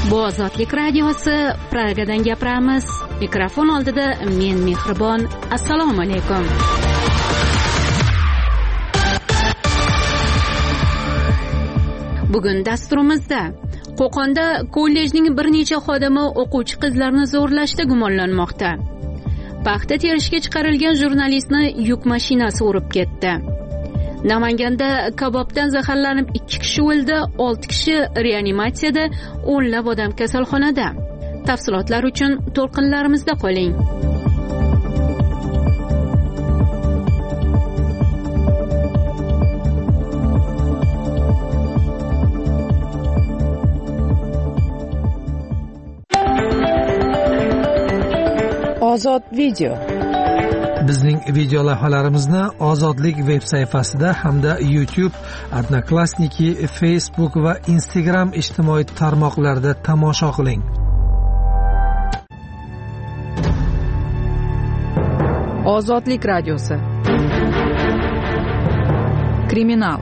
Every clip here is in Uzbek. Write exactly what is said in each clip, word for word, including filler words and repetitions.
Bu Ozodlik radiosi, Pragadan gapiramiz. Mikrofon oldida men Mehribon. Assalomu alaykum. Bugun dasturimizda Qo'qonda kollejning bir necha xodimi o'quvchi qizlarni zo'rlashda gumonlanmoqda. Paxta terishga chiqarilgan jurnalistni yuk mashinasi urib ketdi. Namanganda kabobdan zaharlanib ikki kishi o'ldi, olti kishi reanimatsiyada, o'nlab odam kasalxonada. Tafsilotlar uchun to'lqinlarimizda qoling. Ozod video. Bizning video lavhalarimizni Ozodlik veb sayfasida hamda YouTube, Odnoklassniki, Facebook va Instagram ijtimoiy tarmoqlarida tomosha qiling. Ozodlik radiosi. Kriminal.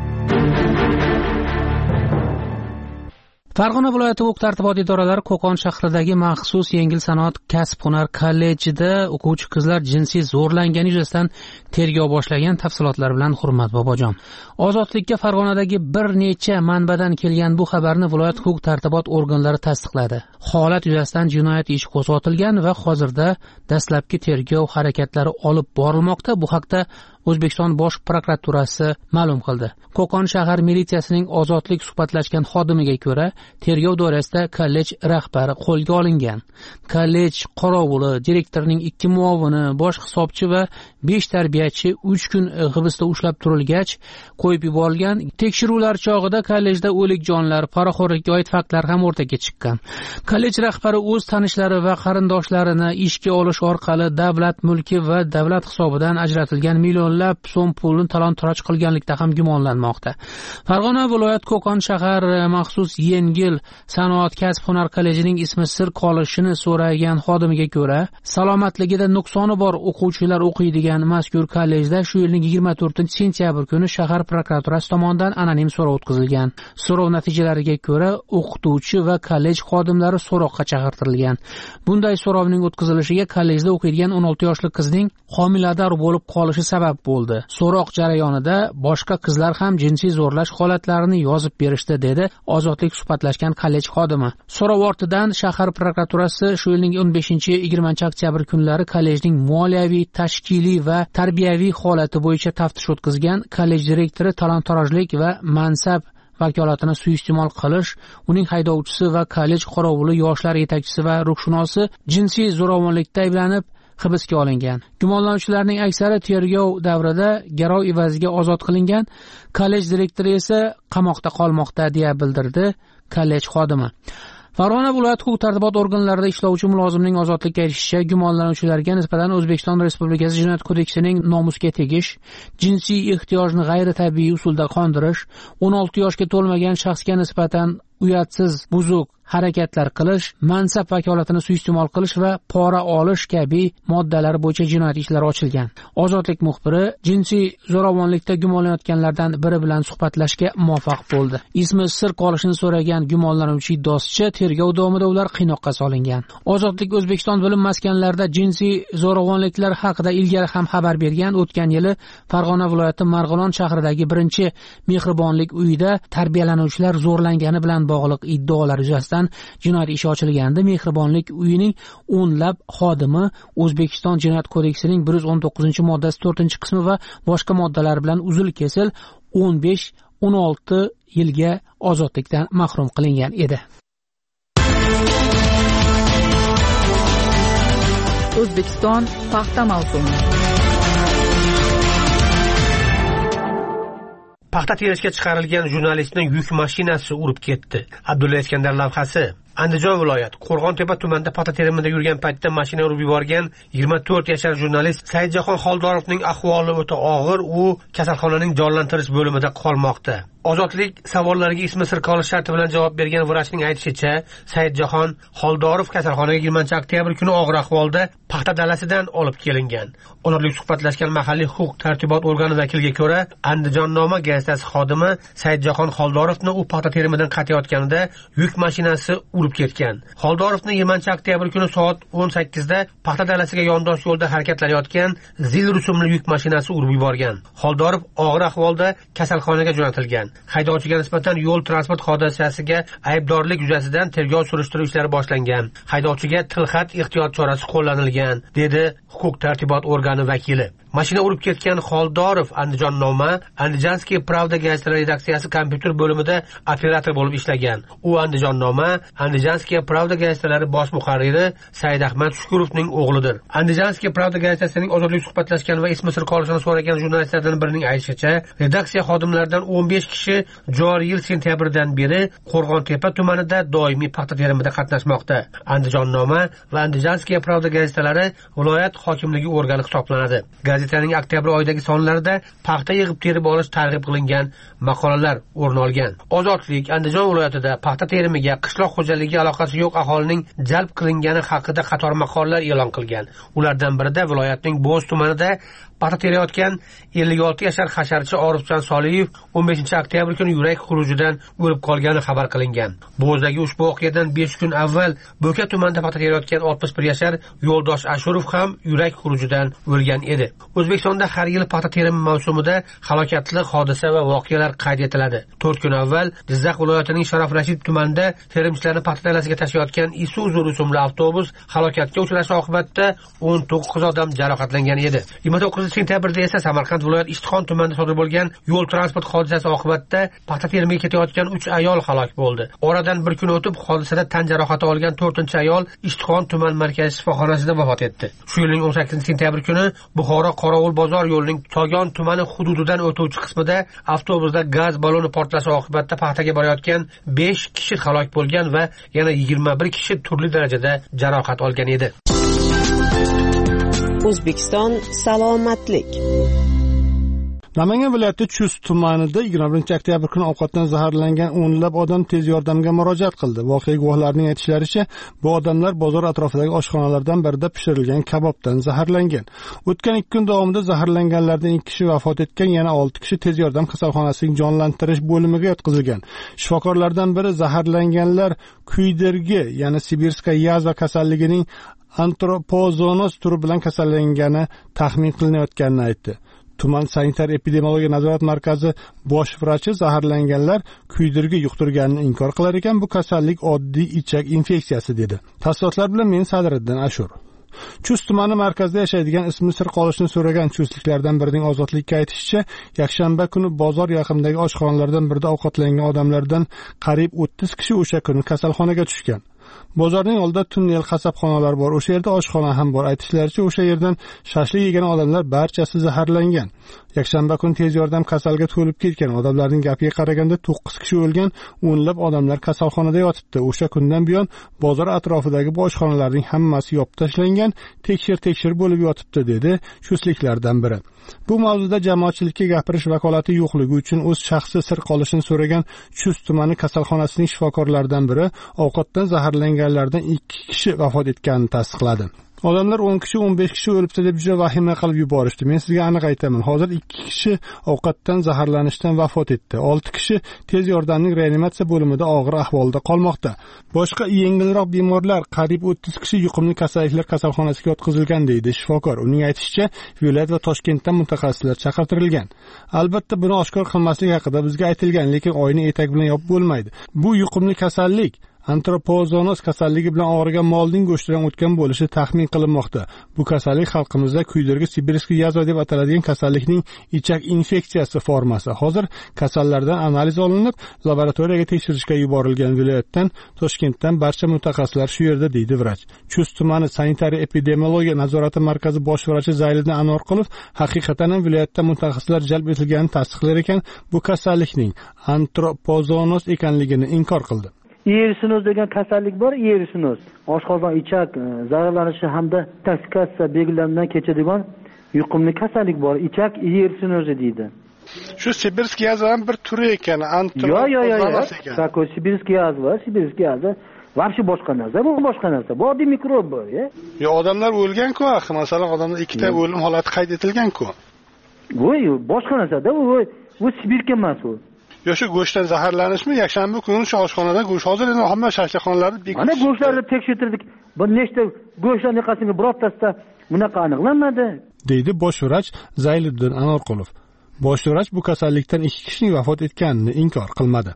Farg'ona viloyati huquq-tartibot idoralari Qo'qon shahridagi maxsus yengil sanoat kasb-hunar kollejida o'quvchi qizlar jinsiy zo'rlangani yuzasidan tergov boshlagan. Tafsilotlar bilan Hurmat Bobojon. Ozodlikka Farg'onadagi bir necha manbadan kelgan bu xabarni viloyat huquq-tartibot organlari tasdiqladi. Holat yuzasidan jinoyat ishi qo'zg'atilgan va hozirda dastlabki tergov harakatlari olib borilmoqda. Bu haqda O'zbekiston Bosh prokuraturasi ma'lum qildi. Qo'qon shahar militsiyasining Ozodlik suhbatlashgan xodimiga ko'ra, tergov doirasida kollej rahbari qo'lga olingan. Kollej qorovuli, direktorning ikki muovini, bosh hisobchi va besh tarbiyachi uch kun hibsda ushlab turilgach, qo'yib yuborilgan. Tekshiruvlar chog'ida kollejda o'lik jonlar, poraxo'rlikka oid faktlar ham o'rtaga chiqqan. Kollej rahbari o'z tanishlari va qarindoshlarini ishga olish orqali davlat mulki va davlat hisobidan ajratilgan millionlab so'm pulni talon-taroj qilganlikda ham gumonlanmoqda. Farg'ona viloyat Qo'qon shahar maxsus yengil sanoat kasb-hunar kollejining ismi sir qolishini so'ragan xodimiga ko'ra, salomatligida nuqsoni bor o'quvchilar o'qiydigan mazkur kollejda shu yilning yigirma to'rtinchi sentyabr kuni shahar prokuraturasi tomonidan anonim so'rov o'tkazilgan. So'rov natijalariga ko'ra, o'qituvchi va kollej xodimlari so'roqqa chaqirtirilgan. Bunday so'rovning o'tkazilishiga kollejda o'qiydigan o'n olti yoshli qizning homilador bo'lib qolishi sabab bo'ldi. So'roq jarayonida boshqa qizlar ham jinsiy zo'rlash holatlarini yozib berishdi, dedi Ozodlik suhbatlashgan kollej xodimi. So'rov ortidan shahar prokuraturasi shu yilning o'n beshinchi yigirmanchi oktyabr kunlari kollejning moliyaviy, tashkiliy va tarbiyaviy holati bo'yicha taftish o'tkazgan. Kollej direktori talon-tarojlik va mansab vakolatini suiiste'mol qilish, uning haydovchisi va kollej qorovuli yoshlar yetakchisi va ruhshunosi jinsiy zo'ravonlikda ayblanib hibsga olingan. Gumonlanuvchilarning aksari tergov davrida garov evaziga ozod qilingan. Kollej direktori esa qamoqda qolmoqda, deya bildirdi kollej xodimi. Farg'ona viloyat huquq-tartibot organlarida ishlovchi mulozimning ozodlikka erishishi, gumonlanuvchilarga nisbatan O'zbekiston Respublikasi Jinoyat kodeksining nomusga tegish, jinsiy ehtiyojni g'ayritabiiy usulda qondirish, o'n olti yoshga to'lmagan shaxsga nisbatan uyatsiz, buzuq harakatlar qilish, mansab vakolatini suiiste'mol qilish va pora olish kabi moddalar bo'yicha jinoyat ishlari ochilgan. Ozodlik muxbiri jinsiy zo'ravonlikda gumonlanayotganlardan biri bilan suhbatlashga muvaffaq bo'ldi. Ismi sir qolishini so'ragan gumonlanuvchi iddaosicha, tergov davomida ular qiynoqqa solingan. Ozodlik O'zbekiston bilim maskanlarida jinsiy zo'ravonliklar haqida ilgari ham xabar bergan. O'tgan yili Farg'ona viloyati Marg'ilon shahridagi birinchi mehribonlik uyida tarbiyalanuvchilar zo'rlangani bilan bog'liq iddaolar yuzasidan jinoyat ishi ochilgandi. Mehribonlik uyining o'nlab xodimi O'zbekiston Jinoyat kodeksining bir yuz o'n to'qqizinchi moddasi to'rtinchi qismi va boshqa moddalar bilan uzil-kesil o'n besh o'n olti yilga ozodlikdan mahrum qilingan edi. O'zbekiston paxta mavsumi. Paxta terishga chiqarilgan jurnalistni yuk mashinasi urib ketdi. Abdulla Iskandar lavhasi. Andijon viloyati Qo'rg'ontepa tumanida paxta terimida yurgan paytda mashina urib yuborgan yigirma to'rt yashar jurnalist Saidjahon Xoldorovning ahvoli o'ta og'ir, u kasalxonaning jonlantirish bo'limida qolmoqda. Ozodlik savollariga ismi sir qolish sharti bilan javob bergan vrachning aytishicha, Saidjahon Xoldorov kasalxonaga yigirmanchi oktyabr kuni og'ir ahvolda paxta dalasidan olib kelingan. Ozodlik suhbatlashgan mahalliy huquq tartibot organi vakiliga ko'ra, Andijonnoma gazetasi xodimi Saidjahon Xoldorovni u paxta terimidan qaytayotganida yuk mashinasi urib ketgan. Xoldorovni yigirmanchi oktyabr kuni soat o'n sakkizda paxta dalasiga yondosh yo'lda harakatlanayotgan zil rusumli yuk mashinasi urib yuborgan. Xoldorov og'ir ahvolda kasalxonaga jo'natilgan. Haydovchiga nisbatan yo'l transport hodisasiga aybdorlik yuzasidan tergov surishtiruv ishlari boshlangan. Haydovchiga tilxat ehtiyot chorasi qo'llanilgan, dedi huquq tartibot organi vakili. Mashina urib ketgan Xoldorov Andijonnoma, Andijanskiy Pravda gazetalari redaksiyasi kompyuter bo'limida operator bo'lib ishlagan. U Andijonnoma, Andijanskiy Pravda gazetalari bosh muharriri Saidahmad Shukurovning o'g'lidir. Andijanskiy Pravda gazetasining ozodlik suhbatlashgan va ismi sir qolishini so'ragan jurnalistlardan birining aytishicha, redaksiya xodimlaridan o'n besh kishi joriy yil sentyabrdan beri Qo'rg'ontepa tumanida doimiy paxta terimida qatnashmoqda. Andijonnoma va Andijanskiy Pravda gazetalari viloyat hokimligi organi hisoblanadi. Gazetaning oktyabr oyidagi sonlarida paxta yig'ib terib olish targ'ib qilingan maqolalar o'rin olgan. Ozodlik Andijon viloyatida paxta terimiga qishloq xo'jaligiga aloqasi yo'q aholining jalb qilingani haqida qator maqolalar e'lon qilgan. Ulardan birida viloyatning Bo'z tumanida paxta terayotgan ellik olti yashar hasharchi Orifjon Soliyev o'n beshinchi oktyabr kuni yurak xurujidan o'lib qolgani xabar qilingan. Bo'zdagi ushbu voqeadan besh kun avval Bo'ka tumanida paxta terayotgan oltmish bir yashar Yo'ldosh Ashurov ham yurak xurujidan o'lgan edi. O'zbekistonda har yil paxta terimi mavsumida halokatli hodisa va voqealar qayd etiladi. to'rt kun avval Jizzax viloyatining Sharof Rashid tumanida terimchilarni paxta dalasiga tashiyotgan Isuzu rusumli avtobus halokatga uchrashi oqibatida o'n to'qqiz odam jarohatlangan edi. yigirma to'qqizinchi sentyabrda esa Samarqand viloyat Ishtixon tumanida sodir bo'lgan yo'l transport hodisasi oqibatida paxta terimiga ketayotgan uch ayol halok bo'ldi. Oradan bir kun o'tib hodisada tan jarohati olgan to'rtinchi ayol Ishtixon tuman markaziy shifoxonasida vafot etdi. Shu yilning o'n sakkizinchi sentyabr kuni Buxoro Qorovul bozor yo'lining Togon tumani hududidan o'tuvchi qismida avtobusda gaz baloni portlashi oqibatida paxtaga borayotgan besh kishi halok bo'lgan va yana yigirma bir kishi turli darajada jarohat olgan edi. O'zbekiston salomatlik. Namangan viloyati Chust tumanida yigirma birinchi oktyabr kuni ovqatdan zaharlangan o'nlab odam tez yordamga murojaat qildi. Voqea guvohlarining aytishlaricha, bu odamlar bozor atrofidagi oshxonalardan birida pishirilgan kabobdan zaharlangan. O'tgan ikki kun davomida zaharlanganlardan ikki kishi vafot etgan, yana olti kishi tez yordam kasalxonasining jonlantirish bo'limiga yotqizilgan. Shifokorlardan biri zaharlanganlar kuydirgi, ya'ni Sibirskaya yazva kasalligining antropozoonoz turi bilan kasallangani taxmin qilinayotganini aytdi. Tuman sanitar epidemiologiya nazorat markazi bosh vrachi zaharlanganlar kuydirgi yuqtirganini inkor qilar ekan, bu kasallik oddiy ichak infeksiyasi dedi. Tafsilotlar bilan men Sadiriddin Ashur. Chust tumani markazida yashaydigan ismi sir qolishini so'ragan chustliklardan birining ozodlikka aytishicha, yakshanba kuni bozor yaqinidagi oshxonalardan birida ovqatlangan odamlardan qariyb o'ttiz kishi o'sha kuni kasalxonaga tushgan. Bozorning oldida tunnel qasabxonalar bor, o'sha yerda oshxona ham bor. Aytishlaricha, o'sha yerdan shashlik yegan odamlar barchasi zaharlangan. Yakshanba kuni tez yordam kasalga to'lib ketgan. Odamlarning gapiga qaraganda to'qqiz kishi o'lgan, o'nlab odamlar kasalxonada yotibdi. O'sha kundan buyon bozor atrofidagi oshxonalarning hammasi yopib tashlangan, tekshir-tekshir bo'lib yotibdi, dedi chustliklardan biri. Bu mavzuda jamoatchilikka gapirish vakolati yo'qligi uchun o'z shaxsi sir qolishini so'ragan Chust tumani kasalxonasining shifokorlaridan biri ovqatdan zaharlanganlardan ikki kishi vafot etganini tasdiqladi. Odamlar o'n kishi, o'n besh kishi o'libdi deb juda vahima qilib yuborishdi. Men sizga aniq aytaman, hozir ikki kishi ovqatdan zaharlanishdan vafot etdi. olti kishi tez yordamning reanimatsiya bo'limida og'ir ahvolda qolmoqda. Boshqa yengilroq bemorlar, qariyb o'ttiz kishi yuqumli kasalliklar kasalxonasiga yotqizilgan, deydi shifokor. Uning aytishicha, viloyat va Toshkentdan mutaxassislar chaqirtirilgan. Albatta, buni oshkor qilmaslik haqida bizga aytilgan, lekin oyni etak bilan yopib bo'lmaydi. Bu yuqumli kasallik antropozoonoz kasalligi bilan og'rigan molning go'shtidan o'tgan bo'lishi taxmin qilinmoqda. Bu kasallik xalqimizda kuydirgi Sibirskaya yazva deb ataladigan kasallikning ichak infeksiyasi formasi. Hozir kasallardan analiz olinib, laboratoriyaga tekshirishga yuborilgan. Viloyatdan, Toshkentdan barcha mutaxassislar shu yerda, deydi vrach. Chust tumani sanitariya epidemiologiya nazorati markazi bosh vrachi Zayliddin Anorqulov haqiqatan ham viloyatda mutaxassislar jalb etilganini tasdiqlar ekan, bu kasallikning antropozoonoz ekanligini inkor qildi. Iyersinuz degan kasallik bor, iyersinuz. Oshqozon ichak zararlanishi hamda intoksikatsiya belgilaridan kechadigan yuqumli kasallik bor. Ichak iyersinuz deydi. Shu sibirskiy yazvan bir turi ekan, yo'q yo'q yo'q такой sibirskiy yazva sibirskiy yazva вообще boshqa narsa, bu boshqa narsa, bu oddiy mikrob bu. Yo'q, odamlar o'lgan-ku, masalan, odamlar ikkita o'lim holati qayd etilgan-ku. Voy, boshqa narsa-da, bu bu sibirka emas u. Yo, shu go'shtdan zaharlanishmi? Yakshanba kuni shu oshxonada go'sht hozir endi hamma shashliqxonalarda bekitib. Mana go'shtlarni tekshirtirdik. Bir nechta go'shtlarning qasimiga birortasida bunaqa aniqlanmadi, deydi bosh vrach Zayliddin Anorqulov. Bosh vrach bu kasallikdan ikki kishining vafot etganini inkor qilmadi.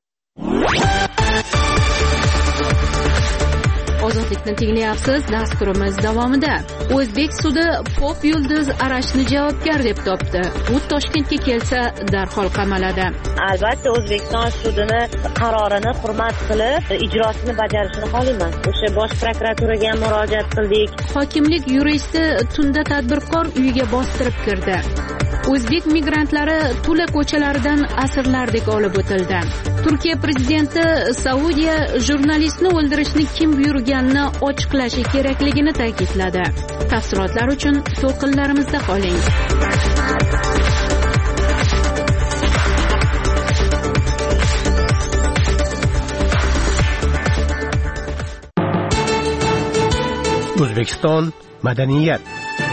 Ozodlikni tinglayapsiz. Dasturimiz davomida O'zbek sudi pop yulduz Arashni javobgar deb topdi. U Toshkentga kelsa darhol qamaladi. Albatta O'zbekiston sudini qarorini hurmat qilib, ijrosini bajarishini xohlayman. O'sha bosh prokuraturaga ham murojaat qildik. Hokimlik yuristi tunda tadbirkor uyiga bostirib kirdi. O'zbek migrantlari Tula ko'chalaridan asirlardek olib o'tildi. Turkiya prezidenti Saudiya jurnalistni o'ldirishni kim buyurganini ochiqlashi kerakligini ta'kidladi. Tafsilotlar uchun to'lqinlarimizda qoling. O'zbekiston madaniyat.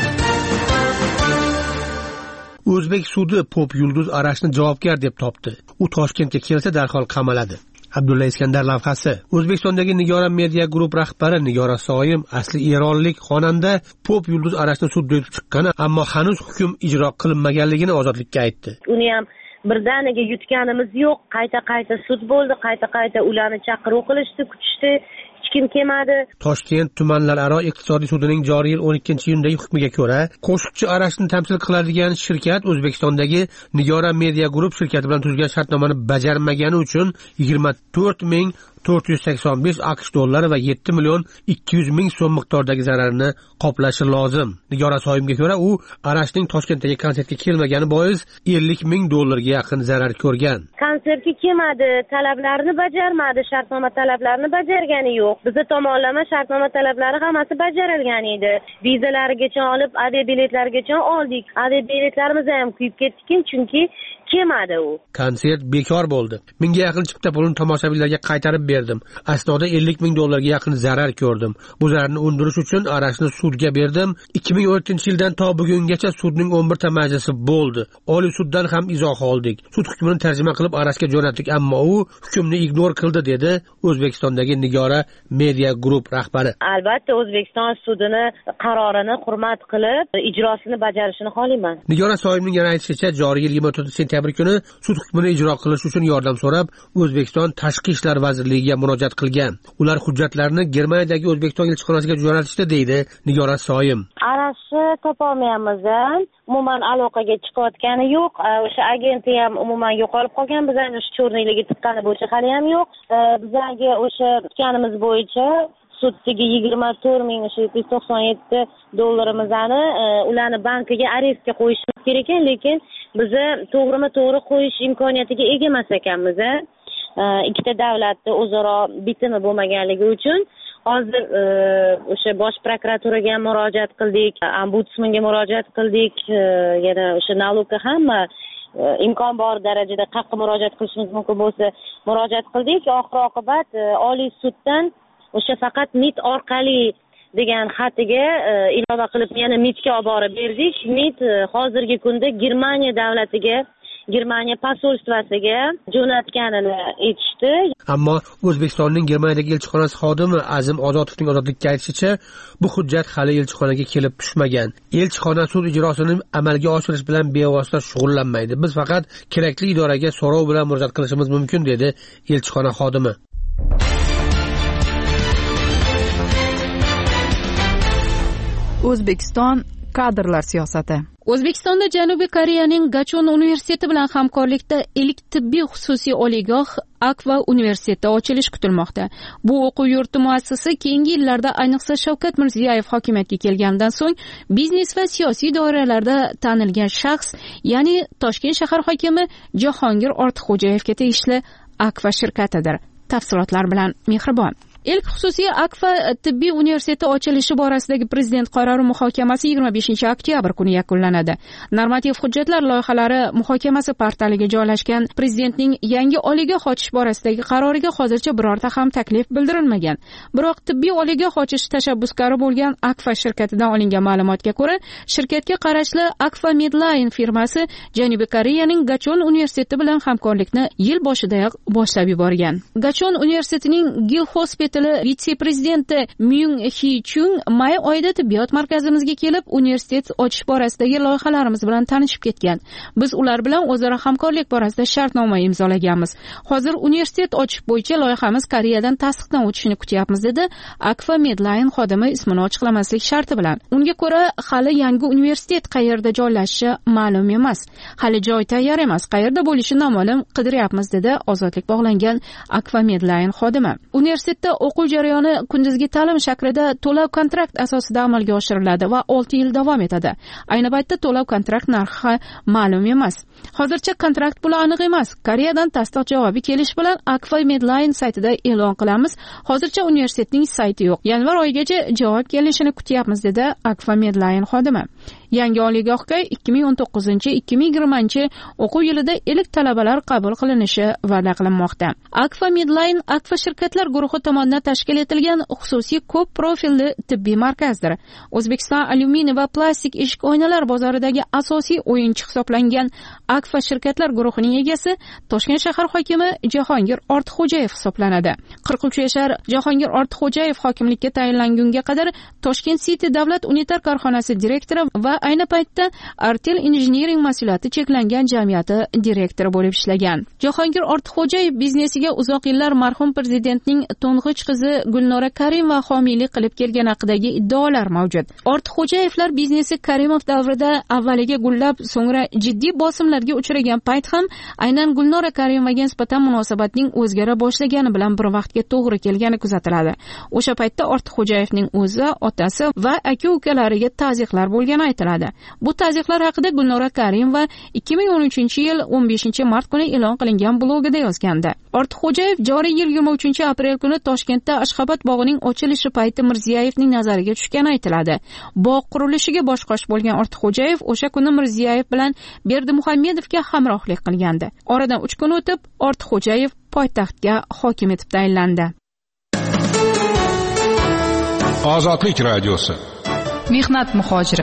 O'zbek sudi pop yulduz Arashni javobgar deb topdi. U Toshkentga kelsa darhol qamaladi. Abdulla Iskandar lavhasi. O'zbekistondagi Nigora Media Group rahbari Nigora Soyim asli eronlik xonanda pop yulduz Arashni sudda yutib chiqqani, ammo hanuz hukm ijro qilinmaganligini Ozodlikka aytdi. Uni ham birdaniga yutganimiz yo'q. Qayta-qayta sud bo'ldi, qayta-qayta ularni chaqiruv qilishdi, kutishdi. Kim kelmadi. Toshkent tumanlararo iqtisodiy sudining joriy yil o'n ikkinchi iyundagi hukmiga ko'ra, qo'shiqchi Arashni tamsil qiladigan shirkat O'zbekistondagi Nigora Media Group shirkati bilan tuzilgan shartnomani bajarmagani uchun yigirma to'rt ming to'rt yuz sakson besh AQSh dollari va yetti million ikki yuz ming so'm miqdordagi zararni qoplashi lozim. Nigora Soyimga ko'ra, u Arashning Toshkentdagi konsertga kelmagani bois ellik ming dollarga yaqin zarar ko'rgan. Konsertga kelmadi, talablarni bajarmadi, shartnoma talablarini bajargani yo'q. Bizning tomonlama shartnoma talablari hammasi bajarilgan edi. Vizalarigacha olib, aviabiletlarigacha oldik. Aviabiletlarimiz ham kuyib ketdi, chunki kelmadi u. Konsert bekor bo'ldi. Mingga yaqin chipta pulini tomoshabinlarga qaytarib berdim. Asnoda ellik ming dollarga yaqin zarar ko'rdim. Bu zararni undirish uchun Arashni sudga berdim. ikki ming o'n yettinchi yildan to bugungacha sudning o'n bir ta majlisi bo'ldi. Oliy suddan ham izoh oldik. Sud hukmini tarjima qilib Arashga jo'natdik, ammo u hukmni ignor qildi, dedi O'zbekistondagi Nigora Media Group rahbari. Albatta O'zbekiston sudini qarorini hurmat qilib, ijrosini bajarishini xohlayman. Nigora Soyimning yana aytishicha, joriy yil yigirma to'rtinchi sentyabr kuni sud hukmini ijro qilish uchun yordam so'rab O'zbekiston Tashqi ishlar vazirligiga murojaat qilgan. Ular hujjatlarni Germaniyadagi O'zbekiston elchixonasiga jo'natishdi, deydi Nigora Soyim. Arashni topolmayapmiz. Umuman aloqaga chiqayotgani yo'q. O'sha agenti ham umuman yo'qolib qolgan. Bizning shu cho'rniyligi tiqqani bo'yicha hali ham yo'q. Bizlarga o'sha tutganimiz bo'yicha suddagi yigirma to'rt ming yetti yuz to'qson yetti dollarimizni ularni bankiga arestga qo'yishimiz kerak ekan, lekin biz to'g'rimi to'g'ri qo'yish imkoniyatiga ega emas ekanmiz. Ikkita davlatning o'zaro bitimi bo'lmaganligi uchun hozir o'sha bosh prokuraturaga ham murojaat qildik, ombudsmanga murojaat qildik, yana o'sha nalogga hamma imkon bor darajada qayerga murojaat qilishimiz mumkin bo'lsa murojaat qildik. Oxir oqibat Oliy suddan o'sha faqat M I T orqali degan xatiga ilova qilib yana M I Tga olib borib berdik. M I T hozirgi kunda Germaniya davlatiga, Germaniya posolstvosiga jo'natganini aytishdi. Ammo O'zbekistonning Germaniyadagi elchixonasi xodimi Azim Ozodovning Ozodlikka aytishicha, bu hujjat hali elchixonaga kelib tushmagan. Elchixona sud ijrosini amalga oshirish bilan bevosita shug'ullanmaydi. Biz faqat kerakli idoraga so'rov bilan murojaat qilishimiz mumkin, dedi elchixona xodimi. O'zbekiston kadrlar siyosati. O'zbekistonda Janubiy Koreyaning Gachon universiteti bilan hamkorlikda ilk tibbiy xususiy oliygoh Akva universiteti ochilishi kutilmoqda. Bu o'quv yurti muassisi keyingi yillarda, ayniqsa Shavkat Mirziyoyev hokimiyatga kelgandan so'ng biznes va siyosiy doiralarda tanilgan shaxs, ya'ni Toshkent shahar hokimi Jahongir Ortiqxo'jayevga tegishli Akva shirkatidir. Tafsilotlar bilan Mehribon. ilk xususiy Akfa tibbiy universiteti ochilishi borasidagi prezident qarori muhokamasi yigirma beshinchi oktyabr kuni yakunlanadi. Normativ hujjatlar loyihalari muhokamasi portaliga joylashgan prezidentning yangi oliygoh ochish borasidagi qaroriga hozircha birorta ham taklif bildirilmagan. Biroq tibbiy oliygoh ochish tashabbuskori bo'lgan Akfa shirkatidan olingan ma'lumotga ko'ra, shirkatga qarashli Akfa Medline firmasi Janubiy Koreyaning Gachon universiteti bilan hamkorlikni yil boshidayoq boshlab yuborgan. Gachon universitetining Gil Hospitali vitse-prezidenti Myung Hee Chung may oyida tibbiyot markazimizga kelib, universitet ochish borasidagi loyihalarimiz bilan tanishib ketgan. Biz ular bilan o'zaro hamkorlik borasida shartnoma imzolaganmiz. Hozir universitet ochish bo'yicha loyihamiz Koreyadan tasdiqdan o'tishini kutyapmiz, dedi Akfa Medline xodimi ismini ochiqlamaslik sharti bilan. Unga ko'ra, hali yangi universitet qayerda joylashishi ma'lum emas. Hali joy tayyor emas, qayerda bo'lishi noma'lum, qidiryapmiz, dedi ozodlik bog'langan Akfa Medline xodimi. Universitetda o'quv jarayoni kunduzgi ta'lim shaklida to'lov kontrakt asosida amalga oshiriladi va olti yil davom etadi. Ayni paytda to'lov kontrakt narxi ma'lum emas. Hozircha kontrakt puli aniq emas. Koreyadan tasdiq javobi kelish bilan Akfa Medline saytida e'lon qilamiz. Hozircha universitetning sayti yo'q. Yanvar oyigacha javob kelishini kutyapmiz, dedi Akfa Medline xodimi. Yangi oliygohga ikki ming o'n to'qqizinchi ikki ming yigirmanchi o'quv yilida ilk talabalar qabul qilinishi va'da qilinmoqda. Akfa Medline Akfa shirkatlar guruhi tomonidan tashkil etilgan xususiy ko'p profilli tibbiy markazdir. O'zbekiston alyuminiy va plastik eshik oynalar bozoridagi asosiy o'yinchi hisoblangan Akfa shirkatlar guruhining egasi Toshkent shahar hokimi Jahongir Ortiqxo'jayev hisoblanadi. qirq uch yashar Jahongir Ortiqxo'jayev hokimlikka tayinlangunga qadar Toshkent City davlat unitar korxonasi direktori va ayni paytda Artel Engineering mahsuloti cheklangan jamiyati direktori bo'lib ishlagan. Jahongir Ortiqxo'jayev biznesiga uzoq yillar marhum prezidentning to'ng'ich qizi Gulnora Karimova homiylik qilib kelgan haqidagi iddaolar mavjud. Ortiqxo'jayevlar biznesi Karimov davrida avvaliga gullab, so'ngra jiddiy bosimlarga uchragan payt ham aynan Gulnora Karimovaga nisbatan munosabatning o'zgara boshlagani bilan bir vaqtga to'g'ri kelgani kuzatiladi. O'sha paytda Ortiqxo'jayevning o'zi, otasi va aka-ukalariga ta'ziqlar bo'lgani aytiladi. Bu ta'ziqlar haqida Gulnora Karimova ikki ming o'n uchinchi yil o'n beshinchi mart kuni e'lon qilingan blogida yozgandi. Ortiqxo'jayev joriy yil yigirma uchinchi aprel kuni Toshkentda Ashxobod bog'ining ochilishi payti Mirziyevning nazariga tushgani aytiladi. Bog' qurilishiga bosh qosh bo'lgan Ortiqxo'jayev o'sha kuni Mirziyev bilan Berdimuhammedovga hamrohlik qilgandi. Oradan uch kun o'tib, Ortiqxo'jayev poytaxtga hokim etib tayinlandi. Ozodlik radiosi. Mehnat muhojiri.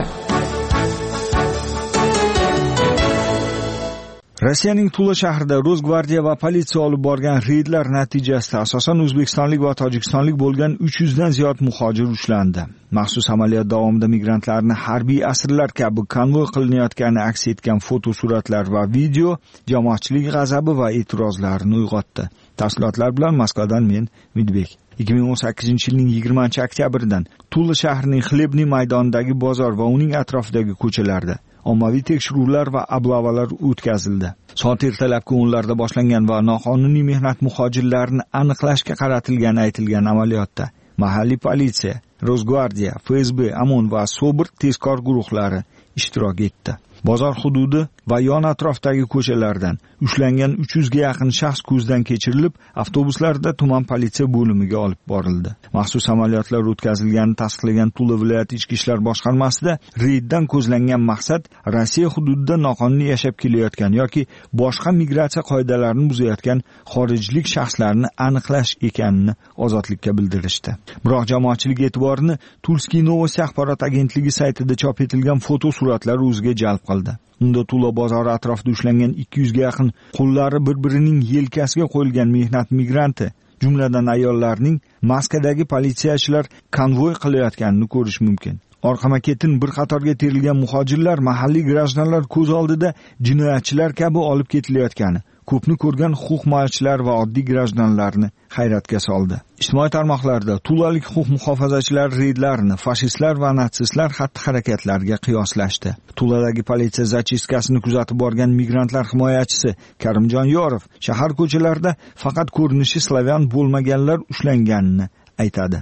Rossiyaning Tula shahrida Rosgvardiya va politsiya olib borgan reydlar natijasida asosan o'zbekistonlik va tojikistonlik bo'lgan uch yuz dan ziyod muhojir ushlandi. Maxsus amaliyot davomida migrantlarni harbiy asirlar kabi konvoy qilinayotgani aks etgan fotosuratlar va video jamoatchilik g'azabi va e'tirozlarini uyg'otdi. Tafsilotlar bilan Moskvadan men Midbek. ikki ming o'n sakkizinchi yilning yigirmanchi oktyabridan Tula shahrining Xlebniy maydonidagi bozor va uning atrofidagi ko'chalarda ommaviy tekshiruvlar va ablavalar o'tkazildi. Soat ertalabki o'nlarda boshlangan va noqonuniy mehnat muhojirlarini aniqlashga qaratilgani aytilgan amaliyotda mahalliy politsiya, Rosgvardiya, F S B, OMON va Sobir tezkor guruhlari ishtirok etdi. Bozor hududi va yon atrofdagi ko'chalardan ushlangan uch yuzga yaqin shaxs ko'zdan kechirilib, avtobuslarda tuman politsiya bo'limiga olib borildi. Maxsus amaliyotlar o'tkazilganini tasdiqlagan Tula viloyati ichki ishlar boshqarmasida reyddan ko'zlangan maqsad Rossiya hududida noqonuniy yashab kelayotgan yoki boshqa migratsiya qoidalarini buzayotgan xorijlik shaxslarni aniqlash ekanini ozodlikka bildirishdi. Biroq jamoatchilik e'tiborini Tulskiy Novosti axborot agentligi saytida chop etilgan fotosuratlar o'ziga jalb qildi. Unda Tula bozori atrofida ushlangan ikki yuzga yaqin qo'llari bir-birining yelkasiga qo'yilgan mehnat migranti, jumladan ayollarning maskadagi politsiyachilar konvoy qilayotganini ko'rish mumkin. Orqama-ketin bir qatorga terilgan muhojirlar mahalliy grajdanlar ko'z oldida jinoyatchilar kabi olib ketilayotgani ko'pni ko'rgan huquq himoyachilar va oddiy grajdanlarni hayratga soldi. Ijtimoiy tarmoqlarda tulalik huquq muhofazachilar reydlarini fashistlar va natsistlar xatti-harakatlariga qiyoslashdi. Tuladagi politsiya zachiskasini kuzatib borgan migrantlar himoyachisi Karimjon Yorov shahar ko'chalarida faqat ko'rinishi slavyan bo'lmaganlar ushlanganini aytadi.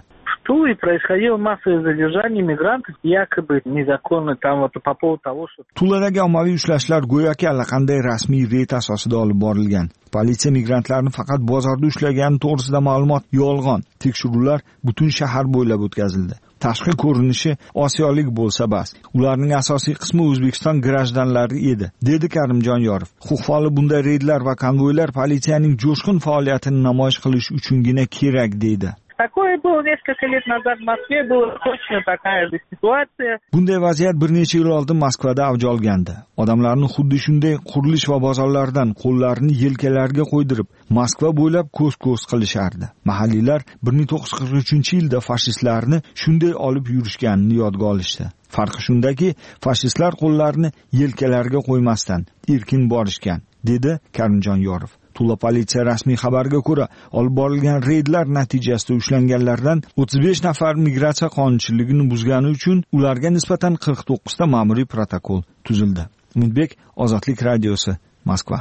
порту, и происходило массовое задержание мигрантов, якобы незаконно, там вот по поводу того, что... Tuladagi ommaviy ushlashlar go'yoki allaqanday rasmiy reyd asosida olib borilgan. Politsiya migrantlarni faqat bozorda ushlagani to'g'risida ma'lumot yolg'on. Tekshiruvlar butun shahar bo'ylab o'tkazildi. Tashqi ko'rinishi osiyolik bo'lsa bas. Ularning asosiy qismi O'zbekiston grajdanlari edi, dedi Karimjon Yorov. Huquqfa'li bunday reydlar va konvoylar politsiyaning jo'shqin faoliyatini namoyish qilish uchungina kerak deydi. Такое было несколько лет назад в Москве, была точно такая же ситуация. Bunday vaziyat bir necha yil oldin Moskvada avj olgandi. Odamlarni xuddi shunday qurilish va bozorlardan qo'llarini yelkalariga qo'ydirib, Moskva bo'ylab ko'z-ko'z qilishardi. Mahalliylar bir ming to'qqiz yuz qirq uchinchi yilda fashistlarni shunday olib yurishganini yodga olishdi. Farqi shundaki, fashistlar qo'llarini yelkalariga qo'ymasdan erkin borishgan, dedi Karimjon Yorov. Tula politsiya rasmiy xabariga ko'ra, olib borilgan reydlar natijasida ushlanganlardan o'ttiz besh nafar migratsiya qonunchiligini buzgani uchun ularga nisbatan qirq to'qqiz ta ma'muriy protokol tuzildi. Umidbek, Ozodlik radiosi, Moskva.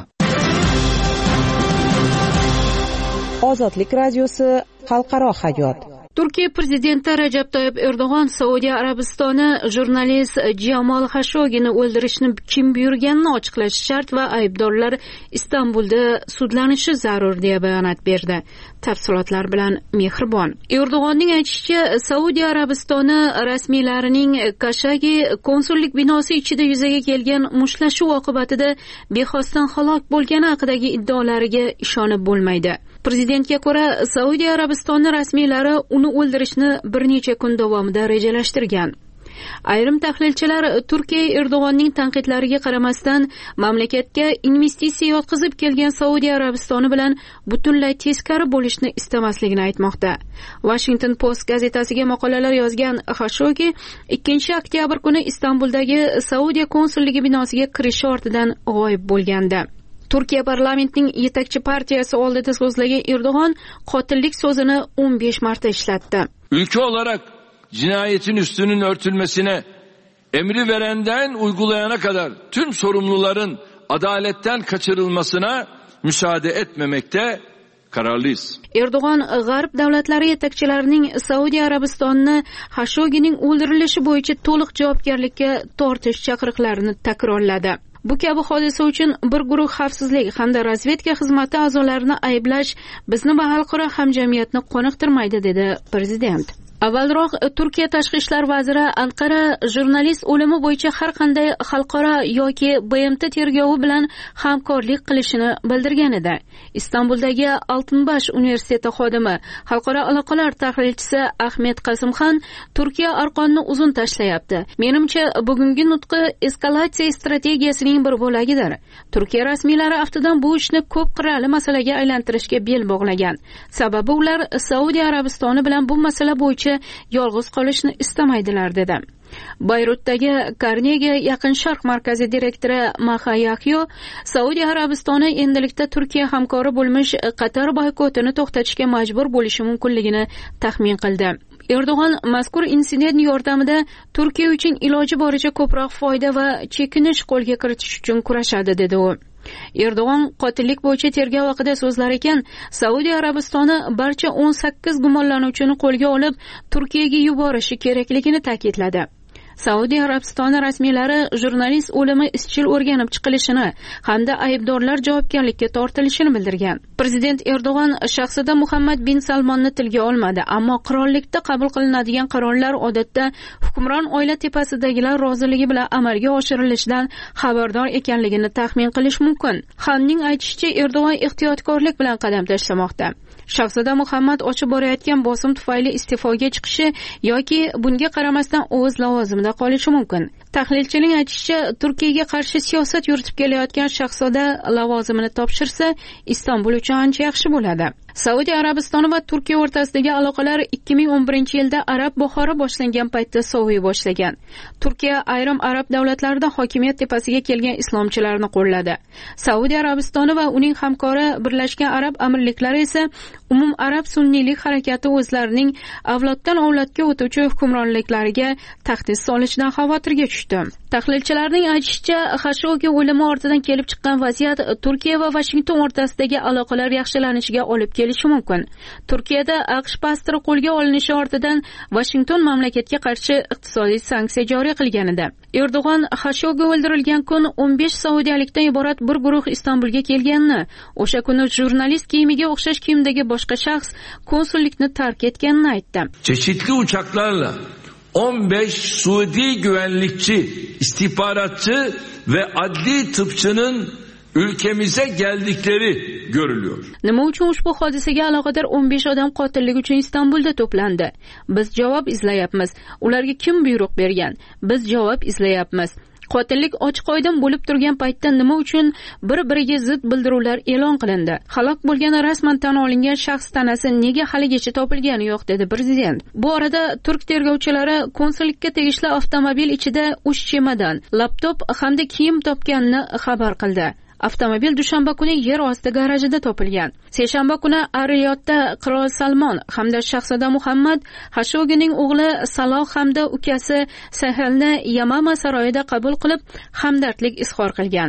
Ozodlik radiosi, xalqaro hayot. Turkiya prezidenti Rajab Toyyib Erdo'g'on Saudiya Arabistoni jurnalist Jamol Xashogini o'ldirishni kim buyurganini ochiqlashi shart va aybdorlar Istanbulda sudlanishi zarur deya bayonot berdi. Tafsilotlar bilan Mehribon. Erdo'g'onning aytishicha, Saudiya Arabistoni rasmiylarining Khashoggi konsullik binosi ichida yuzaga kelgan mushtlashuv oqibatida bexosdan halok bo'lgani haqidagi iddaolariga ishonib bo'lmaydi. Prezidentga ko'ra, Saudiya Arabistoni rasmiylari uni o'ldirishni bir necha kun davomida rejalashtirgan. Ayrim tahlilchilar Turkiya Erdo'g'onning tanqidlariga qaramasdan mamlakatga investitsiya yotqizib kelgan Saudiya Arabistoni bilan butunlay teskari bo'lishni istamasligini aytmoqda. Washington Post gazetasiga maqolalar yozgan Xashoggi ikkinchi oktyabr kuni Istanbuldagi Saudiya konsulligi binosiga kirishi ortidan g'oyib bo'lgandi. Turkiya parlamentining yetakchi partiyasi oldida so'zlagan Erdo'g'on qotillik so'zini o'n besh marta ishlatdi. Ülke olarak cinayetin üstünün örtülmesine, emri verenden uygulayana kadar tüm sorumluların adaletten kaçırılmasına müsaade etmemekte kararlıyız. Erdo'g'on G'arb davlatlari yetakchilarining Saudiya Arabistonini Xashoggining o'ldirilishi bo'yicha to'liq javobgarlikka tortish chaqiriqlarini takrorladi. Bu kabi hodisa uchun bir guruh xavfsizlik hamda razvedka xizmati a'zolarini ayblash bizni va xalqaro hamjamiyatni qoniqtirmaydi, dedi prezident. Avvalroq Turkiya tashqi ishlar vaziri Anqara jurnalist o'limi bo'yicha har qanday xalqaro yoki B M T tergovi bilan hamkorlik qilishini bildirgan edi. Istanbuldagi Altınbaş universiteti xodimi, xalqaro aloqalar tahlilchisi Ahmet Qasimxon Turkiya arqonni uzun tashlayapti. Menimcha, bugungi nutqi eskalatsiya strategiyasining bir bo'lagidir. Turkiya rasmiylari aftidan bu ishni ko'p qirrali masalaga aylantirishga bel bog'lagan. Sababi ular Saudiya Arabistoni bilan bu masala bo'yicha yolg'iz qolishni istamaydilar, dedi. Bayrutdagi Carnegie Yaqin Sharq markazi direktori Maha Yahyo Saudiya Arabistoni endilikda Turkiya hamkori bo'lmish Qatar boykotini to'xtatishga majbur bo'lishi mumkinligini taxmin qildi. Erdo'g'on mazkur insident yordamida Turkiya uchun iloji boricha ko'proq foyda va chekinish qo'lga kiritish uchun kurashadi, dedi u. Erdo'g'on qotillik bo'yicha tergov haqida so'zlar ekan, Saudiya Arabistoni barcha o'n sakkiz gumonlanuvchini qo'lga olib, Turkiyaga yuborishi kerakligini ta'kidladi. Saudiya Arabistoni rasmiylari jurnalist o'limi izchil o'rganib chiqilishini hamda aybdorlar javobgarlikka tortilishini bildirgan. Prezident Erdo'g'on shaxsida Muhammad bin Salmonni tilga olmadi, ammo qirollikda qabul qilinadigan qarorlar odatda hukmron oila tepasidagilar roziligi bilan amalga oshirilishidan xabardor ekanligini taxmin qilish mumkin. Xonning aytishicha, Erdo'g'on ehtiyotkorlik bilan qadam tashlamoqda. Shaxsida Muhammad ochib borayotgan bosim tufayli iste'foga chiqishi yoki bunga qaramasdan o'z lavozimida qolishi mumkin. Tahlilchining aytishicha, Turkiyaga qarshi siyosat yuritib kelayotgan shahzoda lavozimini topshirsa, Istanbul uchun ancha yaxshi bo'ladi. Saudiya Arabistoni va Turkiya o'rtasidagi aloqalar ikki ming o'n birinchi yilda arab bahori boshlangan paytda soviy boshlagan. Turkiya ayrim arab davlatlarida hokimiyat tepasiga kelgan islomchilarni qo'lladi. Saudiya Arabistoni va uning hamkori Birlashgan Arab Amirliklari esa umum arab sunniylik harakati o'zlarining avloddan avlodga o'tuvchi hukmronliklariga tahdid solishidan xavotirga tushdi. Tahlilchilarning aytishicha, Xashoggi o'limi ortidan kelib chiqqan vaziyat Turkiya va Vashington o'rtasidagi aloqalar yaxshilanishiga olib kelishi mumkin. Turkiyada AQSh pastori qo'lga olinishi ortidan Vashington mamlakatga qarshi iqtisodiy sanksiya joriy qilgan edi. Erdo'g'on Xashoggi o'ldirilgan kun o'n besh saudiyalikdan iborat bir guruh Istanbulga kelganini, o'sha kuni jurnalist kiyimiga o'xshash kiyimdagi boshqa shaxs konsullikni tark etganini aytdi. Çeşitli uçaklarla on beş Suudi güvenlikçi, istihbaratçı ve adli tıpçının ülkemize geldikleri görülüyor. Nima uchun ushbu hodisaga aloqador o'n besh odam qotillik uchun Istanbulda to'plandi? Biz javob izlayapmiz. Ularga kim buyruq bergan? Biz javob izlayapmiz. Qotillik ochiq oydin bo'lib turgan paytda nima uchun bir-biriga zid bildiruvlar e'lon qilindi? Halok bo'lgan rasman tan olingan shaxs tanasi nega haligacha topilgani yo'q, dedi prezident. Bu orada turk tergovchilari konsullikka tegishli avtomobil ichida uch chemadon, laptop hamda kiyim topganini xabar qildi. Avtomobil dushanba kuni yer osti garajida topilgan. Seshanba kuni Ar-Riyodda Qirol Salmon hamda Shahzoda Muhammad Xashoggining o'g'li Saloh hamda ukasi Sahelni Yamama saroyida qabul qilib, hamdardlik izhor qilgan.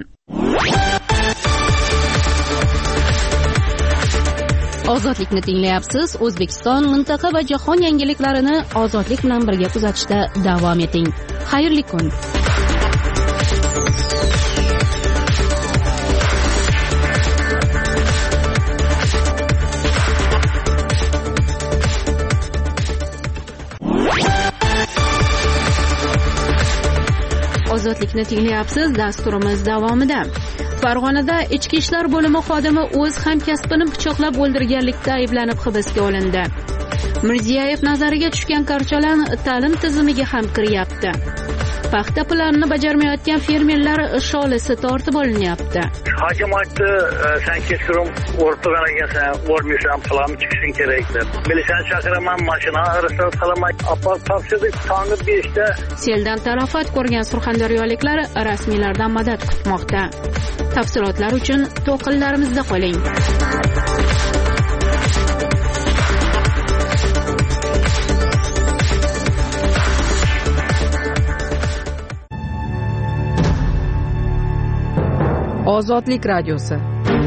Ozodlikni tinglayapsiz. O'zbekiston, mintaqa va jahon yangiliklarini ozodlik bilan birga kuzatishda davom eting. Xayrli kun. Ozodlikni tinglayapsiz. Dasturimiz davomida Farg'onada ichki ishlar bo'limi xodimi o'z hamkasbini pichoqlab o'ldirganlikda ayblanib hibsga olindi. Mirziyoyev nazariga tushgan karchalan ta'lim tizimiga ham kiryapti. Paxta planini bajarmayotgan fermerlar sholisi tortib olinyapti. Hokim aytdi, sen kechirim o'rtagan ekansan, o'rmaysan, plan chiqishing kerak deb. Militsiyani chaqiraman, mashina arastab qalaman. Apar topshirdik tong'i beshda. Seldan talafot ko'rgan surxondaryoliklar rasmiylardan madad kutmoqda. Tafsilotlar uchun to'qillarimizda qoling. Ozodlik radiosi.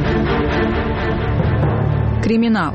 Kriminal.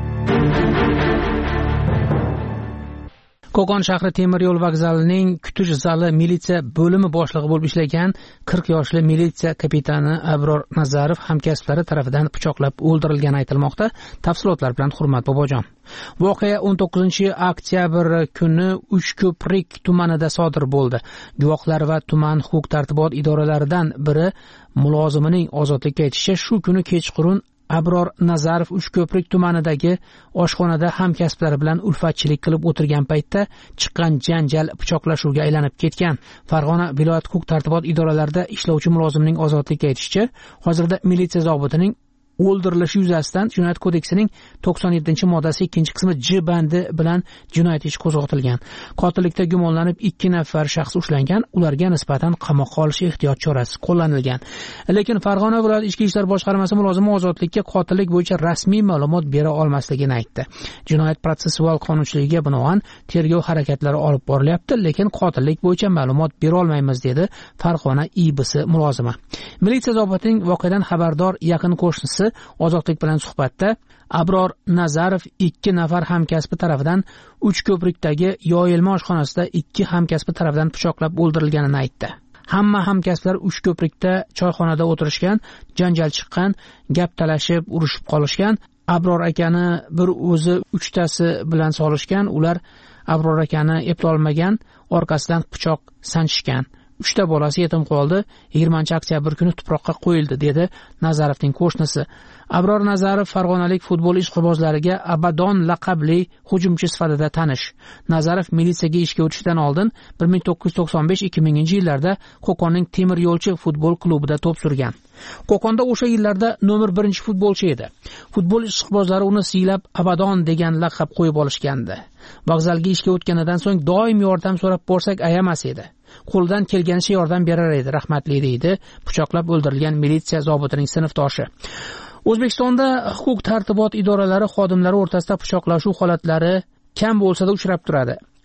Qo'qon shahri temir yo'l vokzalining kutish zali militsiya bo'limi boshlig'i bo'lib ishlagan qirq yoshli militsiya kapitani Abror Nazarov hamkasblari tomonidan pichoqlab o'ldirilgani aytilmoqda. Tafsilotlar bilan Hurmat Bobojon. Voqea o'n to'qqizinchi oktyabr kuni Uchko'prik tumanida sodir bo'ldi. Guvohlar va tuman huquq-tartibot idoralaridan biri mulozimining ozodlikka aytishicha, shu kuni kechqurun Abror Nazarov Uchko'prik tumanidagi oshxonada hamkasblari bilan ulfatchilik qilib o'tirgan paytda chiqqan janjal pichoqlashuvga aylanib ketgan. Farg'ona viloyat huquq-tartibot idoralarida ishlovchi mulozimning ozodlikka aytishicha, hozirda militsiya zobitining o'ldirilishi yuzasidan Jinoyat kodeksining to'qson yettinchi moddasi ikkinchi qismi J bandi bilan jinoyat ishi qo'zg'atilgan. Qotillikda gumonlanib ikki nafar shaxs ushlangan, ularga nisbatan qamoqqa olish ehtiyot chorasi qo'llanilgan. Lekin Farg'ona viloyat ichki ishlar boshqarmasi mulozimi ozodlikka qotillik bo'yicha rasmiy ma'lumot bera olmasligini aytdi. Jinoyat protsessual qonunchiligiga binoan tergov harakatlari olib borilyapti, lekin qotillik bo'yicha ma'lumot bera olmaymiz, dedi Farg'ona I B S mulozimi. Militsiya zobitining voqeadan xabardor yaqin qo'shnisi Ozodlik bilan suhbatda Abror Nazarov ikki nafar hamkasbi tomonidan Uchko'prikdagi yoyilma oshxonasida ikki hamkasbi tomonidan pichoqlab o'ldirilganini aytdi. Hamma hamkasblar Uchko'prikda choyxonada o'tirishgan, janjal chiqqan, gap talashib, urushib qolishgan. Abror akani bir o'zi uchtasi bilan solishgan, ular Abror akani eplolmagan, orqasidan pichoq sanchishgan. Uchta bolasi yetim qoldi. yigirmanchi oktyabr kuni tuproqqa qo'yildi, dedi Nazarovning qo'shnisi. Abror Nazarov farg'onalik futbol ishqibozlariga Abadon laqabli hujumchi sifatida tanish. Nazarov militsiyaga ishga o'tishdan oldin bir ming to'qqiz yuz to'qson besh ikki minginchi yillarda Qo'qonning Temir yo'lchi futbol klubida to'p surgan. Qo'qonda o'sha yillarda nomer birinchi futbolchi edi. Futbol ishqibozlari uni siylab Abadon degan laqab qo'yib olishgandi. Vokzalga ishga o'tganidan so'ng doim yordam so'rab borsak ayamas edi. Qo'ldan kelganicha yordam berar edi, rahmatli, deydi pichoqlab o'ldirilgan militsiya zobitining sinfdoshi. O'zbekistonda huquq tartibot idoralari xodimlari o'rtasida pichoqlashuv holatlari kam bo'lsa-da uchrab turadi.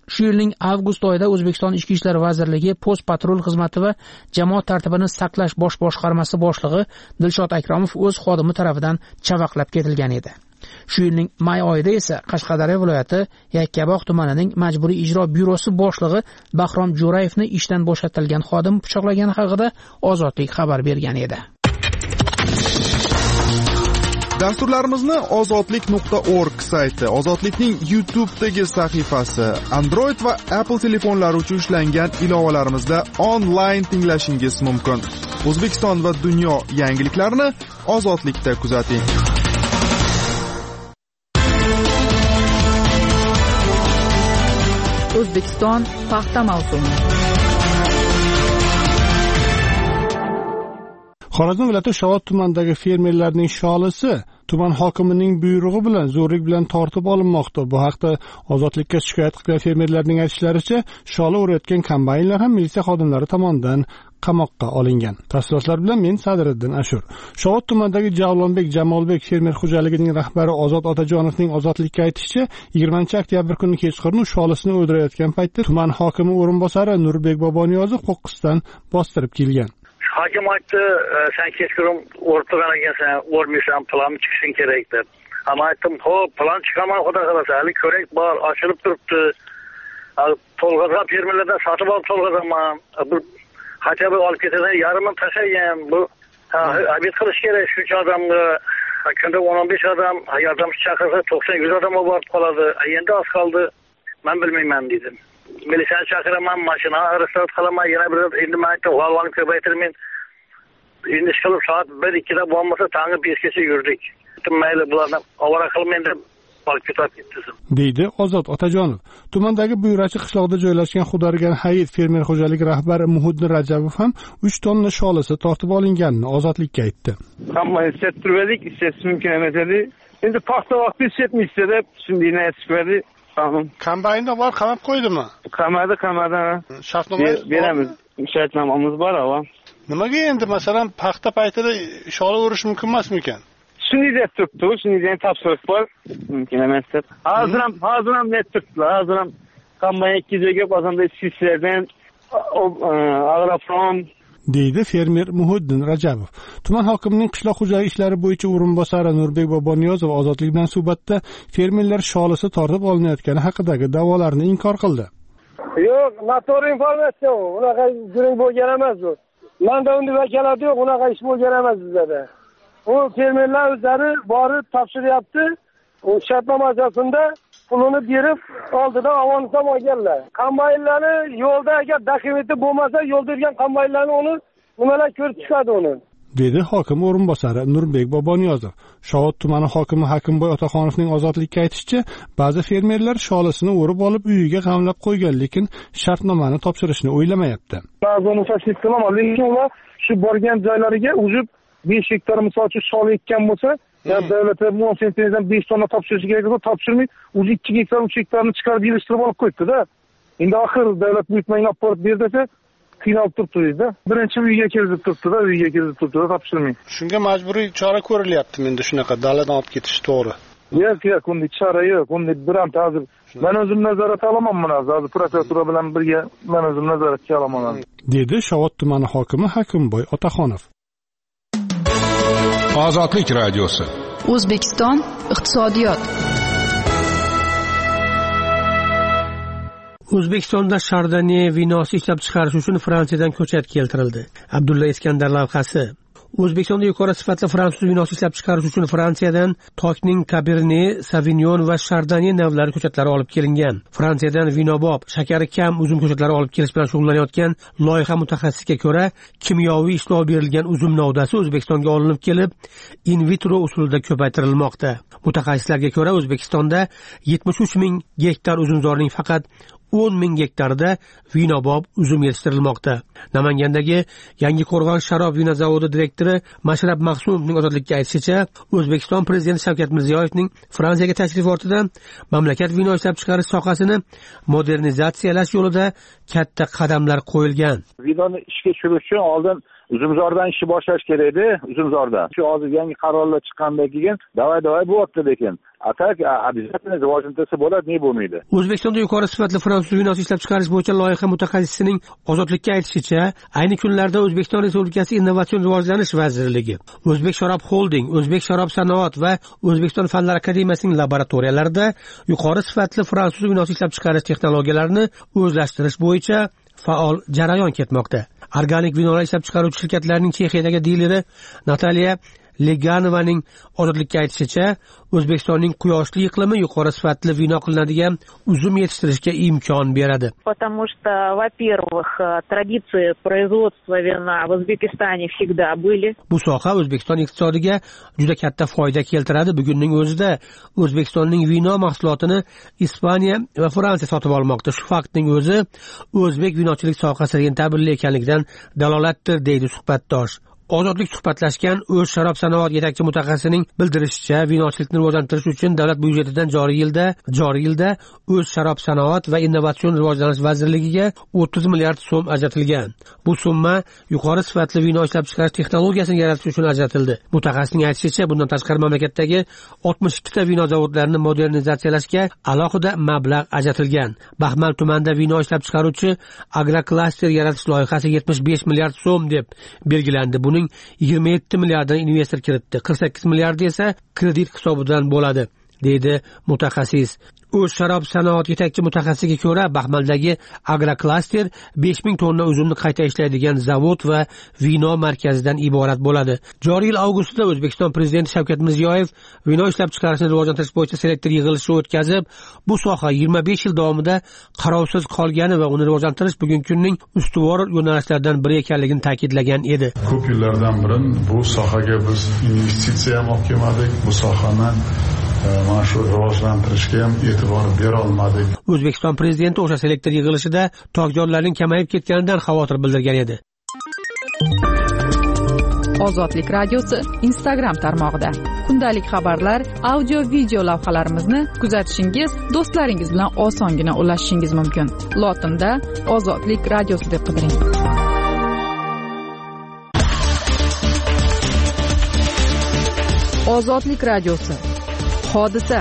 Shu yilning avgust oyida O'zbekiston Ichki ishlar vazirligi post patrul xizmati va jamoat tartibini saqlash bosh boshqarmasi boshlig'i Dilshod Akromov o'z xodimi tarafidan chavaqlab ketilgan edi. Shu yilning may oyida esa Qashqadaryo viloyati Yakkabog' tumanining majburiy ijro byurosi boshlig'i Bahrom Jo'rayevni ishdan bo'shatilgan xodim pichoqlagani haqida Ozodlik xabar bergan edi. Dasturlarimizni ozodlik nuqta org sayti, Ozodlikning YouTube'dagi sahifasi, Android va Apple telefonlari uchun ishlangan ilovalarimizda onlayn tinglashingiz mumkin. O'zbekiston va dunyo yangiliklarini Ozodlikda kuzating. O'zbekiston paxta mavsumi. Xorazm viloyati Shovot tumanidagi fermerlarning sholisi tuman hokimining buyrug'i bilan zo'rlik bilan tortib olinmoqda. Bu haqda Ozodlikka shikoyat qilgan fermerlarning aytishlaricha, sholi o'rayotgan kombaynlar ham militsiya xodimlari tomonidan qamoqqa olingan. Tafsilotlar bilan men Sadriddin Ashur. Shovot tumanidagi Javlonbek Jamolbek fermer xo'jaligining rahbari Ozod Otajonovning Ozodlikka aytishicha, yigirmanchi oktyabr kuni kechqurun u sholisini o'ldirayotgan paytda tuman hokimi o'rinbosari Nurbek Boboniyozov qo'qqisdan bostirib kelgan. Hakim aytdi, sen kechqurun o'rtagan ekansan, o'rmaysan, plan chiqishing kerak deb. Ama aytdim, "Xo'p, plan chiqaman, xudo xolasa, hali ko'rak bor, ochilib turibdi. To'lg'azgan fermerlardan sotib olib to'lg'azaman. Bir hatto olib ketasan, yarmini tashlagan. Bu obed qilish kerak shuncha odamga. Kunda o'n o'n besh odam, yordamchi chaqirsa to'qson yuz odam borib qoladi. Endi oz qoldi. Men bilmayman dedim. Militsiyani chaqiraman, mashina arastat qilaman, yana bir endi men aytdim, "Valvonni ko'paytirmen." Endi ishqilib soat bir ikkida bo'lmasa, tong'i beshgacha yurdik. Mayli bularni ovora qilmen deb olib ketib ketdim. Deydi Ozod Otajonov. Tumandagi Buyrachi qishloqda joylashgan Xudoorgan Hayit fermer xo'jaligi rahbari Muhiddin Rajabov ham uch tonna sholisi tortib olinganini Ozodlikka aytdi. Hamma settirdik, ishlatish mumkin emas edi. Endi paxta vaqti setmishdi deb shunday aytishdi. Tamam. Kombaynda bor, qamab qo'ydimi? Qamadi, qamadi. Shartnoma beramiz. Shartnomamiz bor, ava. Nimaga endi masalan paxta paytida sholi o'rish mumkin emasmikan? Shunday deb turibdi, shunday degan topshiriq bor. Mumkin emas deb. Hozir ham, hozir ham net turibdilar. Hozir ham kombayn ikki joyga bozanda ishchilardan agrofrom deydi fermer Muhiddin Rajabov. Tuman hokimining qishloq xo'jaligi ishlari bo'yicha o'rinbosari Nurbek Boboniyozov Ozodlik bilan suhbatda fermerlar sholisi tortib olinayotgani haqidagi da'volarni inkor qildi. Yo'q, noto'g'ri informatsiya u. Unaqa guruh bo'lgan emas u. Menda unday vakolat yo'q, unaqa ish bo'lgan emas bizda. U fermerlar o'zlari borib topshiryapti. U shartnoma asosida pulini berib oldida avonsdan olganlar. Kombaynlarni yo'lda agar dokumenti bo'lmasa, yo'lda yurgan kombaynlarni uni nimalar ko'rib chiqadi uni. Dedi hokim o'rinbosari Nurbek Boboniyozov. Shovot tumani hokimi Hakimboy Otaxonovning Ozodlikka aytishicha, ba'zi fermerlar sholisini o'rib olib uyiga g'amlab qo'ygan, lekin shartnomani topshirishni o'ylamayapti. Ba'zini tashkil qilaman, lekin ular shu borgan joylariga o'zib besh hektar misol uchun shol ekkan bo'lsa, ya davlatga muassasasidan besh tonna topshirish kerak bo'lsa, topshirmay, o'zi ikki hektar, uch hektarni chiqarib yig'ishtirib olib qo'yibdi-da. Endi oxir davlat buyurtmani olib borib berdi desa, qiynalib turibdi-da. Birinchi uyga kelib turibdi-da, uyga kelib turibdi-da, topshirmay. Shunga majburiy chora ko'rilyapti, menda shunaqa daladan olib ketish to'g'ri. Yo'q, yo'q, bunday chora yo'q. Bunday bironta hozir men o'zim nazorat olaman buni. Hozir prokuratura bilan birga men o'zim nazoratga olaman. Dedi Shovot tumani hokimi Hakimboy Otaxonov. Ozodlik radiosi. O'zbekiston iqtisodiyot. O'zbekistonda Chardonnay vinosi ishlab chiqarish uchun Fransiyadan ko'chat keltirildi. Abdulla Iskandar lavhasi. O'zbekistonda yuqori sifatli fransuz vinosi ishlab chiqarish uchun Fransiyadan Tokning Cabernet, Sauvignon va Chardonnay navlari ko'chatlari olib kelingan. Fransiyadan vinobob, shakari kam uzum ko'chatlari olib kelish bilan shug'ullanayotgan loyiha mutaxassisiga ko'ra, kimyoviy ishlov berilgan uzum novdasi O'zbekistonga olinib kelib, in vitro usulida ko'paytirilmoqda. Mutaxassislarga ko'ra, O'zbekistonda yetmish uch ming gektar uzumzorning faqat o'n ming gektarda vinobob uzum yetishtirilmoqda. Namangandagi Yangi Qo'rg'on sharob vino zavodi direktori Mashrab Mahsumovning Ozodlikka aytishicha, O'zbekiston prezidenti Shavkat Mirziyoyevning Fransiyaga tashrif ortida mamlakat vino ishlab chiqarish sohasini modernizatsiyalash yo'lida katta qadamlar qo'yilgan. Vinoni ishga tushirish uchun oldin Uzumzordan ishni boshlash kerak edi, Uzumzordan. Shu hozir yangi qarorlar chiqqandan keyin davay-davay bo'lyapti lekin. Atak обязательно rivojlantirsa bo'ladi, ne bo'lmaydi. O'zbekistonda yuqori sifatli fransuz vinosi ishlab chiqarish bo'yicha loyiha mutaxassisining ozodlikka aytishicha, ayni kunlarda O'zbekiston Respublikasi Innovatsion rivojlanish vazirligi, O'zbek sharob holding, O'zbek sharob sanoat va O'zbekiston fanlar akademiyasining laboratoriyalarida yuqori sifatli fransuz vinosi ishlab chiqarish texnologiyalarini o'zlashtirish bo'yicha faol jarayon ketmoqda. Organik vinolar ishlab chiqaruvchi shirkatlarning Chexiyadagi dileri Nataliya Leganovaning ozodlikka aytishicha, O'zbekistonning quyoshli iqlimi yuqori sifatli vino qilinadigan uzum yetishtirishga imkon beradi. Потому что, во-первых, традиции производства вина в Узбекистане всегда были. Bu soha O'zbekiston iqtisodiga juda katta foyda keltiradi. Bugunning o'zida O'zbekistonning vino mahsulotini Ispaniya va Fransiya sotib olmoqda. Shu faktning o'zi o'zbek vinochilik sohasi rentabel ekanligidan dalolatdir, deydi suhbatdosh. Ozodlik suhbatlashgan o'z sharob sanoat yetakchi mutaxassisining bildirishicha, vinochilikni rivojlantirish uchun davlat byudjetidan joriy yilda joriy yilda o'z sharob sanoat va innovatsion rivojlanish vazirligiga o'ttiz milliard so'm ajratilgan. Bu summa yuqori sifatli vino ishlab chiqarish texnologiyasini yaratish uchun ajratildi. Mutaxassisning aytishicha, bundan tashqari mamlakatdagi oltmish ikkita vino zavodlarini modernizatsiyalashga alohida mablag' ajratilgan. Baxmal tumanida vino ishlab chiqaruvchi agroklaster yaratish loyihasi yetmish besh milliard so'm deb belgilandi. Buning yigirma yetti milliarddan investor kiritdi, qirq sakkiz milliardi esa kredit hisobidan bo'ladi, deydi mutaxassis. O'z sharob sanoat yetakchi mutaxassisiga ko'ra, Baxmaldagi agroklaster besh ming tonna uzumni qayta ishlaydigan zavod va vino markazidan iborat bo'ladi. Joriy yil avgustda O'zbekiston prezidenti Shavkat Mirziyoyev vino ishlab chiqarishni rivojlantirish bo'yicha selektor yig'ilishi o'tkazib, bu soha yigirma besh yil davomida qarovsiz qolgani va uni rivojlantirish bugungi kunning ustuvor yo'nalishlaridan biri ekanligini ta'kidlagan edi. Ko'p yillardan burin bu sohaga biz investitsiya ham olib kelmadik, bu sohani mana shu rivojlantirishga ham e'tibor bera olmadik. O'zbekiston prezidenti o'sha selektor yig'ilishida tog'yorlarning kamayib ketganidan xavotir bildirgan edi. Ozodlik radiosi Instagram tarmog'ida kundalik xabarlar, audio video lavhalarimizni kuzatishingiz, do'stlaringiz bilan osongina ulashishingiz mumkin. Lotinda Ozodlik radiosi deb qidiring. Ozodlik radiosi. Hodisa.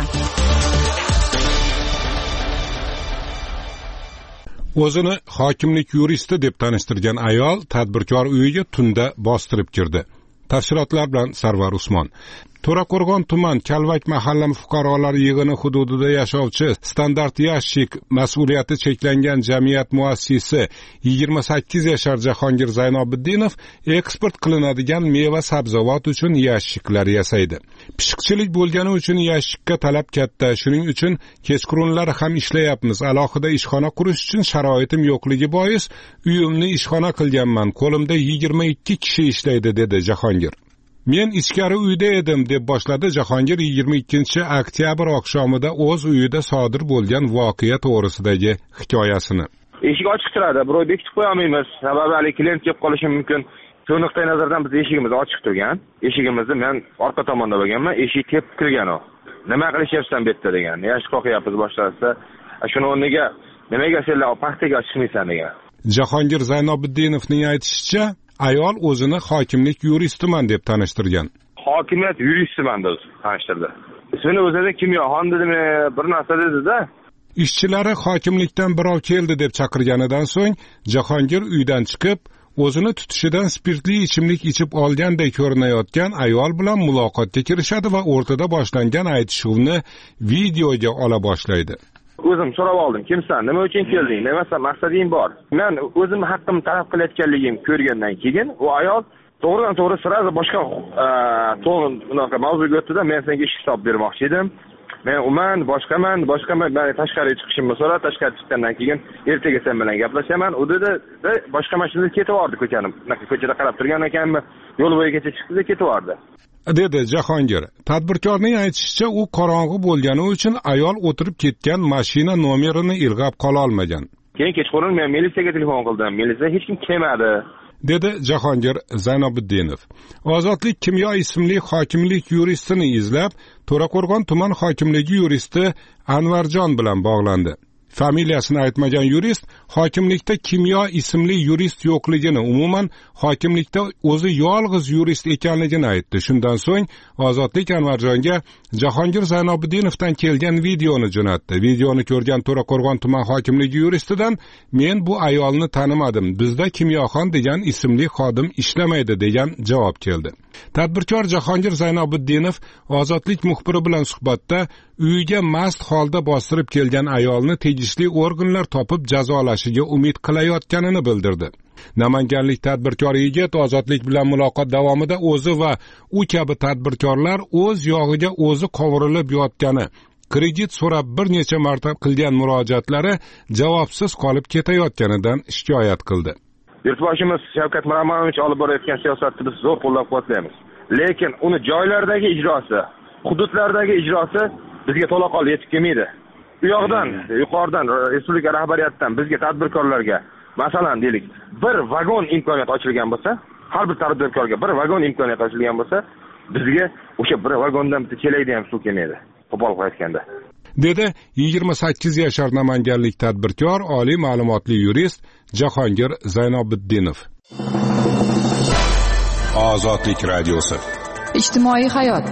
O'zini hokimlik yuristi deb tanishtirgan ayol tadbirkor uyiga tunda bostirib kirdi. Tafsilotlar bilan Sarvar Usmon. To'raqo'rg'on tuman Kalvak mahalla fuqarolar yig'ini hududida yashovchi Standart Yashik mas'uliyati cheklangan jamiyat muassisi yigirma sakkiz yashar Jahongir Zaynobiddinov eksport qilinadigan meva sabzavot uchun yashiklar yasaydi. Pishiqchilik bo'lgani uchun yashikka talab katta. Shuning uchun kechqurunlari ham ishlayapmiz. Alohida ishxona qurish uchun sharoitim yo'qligi bois uyimni ishxona qilganman. Qo'limda yigirma ikki kishi ishlaydi, dedi Jahongir. Men ichkari uyda edim, deb boshladi Jahongir yigirma ikkinchi oktyabr oqshomida o'z uyida sodir bo'lgan voqea to'g'risidagi hikoyasini. Eshik ochiq turadi, birov bekitib qo'ya olmaymiz. Sababi hali klient kelib qolishi mumkin. Shu nuqtai nazardan biz eshigimiz ochiq turgan. Eshigimizni men orqa tomonda bo'lganman, eshik tepib kirgan u. Nima qilishyapsan bu yerda degan. Yaxshi qo'yapmiz boshlasa. Shuni o'rniga nimaga senlar paxtaga chiqmaysan degan. Jahongir Zaynobiddinovning aytishicha, ayol o'zini hokimlik yuristiman deb tanishtirgan. Hokimiyat yuristiman deb tanishtirdi. Ismini o'zida kimyoxon dedimi, bir narsa dedi-da. Ishchilari hokimlikdan birov keldi deb chaqirganidan so'ng Jahongir uydan chiqib, o'zini tutishidan spirtli ichimlik ichib olganday ko'rinayotgan ayol bilan muloqotga kirishadi va o'rtada boshlangan aytishuvni videoga ola boshlaydi. O'zim so'rab oldim, kimsan, nima uchun kelding, nima maqsading bor? Men o'zim haqqimni talab qilayotganligim ko'rgandan keyin u ayol to'g'ridan to'g'ri sirazi boshqa to'g'ri bunaqa mavzuga o'tdi-da, men senga ish hisob bermoqchi edim. Men uman, boshqaman, boshqaman, men tashqariga chiqishimni so'rab, tashqariga chiqqandan keyin ertaga sen bilan gaplashaman. U dedi, boshqa mashinada ketib bordi ko'chani. Bunaqa ko'chada qarab turgan ekanmi, yo'l bo'yiga chiqdi, ketib bordi. dedi Jahongir. Tadbirkorning aytishicha, u qorong'u bo'lgani uchun ayol o'tirib ketgan mashina nomerini ilg'ab qola olmagan. Keyin kechqurun men militsiyaga telefon qildim. Militsiya hech kim kelmadi, dedi Jahongir Zaynobiddinov. Ozodlik kimyo ismli hokimlik yuristini izlab, To'raqo'rg'on tuman hokimligi yuristi Anvarjon bilan bog'landi. Familiyasini aytmagan yurist hokimlikda Kimyo ismli yurist yo'qligini, umuman hokimlikda o'zi yolg'iz yurist ekanligini aytdi. Shundan so'ng Ozodlik Anvarjonga Jahongir Zaynobiddinovdan kelgan videoni jo'natdi. Videoni ko'rgan To'raqo'rg'on tuman hokimligi yuristidan "Men bu ayolni tanimadim. Bizda Kimyoxon degan ismli xodim ishlamaydi" degan javob keldi. Tadbirkor Jahongir Zaynobiddinov Ozodlik muxbiri bilan suhbatda uyiga mast holda bostirib kelgan ayolni tegishli organlar topib jazolashiga umid qilayotganini bildirdi. Namanganlik tadbirkor yigit Ozodlik bilan muloqot davomida o'zi va u kabi tadbirkorlar o'z yog'iga o'zi qovurilib yotgani, kredit so'rab bir necha marta qilgan murojaatlari javobsiz qolib ketayotganidan shikoyat qildi. Yurtboshimiz Shavkat Miromonovich olib borayotgan siyosatni biz zo'r qo'llab-quvvatlaymiz. Lekin uni joylardagi ijrosi, hududlardagi ijrosi bizga to'laqonli yetib kelmaydi. U yoqdan, yuqoridan, respublika rahbariyatidan bizga tadbirkorlarga, masalan, deylik, bir vagon imkoniyat ochilgan bo'lsa, har bir tadbirkorga bir vagon imkoniyat ochilgan bo'lsa, bizga o'sha bir vagondan bitta chelayda ham suv kelmaydi. Qo'pol aytganda. dedi yigirma sakkiz yashar namanganlik tadbirkor, oliy ma'lumotli yurist Jahongir Zaynobiddinov. Ozodlik radiosi. Ijtimoiy hayot.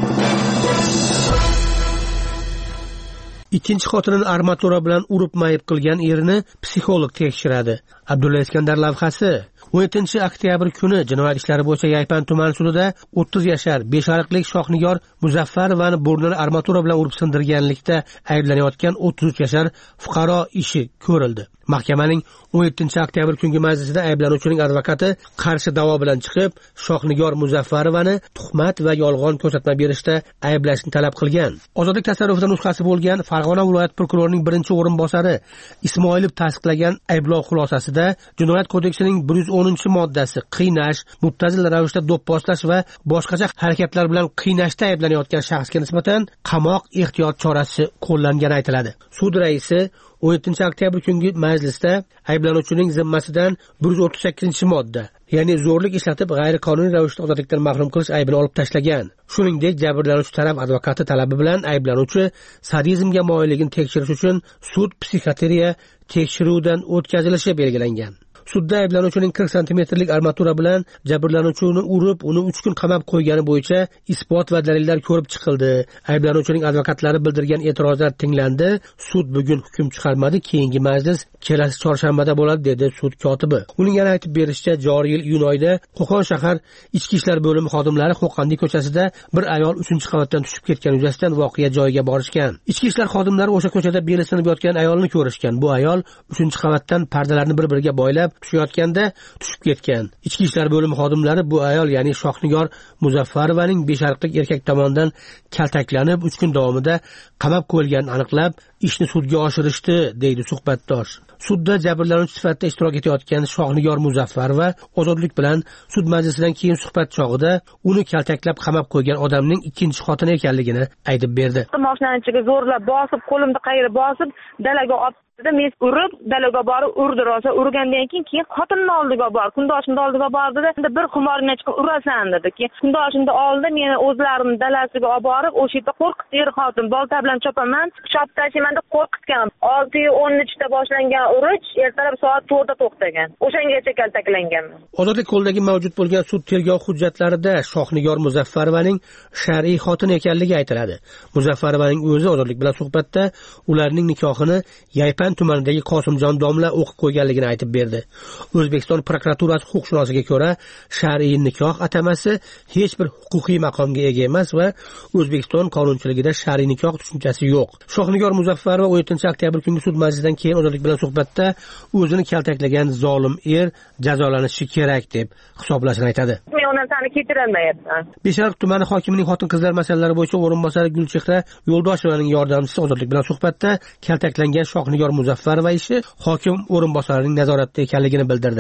Ikkinchi xotinini armatura bilan urib mayib qilgan erini psixolog tekshiradi. Abdulla Iskandar lavhasi. o'n yettinchi oktyabr kuni jinoyat ishlari bo'yicha Yaypan tuman sudida o'ttiz yashar beshariqlik Shohnigor Muzaffarovani burnini armatura bilan urib sindirganlikda ayblanayotgan o'ttiz uch yashar fuqaro ishi ko'rildi. Mahkamaning o'n yettinchi oktyabr kungi majlisida ayblanuvchining advokati qarshi da'vo bilan chiqib, Shohnigor Muzaffarovani tuhmat va yolg'on ko'rsatma berishda ayblashni talab qilgan. Ozodlik tasarrufida nusxasi bo'lgan Farg'ona viloyat prokurorining birinchi o'rinbosari Ismoilov tasdiqlagan ayblov xulosasida Jinoyat kodeksining bir yuz o'ninchi moddasi qiynash, muttazil ravishda do'pposlash va boshqacha harakatlar bilan qiynashda ayblanayotgan shaxsga nisbatan qamoq ehtiyot chorasi qo'llangani aytiladi. Sud raisi o'n yettinchi oktyabr kungi majlisda ayblanuvchining zimmasidan bir yuz o'ttiz sakkizinchi modda, ya'ni zo'rlik ishlatib g'ayriqonuniy ravishda ozodlikdan mahrum qilish aybini olib tashlagan. Shuningdek, jabrlanuvchi taraf advokati talabi bilan ayblanuvchi sadizmga moyilligini tekshirish uchun sud psixiatriya tekshiruvidan o'tkazilishi belgilangan. Sudda ayblanuvchining qirq santimetrlik armatura bilan jabrlanuvchini urib, uni uch kun qamab qo'ygani bo'yicha isbot va dalillar ko'rib chiqildi. Ayblanuvchining advokatlari bildirgan e'tirozlar tinglandi. Sud bugun hukm chiqarmadi, keyingi majlis kelasi chorshanbada bo'ladi, dedi sud kotibi. Uning yana aytib berishicha, joriy yil iyun oyida Qo'qon shahar ichki ishlar bo'limi xodimlari Qo'qondik ko'chasida bir ayol uchinchi qavatdan tushib ketgan yuzasidan voqea joyiga borishgan. Ichki ishlar xodimlari o'sha ko'chada beli sinib yotgan ayolni ko'rishgan. Bu ayol uchinchi qavatdan pardalarni bir-biriga boylab tushayotganda tushib ketgan. Ichki ishlar bo'limi xodimlari bu ayol, ya'ni Shohnigor Muzaffarovaning beshariqlik erkak tomonidan kaltaklanib uch kun davomida qamab qo'yilganini aniqlab, ishni sudga oshirishdi, deydi suhbatdosh. Sudda jabrlanuvchi sifatida ishtirok etayotgan Shohnigor Muzaffarova ozodlik bilan sud majlisidan keyin suhbat chog'ida uni kaltaklab qamab qo'ygan odamning ikkinchi xotini ekanligini aytib berdi. Mashinaning ichiga zo'rlab bosib, qo'limni qayirib bosib, dalaga olib men urib, dalaga borib urdi, rosa urgandan keyin keyin xotinning oldiga bor, kundoshimning oldiga bordida, bir xumorni chiqib urasan dedi. Keyin kundoshimni oldi, meni o'zlarim dalasiga olib borib, o'sha yerda qo'rqitdi xotin, bolta bilan chopaman, chop tashlayman deb qo'rqitgan. olti o'n uchda boshlangan urush ertalab soat to'rtda to'xtagan. O'shangacha kaltaklanganman. Ozodlik qo'lidagi mavjud bo'lgan sud tergov hujjatlarida Shohnigor Muzaffarovaning shar'iy xotini ekanligi aytiladi. Muzaffarovaning o'zi ozodlik bilan suhbatda ularning nikohini Yaypan tumanidagi Qosimjon domla o'qib qo'yganligini aytib berdi. O'zbekiston prokuraturasi huquqshunosligiga ko'ra, shar'iy nikoh atamasi hech bir huquqiy maqomga ega emas va O'zbekiston qonunchiligida shar'iy nikoh tushunchasi yo'q. Shohnigor Muzaffarova o'n yettinchi oktyabr kungi sud majlisidan keyin ozodlik bilan suhbatda o'zini kaltaklagan zolim er jazolanishi kerak deb hisoblashini aytadi. Men uni sani kechirolmayapman. Beshariq tumani hokimining xotin-qizlar masalalari bo'yicha o'rinbosari Gulchehra Yo'ldoshovaning yordamchisi ozodlik bilan suhbatda kaltaklangan Shohnigor Muzaffarova ishi hokim o'rinbosarining nazoratida ekanligini bildirdi.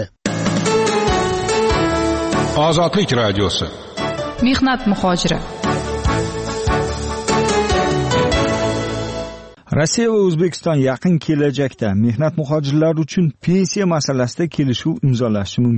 Ozodlik radiosi. Mehnat muhojiri. Rossiya va O'zbekiston yaqin kelajakda mehnat muhojirlari uchun pensiya masalasida kelishuv imzolashi mumkin.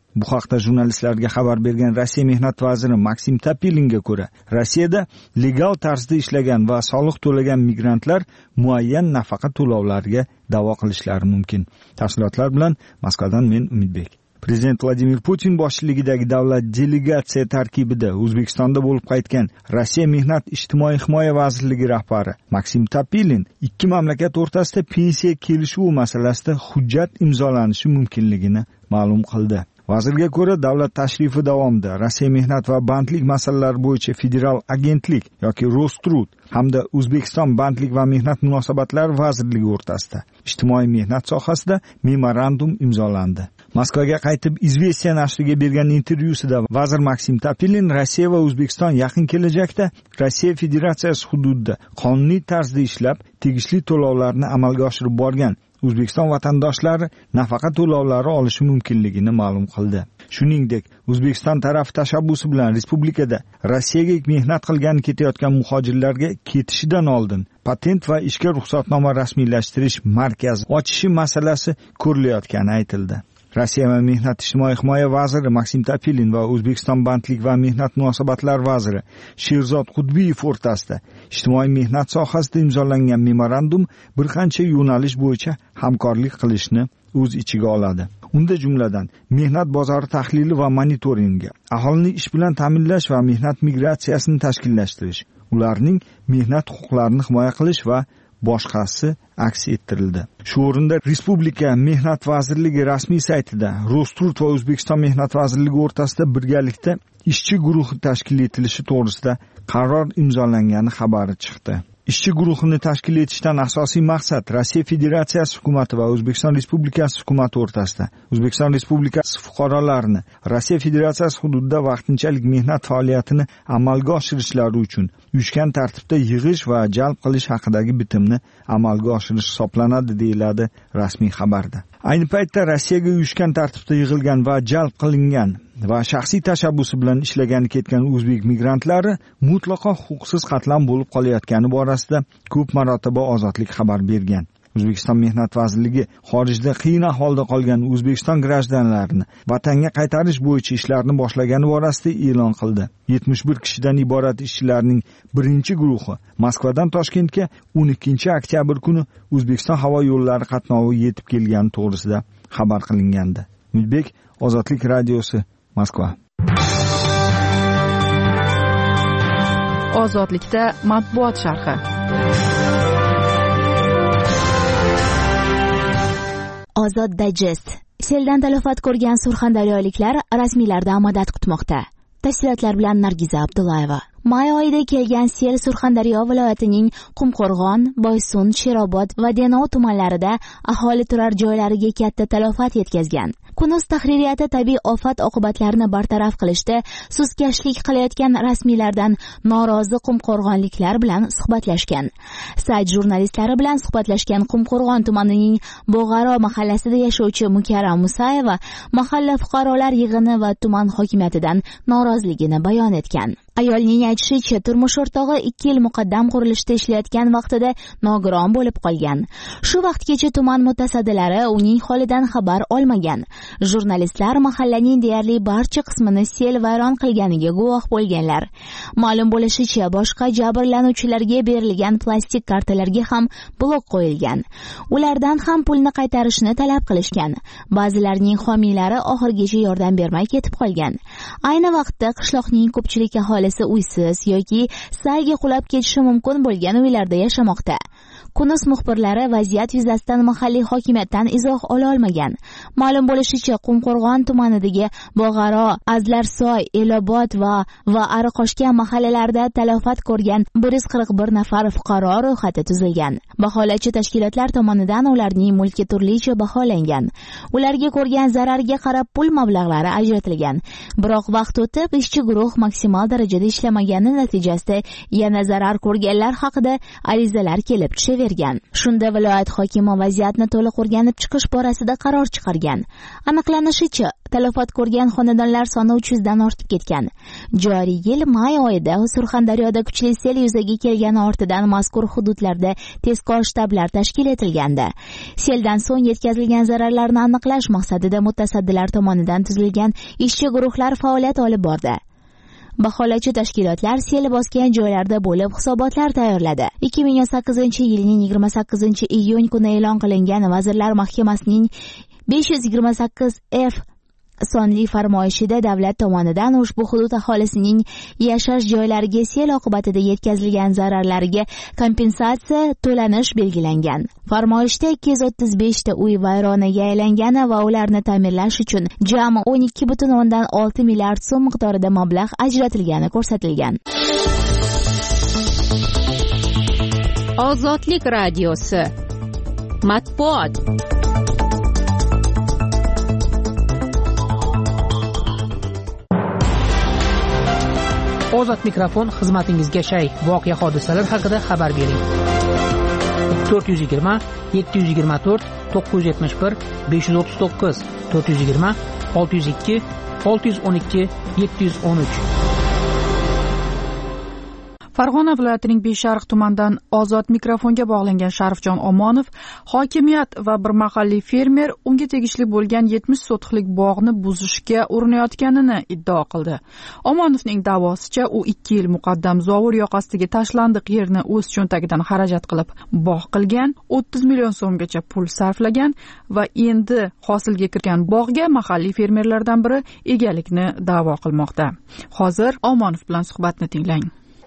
Bu haqda jurnalistlarga xabar bergan Rossiya mehnat vaziri Maksim Topilinga ko'ra, Rossiyada legal tarzda ishlagan va soliq to'lagan migrantlar muayyan nafaqa to'lovlariga da'vo qilishlari mumkin. Tafsilotlar bilan Moskvadan men Umidbek. Prezident Vladimir Putin boshchiligidagi davlat delegatsiya tarkibida O'zbekistonda bo'lib qaytgan Rossiya Mehnat ijtimoiy himoya vazirligi rahbari Maksim Topilin ikki mamlakat o'rtasida pensiya kelishuvi masalasida hujjat imzolanishi mumkinligini ma'lum qildi. Vazirga ko'ra, davlat tashrifi davomida Rossiya mehnat va bandlik masalalari bo'yicha federal agentlik yoki Rostrud hamda O'zbekiston bandlik va mehnat munosabatlari vazirligi o'rtasida ijtimoiy mehnat sohasida memorandum imzolandi. Moskvaga qaytib Izvestiya nashriga bergan intervyusida vazir Maksim Topilin Rossiya va O'zbekiston yaqin kelajakda Rossiya Federatsiyasi hududida qonuniy tarzda ishlab, tegishli to'lovlarni amalga oshirib borgan O'zbekiston vatandoshlari nafaqa to'lovlari olishi mumkinligini ma'lum qildi. Shuningdek, O'zbekiston tarafi tashabbusi bilan respublikada Rossiyaga mehnat qilgan ketayotgan muhojirlarga ketishidan oldin patent va ishga ruxsatnoma rasmiylashtirish markazi ochishi masalasi ko'rilayotgani aytildi. Rossiya va mehnat ijtimoiy himoya vaziri Maksim Topilin va O'zbekiston bandlik va mehnat munosabatlari vaziri Sherzod Qudbiyev o'rtasida ijtimoiy mehnat sohasida imzolangan memorandum bir qancha yo'nalish bo'yicha hamkorlik qilishni o'z ichiga oladi. Unda jumladan mehnat bozori tahlili va monitoringi, aholini ish bilan ta'minlash va mehnat migratsiyasini tashkillashtirish, ularning mehnat huquqlarini himoya qilish va boshqasi aks ettirildi. Shu o'rinda Respublika Mehnat vazirligi rasmiy saytida Rostrud va O'zbekiston Mehnat vazirligi o'rtasida birgalikda ishchi guruhi tashkil etilishi to'g'risida qaror imzolangani xabari chiqdi. Ishchi guruhini tashkil etishdan asosiy maqsad Rossiya Federatsiyasi hukumati va O'zbekiston Respublikasi hukumati o'rtasida O'zbekiston Respublikasi fuqarolarini Rossiya Federatsiyasi hududida vaqtinchalik mehnat faoliyatini amalga oshirishlari uchun uyushgan tartibda yig'ish va jalb qilish haqidagi bitimni amalga oshirish hisoblanadi, deyiladi rasmiy xabarda. Ayni paytda Rossiyaga uyushgan tartibda yig'ilgan va jalb qilingan va shaxsiy tashabbusi bilan ishlagani ketgan o'zbek migrantlari mutlaqo huquqsiz qatlam bo'lib qolayotgani borasida ko'p marotaba Ozodlik xabar bergan. O'zbekiston Mehnat vazirligi xorijda qiyin ahvolda qolgan O'zbekiston grajdanlarini vatanga qaytarish bo'yicha ishlarni boshlagani borasida e'lon qildi. yetmish bir kishidan iborat ishchilarning birinchi guruhi Moskvadan Toshkentga o'n ikkinchi oktyabr kuni O'zbekiston havo yo'llari qatnovi yetib kelgani to'g'risida xabar qilingandi. Umidbek, Ozodlik radiosi, Moskva. Ozodlikda matbuot sharhi. Ozod Digest. Seldan talafot ko'rgan surxondaryoliklar rasmiylardan madad kutmoqda. Tafsilotlar bilan Nargiza Abdullayeva. May oyida kelgan sel Surxondaryo viloyatining Qumqo'rg'on, Boysun, Sherobod va Denov tumanlarida aholi turar joylariga katta talafot yetkazgan. Kunuz tahririyati tabiiy ofat oqibatlarini bartaraf qilishda sustkashlik qilayotgan rasmiylardan norozi qumqo'rg'onliklar bilan suhbatlashgan. Sayt jurnalistlari bilan suhbatlashgan Qumqo'rg'on tumanining Bo'g'aro mahallasida yashovchi Mukarram Musayeva mahalla fuqarolar yig'ini va tuman hokimiyatidan noroziligini bayon etgan. Ayolning aytishicha, turmush o'rtog'i ikki yil muqaddam qurilishda ishlayotgan vaqtida nogiron bo'lib qolgan. Shu vaqtgacha tuman mutasaddilari uning holidan xabar olmagan. Jurnalistlar mahallaning deyarli barcha qismini sel vayron qilganiga guvoh bo'lganlar. Ma'lum bo'lishicha, boshqa jabrlanuvchilarga berilgan plastik kartalarga ham blok qo'yilgan. Ulardan ham pulni qaytarishni talab qilishgan. Ba'zilarining homiylari oxirgacha yordam bermay ketib qolgan. Ayni vaqtda qishloqning ko'pchilik aholisi uysiz yoki sayga qulab ketishi mumkin bo'lgan uylarda yashamoqda. Kunuz muxbirlari vaziyat yuzasidan mahalliy hokimiyatdan izoh ola olmagan. Ma'lum bo'lishicha, Qumqo'rg'on tumanidagi Bo'g'aro, Azlarsoy, Elobod va va Ariqoshgan mahallalarida talafot ko'rgan bir yuz qirq bir nafar fuqaro ro'yxati tuzilgan. Baholachi tashkilotlar tomonidan ularning mulki turlicha baholangan. Ularga ko'rgan zararga qarab pul mablag'lari ajratilgan. Biroq vaqt o'tib, ishchi guruh maksimal darajada ishlamagani natijasida yana zarar ko'rganlar haqida arizalar kelib tushavergan. Shunda viloyat hokimi vaziyatni to'liq o'rganib chiqish borasida qaror chiqargan. Aniqlanishicha, talafot ko'rgan xonadonlar soni uch yuzdan ortib ketgan. Joriy yil may oyida Surxondaryoda kuchli sel yuzaga kelgani ortidan mazkur hududlarda tezkor shtablar tashkil etilgandi. Seldan so'ng yetkazilgan zararlarni aniqlash maqsadida mutasaddilar tomonidan tuzilgan ishchi guruhlar faoliyat olib bordi. Baholovchi tashkilotlar sel bosgan joylarda bo'lib hisobotlar tayyorladi. ikki ming o'n sakkizinchi yilning yigirma sakkizinchi iyun kuni e'lon qilingan Vazirlar Mahkamasining besh yuz yigirma sakkiz F sonli farmoyishida davlat tomonidan ushbu hudud aholisining yashash joylariga sel oqibatida yetkazilgan zararlarga kompensatsiya to'lanish belgilangan. Farmoyishda ikki yuz o'ttiz besh ta uy vayronaga aylangani va ularni ta'mirlash uchun jami o'n ikki butun o'ndan olti milliard so'm miqdorida mablag' ajratilgani ko'rsatilgan. Ozodlik radiosi matbuot. Ozod mikrofon xizmatingizga shay. Voqea hodisalar haqida xabar bering. to'rt yuz yigirma yetti yuz yigirma to'rt to'qqiz yuz yetmish bir besh yuz o'ttiz to'qqiz to'rt yuz yigirma olti yuz ikki olti yuz o'n ikki yetti yuz o'n uch. Farg'ona viloyatining Beshariq tumanidan ozod mikrofonga bog'langan Sharifjon Omonov hokimiyat va bir mahalliy fermer unga tegishli bo'lgan yetmish sotixlik bog'ni buzishga urinayotganini iddao qildi. Omonovning da'vosicha u ikki yil muqaddam Zovur yoqasidagi tashlandiq yerni o'z cho'ntagidan xarajat qilib bog' qilgan, o'ttiz million so'mgacha pul sarflagan va endi hosilga kirgan bog'ga mahalliy fermerlardan biri egalikni da'vo qilmoqda. Hozir Omonov bilan suhbatni tinglang.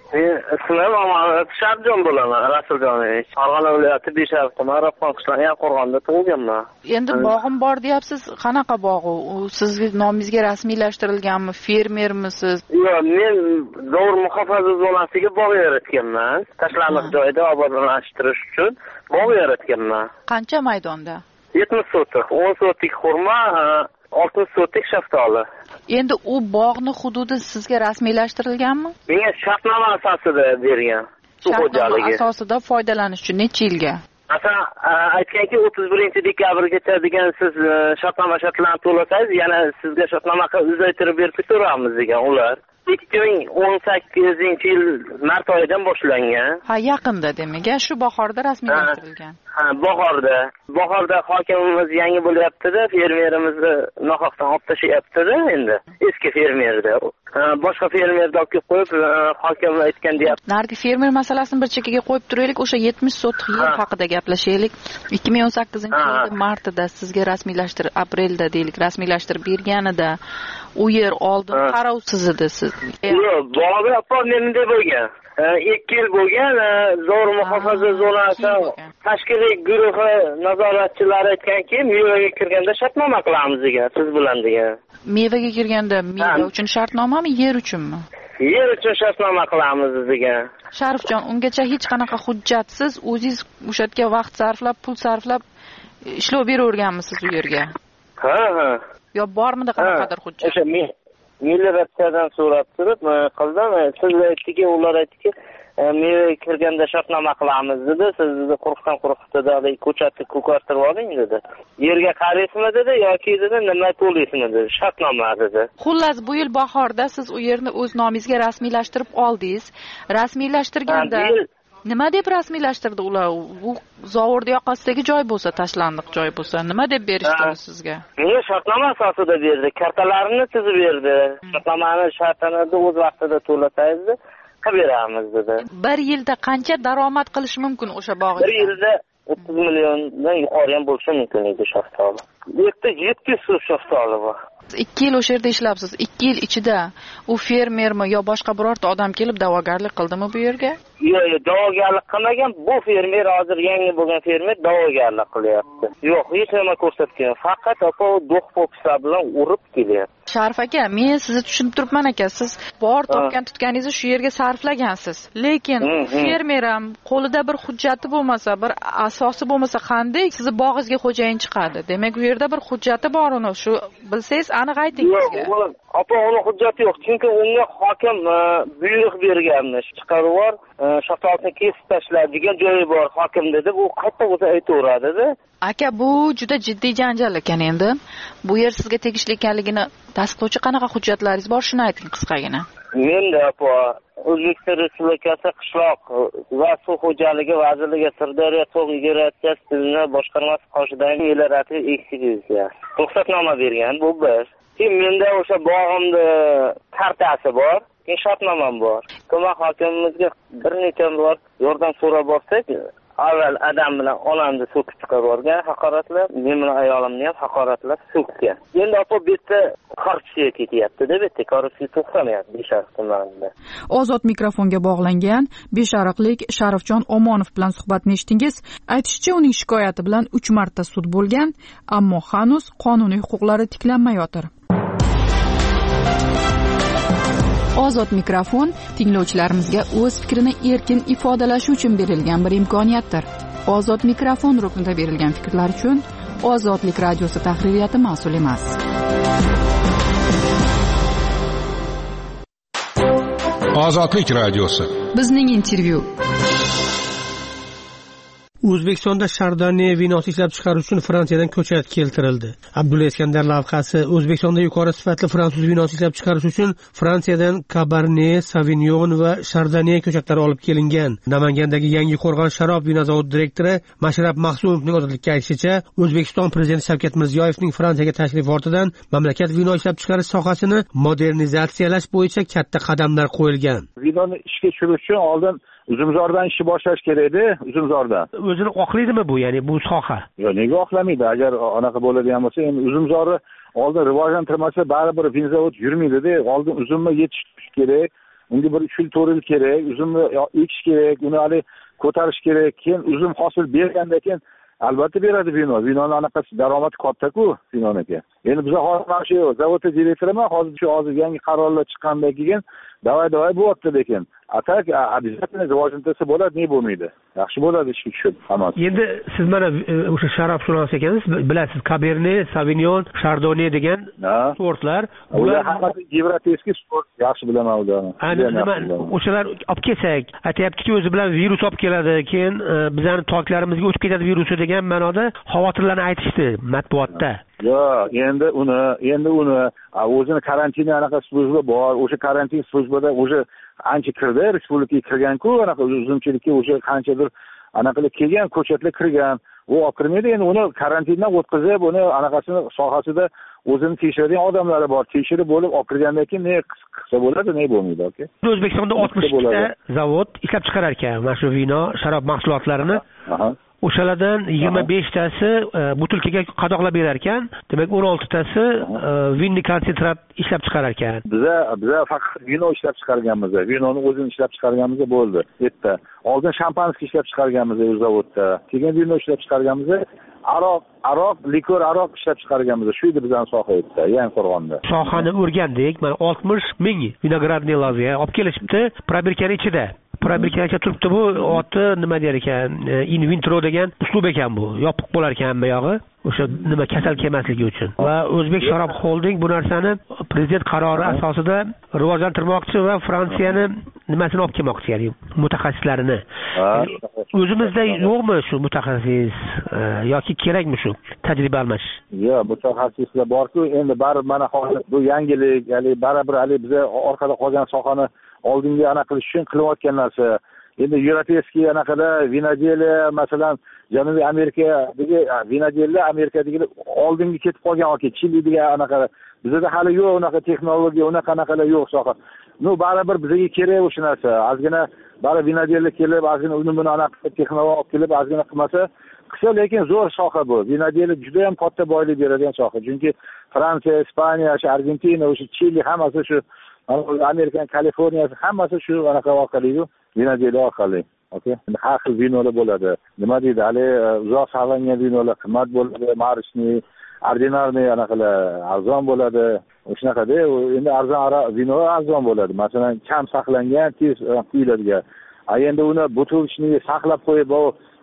Ismim Omonov Sharifjon bo'laman, Rasuljonovich. Farg'ona viloyati Beshariq tumani Ravqon qishlog'i Yanqo'rg'onda tug'ilganman. Endi bog'im bor deyapsiz, qanaqa bog' u? Sizning nomingizga rasmiylashtirilganmi, fermermisiz? Yo'q, men Zovur muhofaza zonasiga bog' yaratganman. Tashlandiq joyda obodonlashtirish uchun bog' yaratganman. Qancha maydonda? yetmish sotik, o'n sotik xurmo, oltmish sotik shaftoli. Endi u bog'ni hududi sizga rasmiylashtirilganmi? Menga shartnoma asosida bergan. Shartnoma asosida foydalanish uchun necha yilga? Masalan, aytganki o'ttiz birinchi dekabrgacha degan siz shartnoma shartlarni to'lasangiz, yana sizga shartnomaga uzaytirib berib turamiz degan ular. ikki ming o'n sakkizinchi yil mart oyidan boshlangan. Ha, yaqinda demak, shu bahorda rasmiylashtirilgan. Ha, bahorda. Bahorda hokimimiz yangi bo'lyapti-da, fermerimizni nohaqdan olib tashyapti-da endi. Eski fermerda. Boshqa fermerda olib qo'yib, hokim aytgan deyapti. Nargi fermer masalasini bir chekkaga qo'yib turaylik, o'sha yetmish sotik yer haqida gaplashaylik. ikki ming o'n sakkizinchi yil martida sizga rasmiylashtirib, aprelda deylik, rasmiylashtirib berganida u yer oldin qarovsiz edi siz. Yo'q, bog'da appointment bo'lgan. ikki yil bo'lgan, Zovur muhofaza zonasi tashkiliy guruhi nazoratchilari aytganki, mevaga kirganda shartnoma qilamiz degan, siz bilan degan. Mevaga kirganda meva uchun shartnomami, yer uchunmi? Yer uchun shartnoma qilamiz degan. Sharifjon, ungacha hech qanaqa hujjatsiz o'zingiz o'sha yerga vaqt sarflab, pul sarflab ishlov beraverganmisiz u yerga? Ha, ha. Yo bormidi qanaqadir hujjat? O'sha men Milliyadan so'rab turib qildim. Siz aytdiki, ular aytdiki, meva kirganda shartnoma qilamiz dedi. Siz dedi quruqdan quruqda dedi, ko'chatni ko'kartirib oling dedi. Yerga qaraysizmi dedi yoki dedi, nima to'laysizmi dedi, shartnoma dedi. Xullas, bu yil bahorda siz u yerni o'z nomingizga rasmiylashtirib oldingiz. Rasmiylashtirganda nima deb rasmiylashtirdi ular? Bu Zovur yoqasidagi joy bo'lsa, tashlandiq joy bo'lsa, nima deb berishdi sizga? Menga shartnoma asosida berdi, kartalarini tizib berdi. Shartnomani shartini o'z vaqtida to'lasangiz, qilib beramiz dedi. Bir yilda qancha daromad qilish mumkin o'sha bog'da? Bir yilda o'ttiz milliondan yuqori ham bo'lishi mumkin edi shaftoli. yetti yuz so'm shaftoli bor. ikki yil o'sha yerda ishlabsiz. ikki yil ichida u fermermi yo boshqa birorta odam kelib da'vogarlik qildimi bu yerga? Yo'q, yo'q, da'vogarlik qilmagan. Bu fermer hozir yangi bo'lgan fermer da'vogarlik qilyapti. Yo'q, hech nima ko'rsatgan. Faqat opa do'q po'pisa bilan urib kelyapti. Sharif aka, men sizni tushunib turibman aka. Siz bor topgan tutganingizni shu yerga sarflagansiz. Lekin fermer ham qo'lida bir hujjati bo'lmasa, bir asosi bo'lmasa qanday sizni bog'ingizga xo'jayin chiqadi? Demak, u yerda bir hujjati bor uni. Shu bilsangiz aniq ayting bizga. Yo'q, opa, uni hujjati yo'q. Chunki unga hokim buyruq berganmi, chiqarib bor, shokolni kesib tashladigan joyi bor hokim dedi. Bu qayerda bo'lsa aytaveradi-da. Aka, bu juda jiddiy janjal ekan endi. Bu yer sizga tegishli ekanligini tasdiqlovchi qanaqa hujjatlaringiz bor, shuni ayting qisqagina. Menda opa, O'zbekiston Respublikasi Qishloq va suv xo'jaligi vazirligi Sirdaryo tog' migratsiyasi tizimi boshqarmasi qoshidagi yerlarga ekspertiza ruxsatnoma bergan bu biz. Keyin menda o'sha bog'imda kartasi bor, keyin shartnomam bor. Tuman hokimimizga bir necha bor yordam so'rab borsak, avval adam bilan onamni so'kib chiqarib yuborgan, haqoratlab, men bilan ayolimni ham haqoratlab so'kkan. Endi opa bu yerda korrupsiya ketyapti-da, bu yerda korrupsiya to'xtamayapti Beshariq tumanida. Ozod mikrofonga bog'langan Beshariqlik Sharifjon Omonov bilan suhbatni eshitdingiz. Aytishicha, uning shikoyati bilan uch marta sud bo'lgan, ammo hanuz qonuniy huquqlari tiklanmayotir. Ozod mikrofon tinglovchilarimizga o'z fikrini erkin ifodalashi uchun berilgan bir imkoniyatdir. Ozod mikrofon ruknida berilgan fikrlar uchun Ozodlik radiosi tahririyati mas'ul emas. Ozodlik radiosi. Bizning intervyu. O'zbekistonda Chardonnay vinosi ishlab chiqarish uchun Fransiyadan ko'chat keltirildi. Abdulla Iskandar lavhasi O'zbekistonda yuqori sifatli fransuz vinosi ishlab chiqarish uchun Fransiyadan Cabernet Sauvignon va Chardonnay ko'chatlari olib kelingan. Namangandagi Yangi Qo'rg'on sharob vino zavodi direktori Mashrab Mahsumovning Ozodlikka aytishicha, O'zbekiston prezidenti Shavkat Mirziyoyevning Fransiyaga tashrif ortidan mamlakat vino ishlab chiqarish sohasini modernizatsiyalash bo'yicha katta qadamlar qo'yilgan. Vinoni ishga tushirish uchun oldin Uzumzordan ishni boshlash kerak edi, Uzumzordan. O'zini oqlaydimi bu, ya'ni bu soha? Yo'q, nega oqlamaydi? Agar anaqa bo'ladigan bo'lsa, endi Uzumzorni oldin rivojlantirmasa, baribir vinzavod yurmaydi-da. Oldin uzumni yetishtirish kerak, unga bir uch yil to'rt yil kerak, uzumni ekish kerak, uni hali ko'tarish kerak, keyin uzum hosil bergandan keyin albatta beradi vino. Vinoni anaqasi daromadi katta-ku vinoniki. Endi biz hozir mana shu zavodda direktorman, hozir shu hozir yangi qarorlar chiqqandan keyin davay-davay bo'lyapti lekin. Atak обязательно rivojlantirsa bo'ladi, ne bo'lmaydi. Yaxshi bo'ladi ishga tushib hammasi. Endi siz mana o'sha sharobshunos ekansiz, bilasiz, Cabernet Sauvignon, Chardonnay degan sortlar. Bular hammasi yevropeyskiy sort, yaxshi bilaman ularni. Ana o'shalar olib kelsak, aytayaptiki, o'zi bilan virus olib keladi, keyin bizning toklarimizga o'tib ketadi virusi degan ma'noda xavotirlarni aytishdi matbuotda. Yo'q, endi uni, endi uni o'zini karantina anaqa slujba bor, o'sha karantin slujbada o'sha ancha kirdi, respublikaga kirgan-ku, anaqa uzumchilikka o'sha qanchadir anaqa kelgan, ko'chatlar kirgan. U olib kirmaydi, endi uni karantindan o'tkazib, uni anaqasini sohasida o'zini tekshiradigan odamlari bor. Tekshirib bo'lib olib kirgandan keyin ne qilsa bo'ladi, ne bo'lmaydi, aka. O'zbekistonda oltmish ta zavod ishlab chiqarar ekan mana shu vino, sharob mahsulotlarini. Aha. O'shalardan yigirma beshtasi butilkaga qadoqlab berar ekan, demak o'n oltitasi vinni konsentrat ishlab chiqarar ekan. Biza biza faqat vino ishlab chiqarganmiz. Vinoni o'zini ishlab chiqarganmiz bo'ldi. Yerda. Oldin shampanskiy ishlab chiqarganmiz o'z zavodda. Keyin vino ishlab chiqarganmiz. Aroq, aroq, likor aroq ishlab chiqarganmiz. Shu edi bizning soha edi, Yangi Qo'rg'onda. Sohani o'rgandik. Mana oltmish ming vinogradniy loziya olib kelishibdi, probirkaning ichida. Probirkacha turibdi bu, oti nima der ekan, in vitro degan uslub ekan bu. Yopiq bo'lar ekan bu yog'i. O'sha nima kasal kelmasligi uchun. Va O'zbek Sharob Holding bu narsani prezident qarori asosida rivojlantirmoqchi va Fransiyani nimasini olib kelmoqchi, ya'ni mutaxassislarini. O'zimizda yo'qmi shu mutaxassis yoki kerakmi shu tajriba almashish? Yo'q, mutaxassislar bor-ku, endi baribir mana hozir bu yangilik, ya'ni baribir hali biz orqada qolgan sohani oldinga anaqa qilish uchun qilayotgan narsa. Endi yevropeyskiy anaqada vinodeliya, masalan, Janubiy Amerikadagi vinodeliya Amerikadagi oldinga ketib qolgan yoki Chilidagi anaqa. Bizda hali yo'q unaqa texnologiya, unaqa anaqalar yo'q soha. No, baribir bizga kerak o'sha narsa. Ozgina baribir vinodeliya kelib, ozgina uni buni anaqa texnologiya olib kelib, ozgina qilmasa, qilsa lekin zo'r soha bu. Vinodeliya juda ham katta boylik beradigan soha. Chunki Fransiya, Ispaniya, Argentina, o'sha Chili hammasi shu Amerikan Kaliforniyasi hammasi shu anaqa orqali-ku, vinodeliya orqali. Okay? Har xil vinolar bo'ladi. Nima deydi? Hali uzoq saqlangan vinolar qimmat bo'ladi, marishni, ordinarniy anaqalar arzon bo'ladi. O'shunaqada, endi arzon vino arzon bo'ladi. Masalan, kam saqlangan, tez quyiladigan. A endi uni butilchini saqlab qo'yib,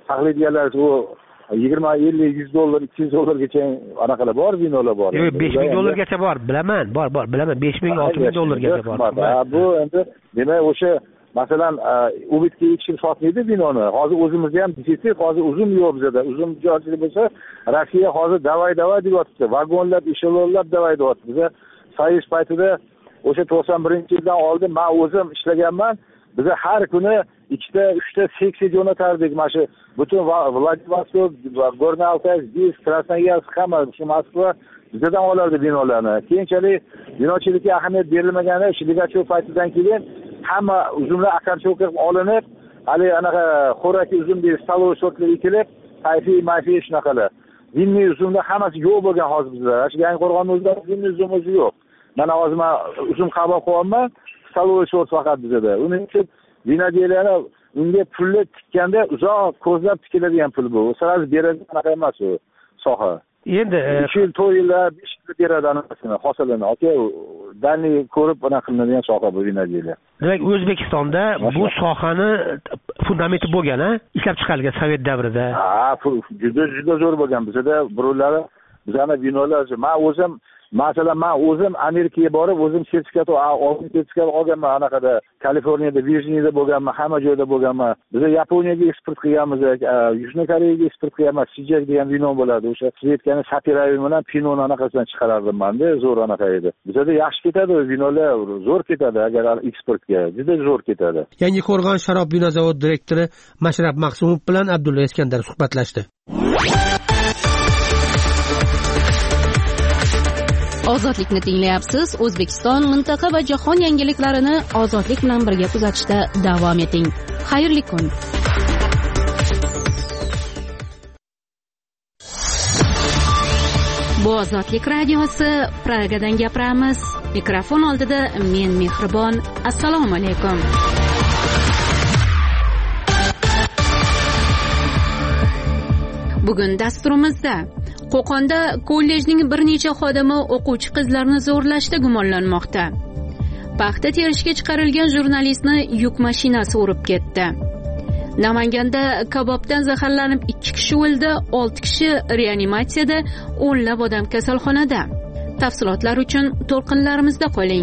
saqlaydiganlar u yigirma ellik yuz dollar ikki yuz dollargacha anaqalar bor, vinolar bor. yo'q, besh ming dollargacha bor, bilaman, bor bor bilaman, besh ming olti ming dollargacha bor. Bu endi demak o'sha masalan ubitga ekishib sotmaydi vinoni. Hozir o'zimizda ham desak, hozir uzum yo'q bizda. Uzum joychilik bo'lsa, Rossiya hozir davay davay deyapti. Vagonlar, eshelonlar davay deyapti. Biza Soyuz paytida o'sha to'qson birinchi yildan oldin men o'zim ishlaganman. Biza har kuni ikkita, uchta seksiya jo'natardik. Mana shu butun Vladivostok, Gorniy Altay, Bisk, Krasnoyarsk, hamma shu Moskva bizdan olardi vinolarni. Keyinchalik vinochilikka ahamiyat berilmagani, shu Ligachov paytidan keyin hamma uzumlar akarchokka olinib, hali anaqa xo'rak uzum deb staloy sortlar ekilib, sayfiy, mayfiy shunaqalar. Vinniy uzumlar hammasi yo'q bo'lgan hozir bizda. Shu Yangiqo'rg'onda o'zida vinniy uzum o'zi yo'q. Mana hozir men uzum qabul qilyapman, staloy sort faqat bizda. Uning uchun vinodelarni unga pulni tikkanda uzoq ko'zlab tikiladigan pul bu. Sirasi beradi anaqa emas u soha. Endi uch yil, to'rt yillar, besh yil beradi anaqasini, hosilini. Aka, dalni ko'rib anaqa qilinadigan soha bu vinodelar. Demak, O'zbekistonda bu sohani fundamenti bo'lgan, a? Ishlab chiqarilgan Sovet davrida. Ha, juda juda zo'r bo'lgan. Bizda birovlari bizani vinolar, men o'zim masalan men o'zim Amerikaga borib, o'zim sertifikat olgan, sertifikat olganman anaqada, Kaliforniyada, Virjiniyada bo'lganman, hamma joyda bo'lganman. Biz Yaponiyaga eksport qilganmiz, Yužniy Koreyaga eksport qilganmiz. Sijak degan vino bo'ladi. O'sha Svetkani Sapiravi bilan Pinot anaqasidan chiqarardim men-da, zo'r anaqa edi. Bizda yaxshi ketadi vinolar, zo'r ketadi agar eksportga. Juda zo'r ketadi. Yangiqo'rg'on sharob vino zavodi direktori Mashrab Maqsumov bilan Abdulla Iskandar suhbatlashdi. Ozodlikni tinglayapsiz. O'zbekiston, mintaqa va jahon yangiliklarini ozodlik bilan birga kuzatishda davom eting. Xayrli kun. Bu Ozodlik radiosi, Pragadan gapiramiz. Mikrofon oldida men Mehribon. Assalomu alaykum. Bugun dasturimizda Qo'qonda kollejning bir necha xodimi o'quvchi qizlarni zo'rlashda gumonlanmoqda. Paxta terishga chiqarilgan jurnalistni yuk mashinasi urib ketdi. Namanganda kabobdan zaharlanib ikki kishi o'ldi, olti kishi reanimatsiyada, o'nlab odam kasalxonada. Tafsilotlar uchun to'lqinlarimizda qoling.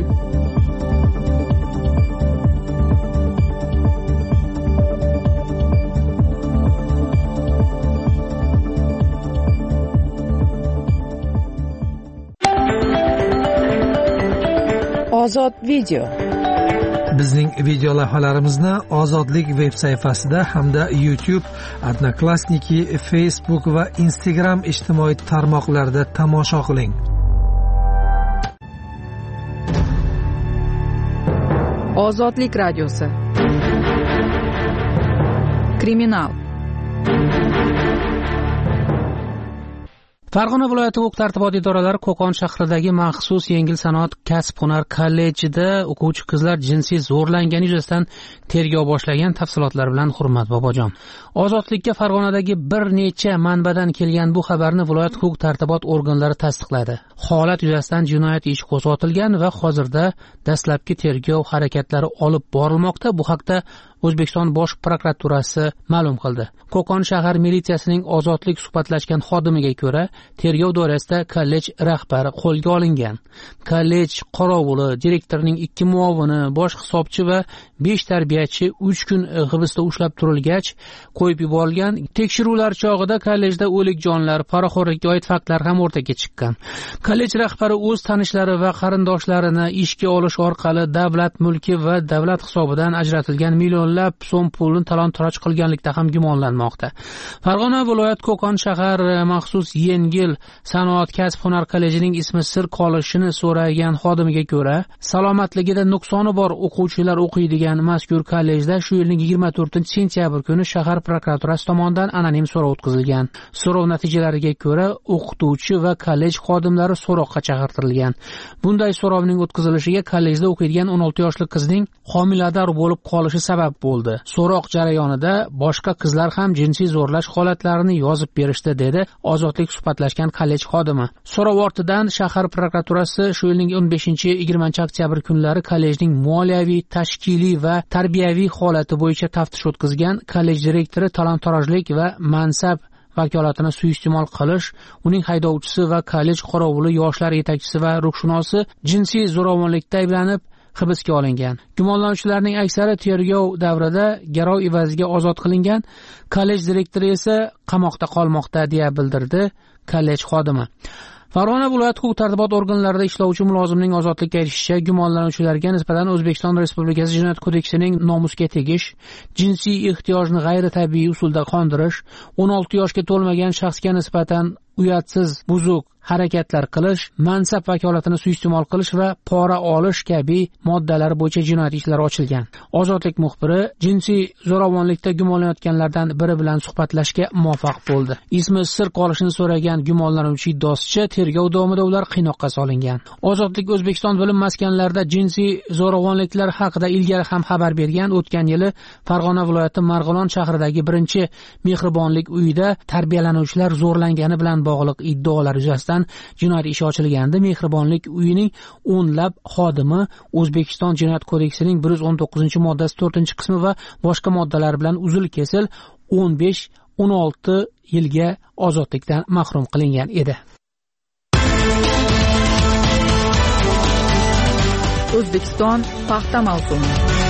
Ozod video. Bizning video lavhalarimizni Ozodlik veb sayfasida hamda YouTube, Odnoklassniki, Facebook va Instagram ijtimoiy tarmoqlarida tomosha qiling. Ozodlik radiosi. Kriminal. Farg'ona viloyati huquq-tartibot idoralari Qo'qon shahridagi maxsus yengil sanoat kasb-hunar kollejida o'quvchi qizlar jinsiy zo'rlangani yuzasidan tergov boshlagan. Tafsilotlar bilan Hurmat Bobojon. Ozodlikka Farg'onadagi bir necha manbadan kelgan bu xabarni viloyat huquq-tartibot organlari tasdiqladi. Holat yuzasidan jinoyat ishi qo'zg'atilgan va hozirda dastlabki tergov harakatlari olib borilmoqda. Bu haqda O'zbekiston Bosh prokuraturasi ma'lum qildi. Qo'qon shahar militsiyasining ozodlik suhbatlashgan xodimiga ko'ra, tergov doirasida kollej rahbari qo'lga olingan. Kollej qorovuli, direktorning ikki muovini, bosh hisobchi va besh tarbiyachi uch kun hibsda ushlab turilgach, qo'yib yuborilgan. Tekshiruvlar chog'ida kollejda o'lik jonlar, poraxo'rlikka oid faktlar ham o'rtaga chiqqan. Kollej rahbari o'z tanishlari va qarindoshlarini ishga olish orqali davlat mulki va davlat hisobidan ajratilgan millionlab so'm pulni talon-taroj qilganlikda ham gumonlanmoqda. Farg'ona viloyat Qo'qon shahar maxsus yengil sanoat kasb-hunar kollejining ismi sir qolishini so'ragan xodimiga ko'ra, salomatligida nuqsoni bor o'quvchilar o'qiydigan mazkur kollejda shu yilning yigirma to'rtinchi sentyabr kuni shahar prokuraturasi tomonidan anonim so'rov o'tkazilgan. So'rov natijalariga ko'ra, o'qituvchi va kollej xodimlari so'roqqa chaqirtirilgan. Bunday so'rovning o'tkazilishiga kollejda o'qiydigan o'n olti yoshli qizning homilador bo'lib qolishi sabab sabab bo'ldi. So'roq jarayonida boshqa qizlar ham jinsiy zo'rlash holatlarini yozib berishdi, dedi Ozodlik suhbatlashgan kollej xodimi. So'rov ortidan shahar prokuraturasi shu yilning o'n beshinchi yigirmanchi oktyabr kunlari kollejning moliyaviy, tashkiliy va tarbiyaviy holati bo'yicha taftish o'tkazgan. Kollej direktori talon-torojlik va mansab vakolatini suiiste'mol qilish, uning haydovchisi va kollej qorovuli yoshlar yetakchisi va ruhshunosi jinsiy zo'ravonlikda ayblanib hibsga olingan. Gumonlanuvchilarning aksari tergov davrida garov evaziga ozod qilingan. Kollej direktori esa qamoqda qolmoqda, deya bildirdi kollej xodimi. Farg'ona viloyat huquq-tartibot organlarida ishlovchi mulozimning ozodlikka erishicha, gumonlanuvchilarga nisbatan O'zbekiston Respublikasi Jinoyat kodeksining nomusga tegish, jinsiy ehtiyojni g'ayritabiiy usulda qondirish, o'n olti yoshga to'lmagan shaxsga nisbatan uyatsiz, buzuq harakatlar qilish, mansab vakolatini suiiste'mol qilish va pora olish kabi moddalar bo'yicha jinoyat ishlari ochilgan. Ozodlik muxbiri jinsiy zo'ravonlikda gumonlanayotganlardan biri bilan suhbatlashga muvaffaq bo'ldi. Ismi sir qolishini so'ragan gumonlanuvchi iddaosicha, tergov davomida ular qiynoqqa solingan. Ozodlik O'zbekiston bilim maskanlarida jinsiy zo'ravonliklar haqida ilgari ham xabar bergan. O'tgan yili Farg'ona viloyati Marg'ilon shahridagi birinchi mehribonlik uyida tarbiyalanuvchilar zo'rlangani bilan bog'liq iddaolar yuzasidan jinoyat ishi ochilgandi. Mehribonlik uyining o'nlab xodimi O'zbekiston Jinoyat kodeksining bir yuz o'n to'qqizinchi moddasi to'rtinchi qismi va boshqa moddalar bilan uzil-kesil o'n besh o'n olti yilga ozodlikdan mahrum qilingan edi. O'zbekiston paxta mavsumi.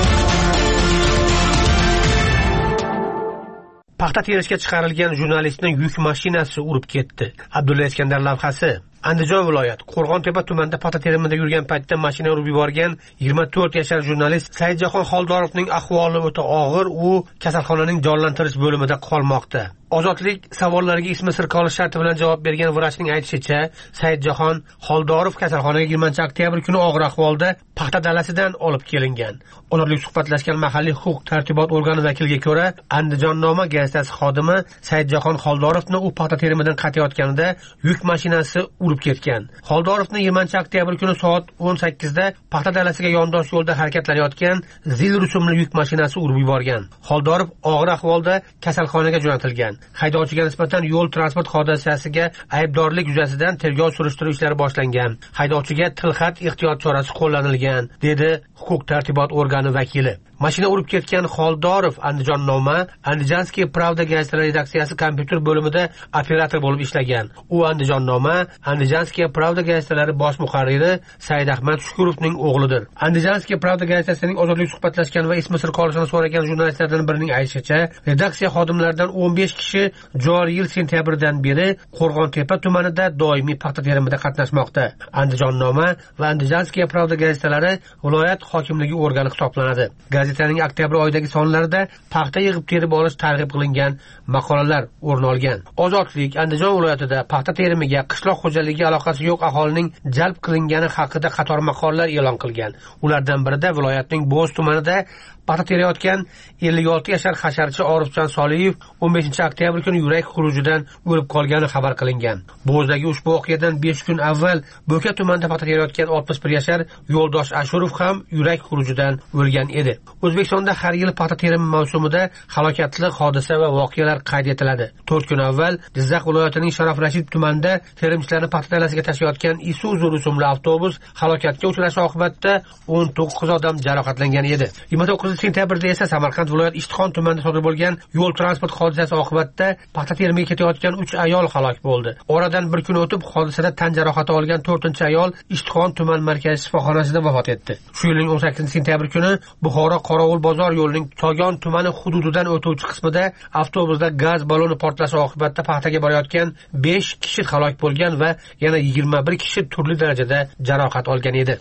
Paxta terishga chiqarilgan jurnalistni yuk mashinasi urib ketdi. Abdulla Iskandar lavhasi. Andijon viloyat Qo'rg'ontepa tumanida paxta terimida yurgan paytda mashina urib yuborgan yigirma to'rt yashar jurnalist Saidjahon Xoldorovning ahvoli o'ta og'ir, u kasalxonaning jonlantirish bo'limida qolmoqda. Ozodlik savollariga ismi sir qolish sharti bilan javob bergan vrachning aytishicha, Saidjahon Xoldorov kasalxonaga yigirmanchi oktyabr kuni og'ir ahvolda paxta dalasidan olib kelingan. Ozodlik suhbatlashgan mahalliy huquq tartibot organi vakiliga ko'ra, Andijonnoma gazetasi xodimi Saidjahon Xoldorovni u paxta terimidan qaytayotganida yuk mashinasi urib ketgan. Xoldorovni yigirmanchi oktyabr kuni soat o'n sakkizda paxta dalasiga yondosh yo'lda harakatlanayotgan Zil rusumli yuk mashinasi urib yuborgan. Xoldorov og'ir ahvolda kasalxonaga jo'natilgan. Haydovchiga nisbatan yo'l transport hodisasiga aybdorlik yuzasidan tergov surishtiruv ishlari boshlangan. Haydovchiga tilxat ehtiyot chorasi qo'llanilgan, dedi huquq tartibot organi vakili. Mashina urib ketgan Xoldorov Andijonnoma, Andijanskiy Pravda gazetalari redaksiyasi kompyuter bo'limida operator bo'lib ishlagan. U Andijonnoma, Andijanskiy Pravda gazetalari bosh muharriri Said Ahmad Shukurovning o'g'lidir. Andijanskiy Pravda gazetasining ozodlik suhbatlashgan va ismi sir qolishini so'ragan jurnalistlardan birining aytishicha, redaksiya xodimlaridan o'n besh kishi joriy yil sentyabrdan beri Qo'rg'ontepa tumanida doimiy paxta terimida qatnashmoqda. Andijonnoma va Andijanskiy Pravda gazetalari viloyat hokimligi organi hisoblanadi. Gazetaning oktyabr oyidagi sonlarida paxta yig'ib terib olish targ'ib qilingan maqolalar o'rin olgan. Ozodlik Andijon viloyatida paxta terimiga qishloq xo'jaligiga aloqasi yo'q aholining jalb qilingani haqida qator maqolalar e'lon qilgan. Ulardan birida viloyatning Bo'z tumanida paxta terayotgan ellik olti yashar hasharchi Orifjon Soliyev o'n beshinchi oktyabr kuni yurak xurujidan o'lib qolgani xabar qilingan. Bo'zdagi ushbu voqeadan besh kun avval Bo'ka tumanida paxta terayotgan oltmish bir yashar Yo'ldosh Ashurov ham yurak xurujidan o'lgan edi. O'zbekistonda har yil paxta terimi mavsumida halokatli hodisa va voqealar qayd etiladi. to'rt kun avval Jizzax viloyatining Sharof Rashid tumanida terimchilarni paxta dalasiga tashiyotgan Isuzu rusumli avtobus halokatga uchrashi oqibatida o'n to'qqiz odam jarohatlangan edi. yigirma to'qqizinchi sentyabrda esa Samarqand viloyat Ishtixon tumanida sodir bo'lgan yo'l transport hodisasi oqibatida paxta terimiga ketayotgan uch ayol halok bo'ldi. Oradan bir kun o'tib hodisada tan jarohati olgan to'rtinchi ayol Ishtixon tuman markaziy shifoxonasida vafot etdi. Shu yilning o'n sakkizinchi sentyabr kuni Buxoro Qorovul bozor yo'lining Togon tumani hududidan o'tuvchi qismida avtobusda gaz baloni portlashi oqibatida paxtaga borayotgan besh kishi halok bo'lgan va yana yigirma bir kishi turli darajada jarohat olgan edi.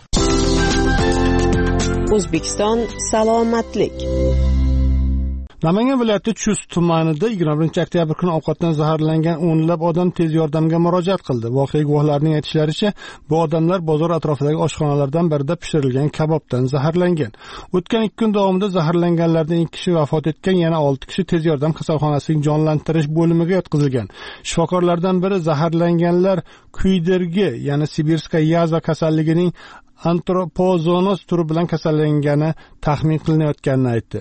O'zbekiston salomatlik. Namangan viloyati Chust tumanida yigirma birinchi oktyabr kuni ovqatdan zaharlangan o'nlab odam tez yordamga murojaat qildi. Voqea guvohlarining aytishlaricha, bu odamlar bozor atrofidagi oshxonalardan birida pishirilgan kabobdan zaharlangan. O'tgan ikki kun davomida zaharlanganlardan ikki kishi vafot etgan, yana olti kishi tez yordam kasalxonasining jonlantirish bo'limiga yotqizilgan. Shifokorlardan biri zaharlanganlar kuydirgi, ya'ni sibirskaya yazva kasalligining antropozoonoz turi bilan kasallangani taxmin qilinayotganini aytdi.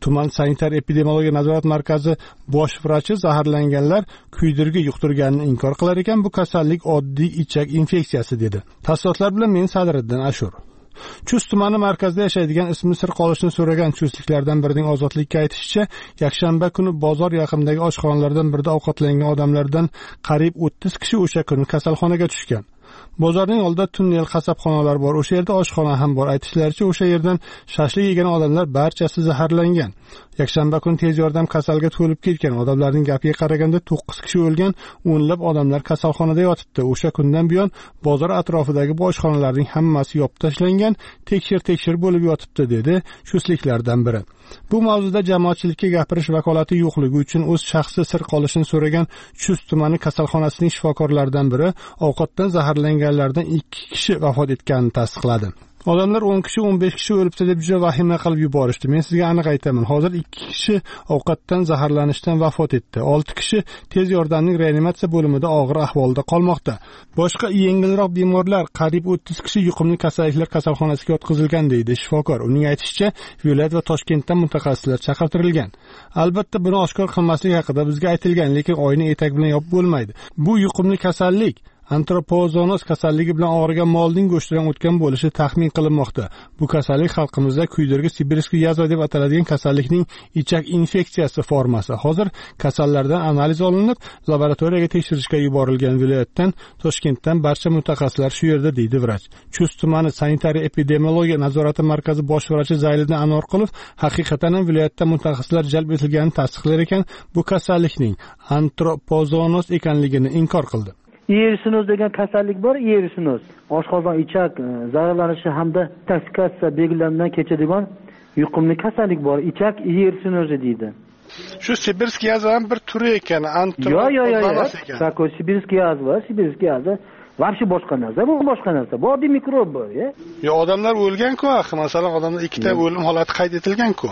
tuman sanitar epidemiologiya nazorat markazi bosh vrachi zaharlanganlar kuydirgi yuqtirganini inkor qilar ekan, bu kasallik oddiy ichak infeksiyasi dedi. Tafsilotlar bilan men Sadiriddin Ashur. Chust tumani markazida yashaydigan ismi sir qolishini so'ragan chustliklardan birining Ozodlikka aytishicha, yakshanba kuni bozor yaqinidagi oshxonalardan birida ovqatlangan odamlardan qariyb o'ttiz kishi o'sha kuni kasalxonaga tushgan. Bozorning oldida tunnel, qasabxonalar bor, o'sha yerda oshxona ham bor. Aytishlaricha, o'sha yerdan shashlik yegan odamlar barchasi zaharlangan. Yakshanba kuni tez yordam kasalga to'lib ketgan. Odamlarning gapiga qaraganda to'qqiz kishi o'lgan, o'nlab odamlar kasalxonada yotibdi. O'sha kundan buyon bozor atrofidagi oshxonalarning hammasi yopib tashlangan, tekshir-tekshir bo'lib yotibdi, dedi chustliklardan biri. Bu mavzuda jamoatchilikka gapirish vakolati yo'qligi uchun o'z shaxsi sir qolishini so'ragan Chust tumani kasalxonasining shifokorlaridan biri ovqatdan zaharlanganlardan ikki kishi vafot etganini tasdiqladi. Odamlar o'n kishi, o'n besh kishi o'libdi deb juda vahima qilib yuborishdi. Men sizga aniq aytaman, hozir ikki kishi ovqatdan zaharlanishdan vafot etdi. olti kishi tez yordamning reanimatsiya bo'limida og'ir ahvolda qolmoqda. Boshqa yengilroq bemorlar, qariyb o'ttiz kishi yuqumli kasalliklar kasalxonasiga yotqizilgan, deydi shifokor. Uning aytishicha, viloyat va Toshkentdan mutaxassislar chaqirtirilgan. Albatta, buni oshkor qilmaslik haqida bizga aytilgan, lekin oyni etak bilan yopib bo'lmaydi. Bu yuqumli kasallik antropozoonoz kasalligi bilan og'rigan molning go'shtidan o'tgan bo'lishi taxmin qilinmoqda. Bu kasallik xalqimizda kuydirgi sibirskiy yazva deb ataladigan kasallikning ichak infeksiyasi formasi. Hozir kasallardan analiz olinib, laboratoriyaga tekshirishga yuborilgan. Viloyatdan, Toshkentdan barcha mutaxassislar shu yerda, deydi vrach. Chust tumani sanitariya epidemiologiya nazorati markazi bosh vrachi Zayliddin Anorqulov haqiqatan ham viloyatda mutaxassislar jalb etilganini tasdiqlar ekan, bu kasallikning antropozoonoz ekanligini inkor qildi. Ierisinoz degan kasallik bor, ierisinoz. Oshqozon ichak zararlanishi hamda intoksikatsiya belgilaridan kechadigan yuqumli kasallik bor. Ichak ierisinozi deydi. Shu sibirskiy yazvaning bir turi ekan, antropozoonoz ekan. Такой sibirskiy yazva, sibirskiy yazva. Vaqti boshqa narsa, bu boshqa narsa. Bu oddiy mikrob bu, ya. Yo, odamlar o'lgan-ku, masalan, odamlar ikkita o'lim holati qayd etilgan-ku.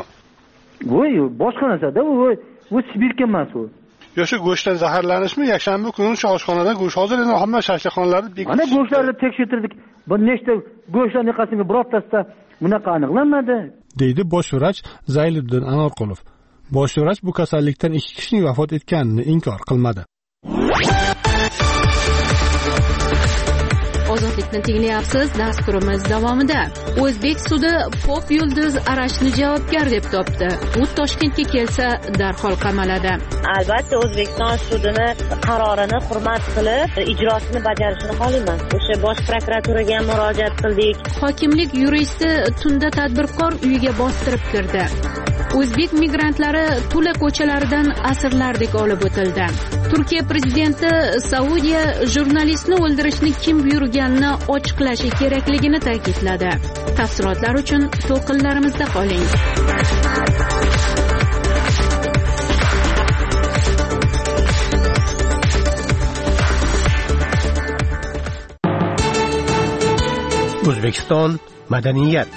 Voy, boshqa narsa-da, bu bu sibirka emas u. Yo'sha go'shtdan zaharlanishmi? Yakshanba kuni o'sha oshxonadan go'sht hozir endi hamma shashliqxonalarda bekitib. Mana go'shtlarni tekshirtirdik. Bu nechta go'shtlarning qasmiga birortasida bunaqa aniqlanmadi, deydi bosh vrach Zayliddin Anorqulov. Bosh vrach bu kasallikdan ikki kishining vafot etganini inkor qilmadi. Ozodlikni tinglayapsiz. Dasturimiz davomida O'zbek sudi pop yulduz Arashni javobgar deb topdi. U Toshkentga kelsa darhol qamaladi. Albatta, O'zbekiston sudini qarorini hurmat qilib, ijrosini bajarishini xohlayman. O'sha bosh prokuraturaga ham murojaat qildik. Hokimlik yuristi tunda tadbirkor uyiga bostirib kirdi. O'zbek migrantlari Tula ko'chalaridan asirlardek olib o'tildi. Turkiya prezidenti Saudiya jurnalistni o'ldirishni kim buyurganini ochiqlashi kerakligini ta'kidladi. Tafsilotlar uchun to'lqinlarimizda qoling. O'zbekiston madaniyat.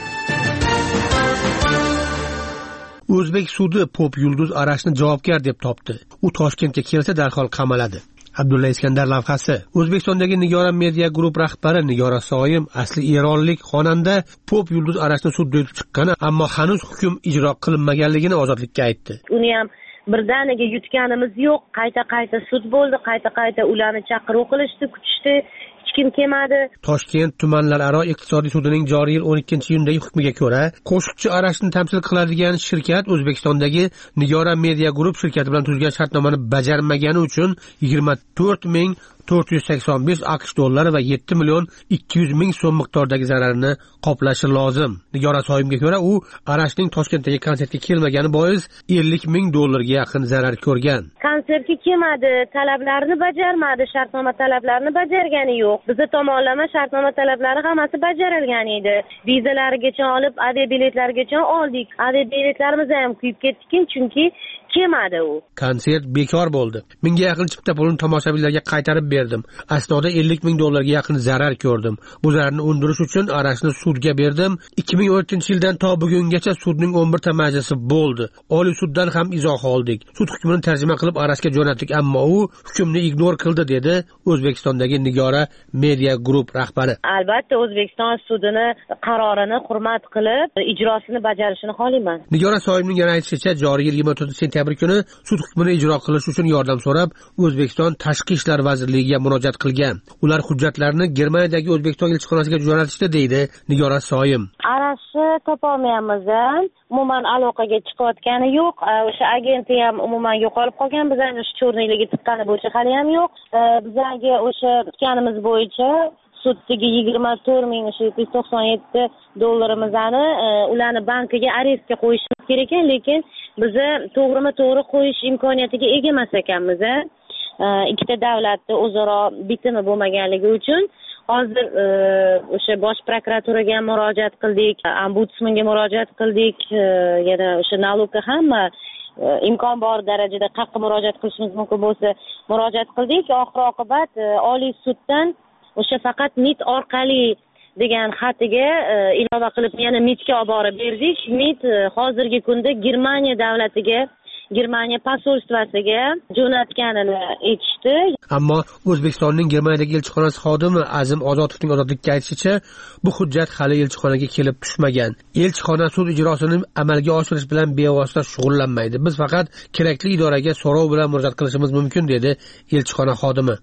O'zbek sudi pop yulduz Arashni javobgar deb topdi. U Toshkentga kelsa darhol qamaladi. Abdulla Iskandar lavhasi. O'zbekistondagi Nigora Media Group rahbari Nigora Soyim asli eronlik xonanda pop yulduz Arashni sudda yutib chiqqani, ammo hanuz hukm ijro qilinmaganligini Ozodlikka aytdi. Uni ham birdaniga yutganimiz yo'q. Qayta-qayta sud bo'ldi, qayta-qayta ularni chaqiruv qilishdi, kutishdi. Kim kelmadi. Toshkent tumanlararo iqtisodiy sudining joriy yil o'n ikkinchi iyundagi hukmiga ko'ra, qo'shiqchi Arashni tamsil qiladigan shirkat O'zbekistondagi Nigora Media Group shirkati bilan tuzilgan shartnomani bajarmagani uchun yigirma to'rt ming to'rt yuz sakson besh AQSh dollari va yetti million ikki yuz ming so'm miqdoridagi zararni qoplashi lozim. Nigora Soyimga ko'ra, u Arashning Toshkentdagi konsertga kelmagani bois ellik ming dollarga yaqin zarar ko'rgan. Konsertga kelmadi, talablarni bajarmadi, shartnoma talablarini bajargani yo'q. Bizning tomonlama shartnoma talablari hammasi bajarilgan edi. Vizalarigacha olib, aviabiletlargacha oldik. Aviabiletlarimiz ham kuyib ketdi, chunki kelmadi u. Konsert bekor bo'ldi. Mingga yaqin chipta pulini tomoshabinlarga qaytarib berdim. Asnoda ellik ming dollarga yaqin zarar ko'rdim. Bu zararni undirish uchun Arashni sudga berdim. ikki ming o'n uchinchi yildan to bugungacha sudning o'n birta majlisi bo'ldi. Oliy suddan ham izoh oldik. Sud hukmini tarjima qilib Arashga jo'natdik, ammo u hukmni ignor qildi, dedi O'zbekistondagi Nigora Media Group rahbari. Albatta O'zbekiston sudini qarorini hurmat qilib, ijrosini bajarishini xohlayman. Nigora Soyimning yana aytishicha, joriy yil yigirma to'rtinchi sentyabr kuni sud hukmini ijro qilish uchun yordam so'rab O'zbekiston Tashqi ishlar vazirligiga murojaat qilgan. Ular hujjatlarni Germaniyadagi O'zbekiston elchixonasiga jo'natishdi, deydi Nigora Soyim. Arashni topolmayapmiz. Umuman aloqaga chiqayotgani yo'q. O'sha agenti ham umuman yo'qolib qolgan. Bizning shu cho'rnikligi chiqqani bo'yicha hali ham yo'q. Bizlarga o'sha kutganimiz bo'yicha suddagi yigirma to'rt ming yetti yuz to'qson yetti dollarimizni ularni bankiga arestga qo'yishimiz kerak ekan, lekin biz to'g'rimi to'g'ri qo'yish imkoniyatiga ega emas ekanmiz. Ikkita davlatning o'zaro bitimi bo'lmaganligi uchun hozir o'sha bosh prokuraturaga murojaat qildik, ombudsmanga murojaat qildik, yana o'sha nalogga hamma imkon bor darajada qayerga murojaat qilishimiz mumkin bo'lsa murojaat qildik. Oxir oqibat Oliy suddan o'sha faqat M I T orqali degan xatiga ilova qilib yana M I Tga olib borib berdik. M I T hozirgi kunda Germaniya davlatiga, Germaniya posolstvosiga jo'natganini aytishdi. Ammo O'zbekistonning Germaniyadagi elchixonasi xodimi Azim Ozodovning ozodlikka aytishicha, bu hujjat hali elchixonaga kelib tushmagan. Elchixona sud ijrosini amalga oshirish bilan bevosita shug'ullanmaydi. Biz faqat kerakli idoraga so'rov bilan murojaat qilishimiz mumkin, dedi elchixona xodimi.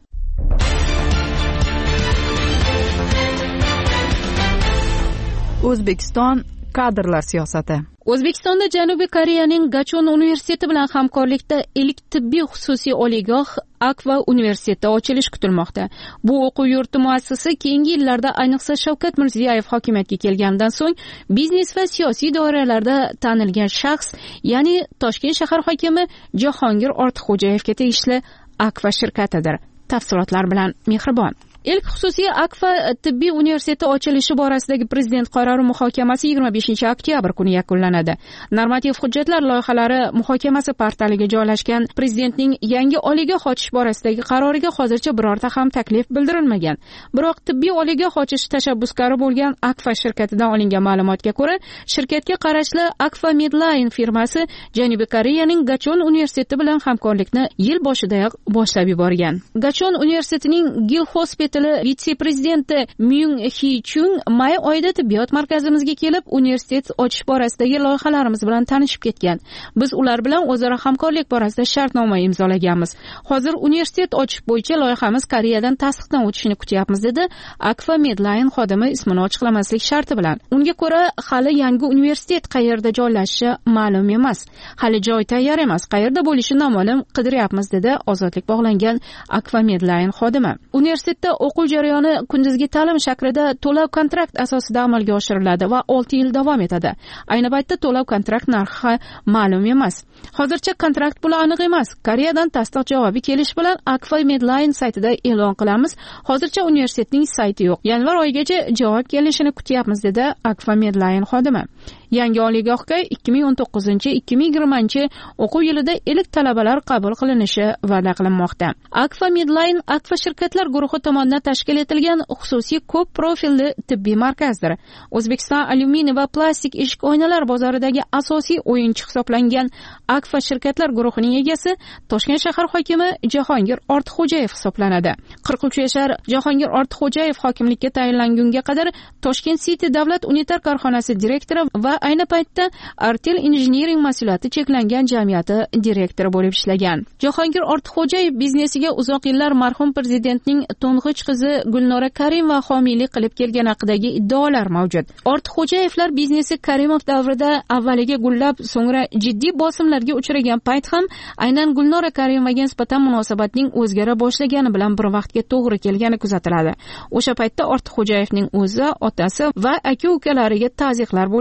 O'zbekiston kadrlar siyosati. O'zbekistonda Janubiy Koreyaning Gachon universiteti bilan hamkorlikda ilk tibbiy xususiy oliygoh Akva universiteti ochilishi kutilmoqda. Bu o'quv yurti muassisi keyingi yillarda, ayniqsa Shavkat Mirziyoyev hokimiyatga kelgandan so'ng biznes va siyosiy doiralarda tanilgan shaxs, ya'ni Toshkent shahar hokimi Jahongir Ortiqxo'jayevga tegishli Akva shirkatidir. Tafsilotlar bilan Mehribon. Ilk xususiy Akfa tibbiy universiteti ochilishi borasidagi prezident qarori muhokamasi yigirma beshinchi oktyabr kuni yakunlanadi. Normativ hujjatlar loyihalari muhokamasi portaliga joylashgan prezidentning yangi oliygoh ochish borasidagi qaroriga hozircha birorta ham taklif bildirilmagan. Biroq tibbiy oliygoh ochish tashabbuskori bo'lgan Akfa shirkatidan olingan ma'lumotga ko'ra, shirkatga qarashli Akfa Medline firmasi Janubiy Koreyaning Gachon universiteti bilan hamkorlikni yil boshidayoq boshlab yuborgan. Gachon universitetining Gil Hospital vitse-prezidenti Myung Hee Chung may oyida tibbiyot markazimizga kelib, universitet ochish borasidagi loyihalarimiz bilan tanishib ketgan. Biz ular bilan o'zaro hamkorlik borasida shartnoma imzolaganmiz. Hozir universitet ochish bo'yicha loyihamiz Koreyadan tasdiqdan o'tishini kutyapmiz, dedi Akfa Medline xodimi ismini ochiqlamaslik sharti bilan. Unga ko'ra, hali yangi universitet qayerda joylashishi ma'lum emas. Hali joy tayyor emas, qayerda bo'lishi noma'lum, qidiryapmiz, dedi ozodlik bog'langan Akfa Medline xodimi. Universitetda o'quv jarayoni kunduzgi ta'lim shaklida to'lov kontrakt asosida amalga oshiriladi va olti yil davom etadi. Ayni paytda to'lov kontrakt narxi ma'lum emas. Hozircha kontrakt puli aniq emas. Koreyadan tasdiq javobi kelish bilan Akfa Medline saytida e'lon qilamiz. Hozircha universitetning sayti yo'q. Yanvar oyigacha javob kelishini kutyapmiz, dedi Akfa Medline xodimi. Yangi oliygohga ikki ming o'n to'qqizinchi ikki ming yigirmanchi o'quv yilida ilk talabalar qabul qilinishi va'da qilinmoqda. Akfa Medline Akfa shirkatlar guruhi tomonidan tashkil etilgan xususiy ko'p profilli tibbiy markazdir. O'zbekiston alyuminiy va plastik eshik oynalar bozoridagi asosiy o'yinchi hisoblangan Akfa shirkatlar guruhining egasi Toshkent shahar hokimi Jahongir Ortiqxo'jayev hisoblanadi. qirq uch yashar Jahongir Ortiqxo'jayev hokimlikka tayinlangunga qadar Toshkent City davlat unitar korxonasi direktori va ayni paytda Artel Engineering mas'uliyati cheklangan jamiyati direktori bo'lib ishlagan. Jahongir Ortiqxo'jayev biznesiga uzoq yillar marhum prezidentning to'ng'ich qizi Gulnora Karimova homiylik qilib kelgan haqidagi iddaolar mavjud. Ortiqxo'jayevlar biznesi Karimov davrida avvaliga gullab, so'ngra jiddiy bosimlarga uchragan payt ham aynan Gulnora Karimovaga nisbatan munosabatning o'zgara boshlagani bilan bir vaqtga to'g'ri kelgani kuzatiladi. O'sha paytda Ortiqxo'jayevning o'zi, otasi va aka-ukalariga ta'ziqlar bo'lgani aytiladi.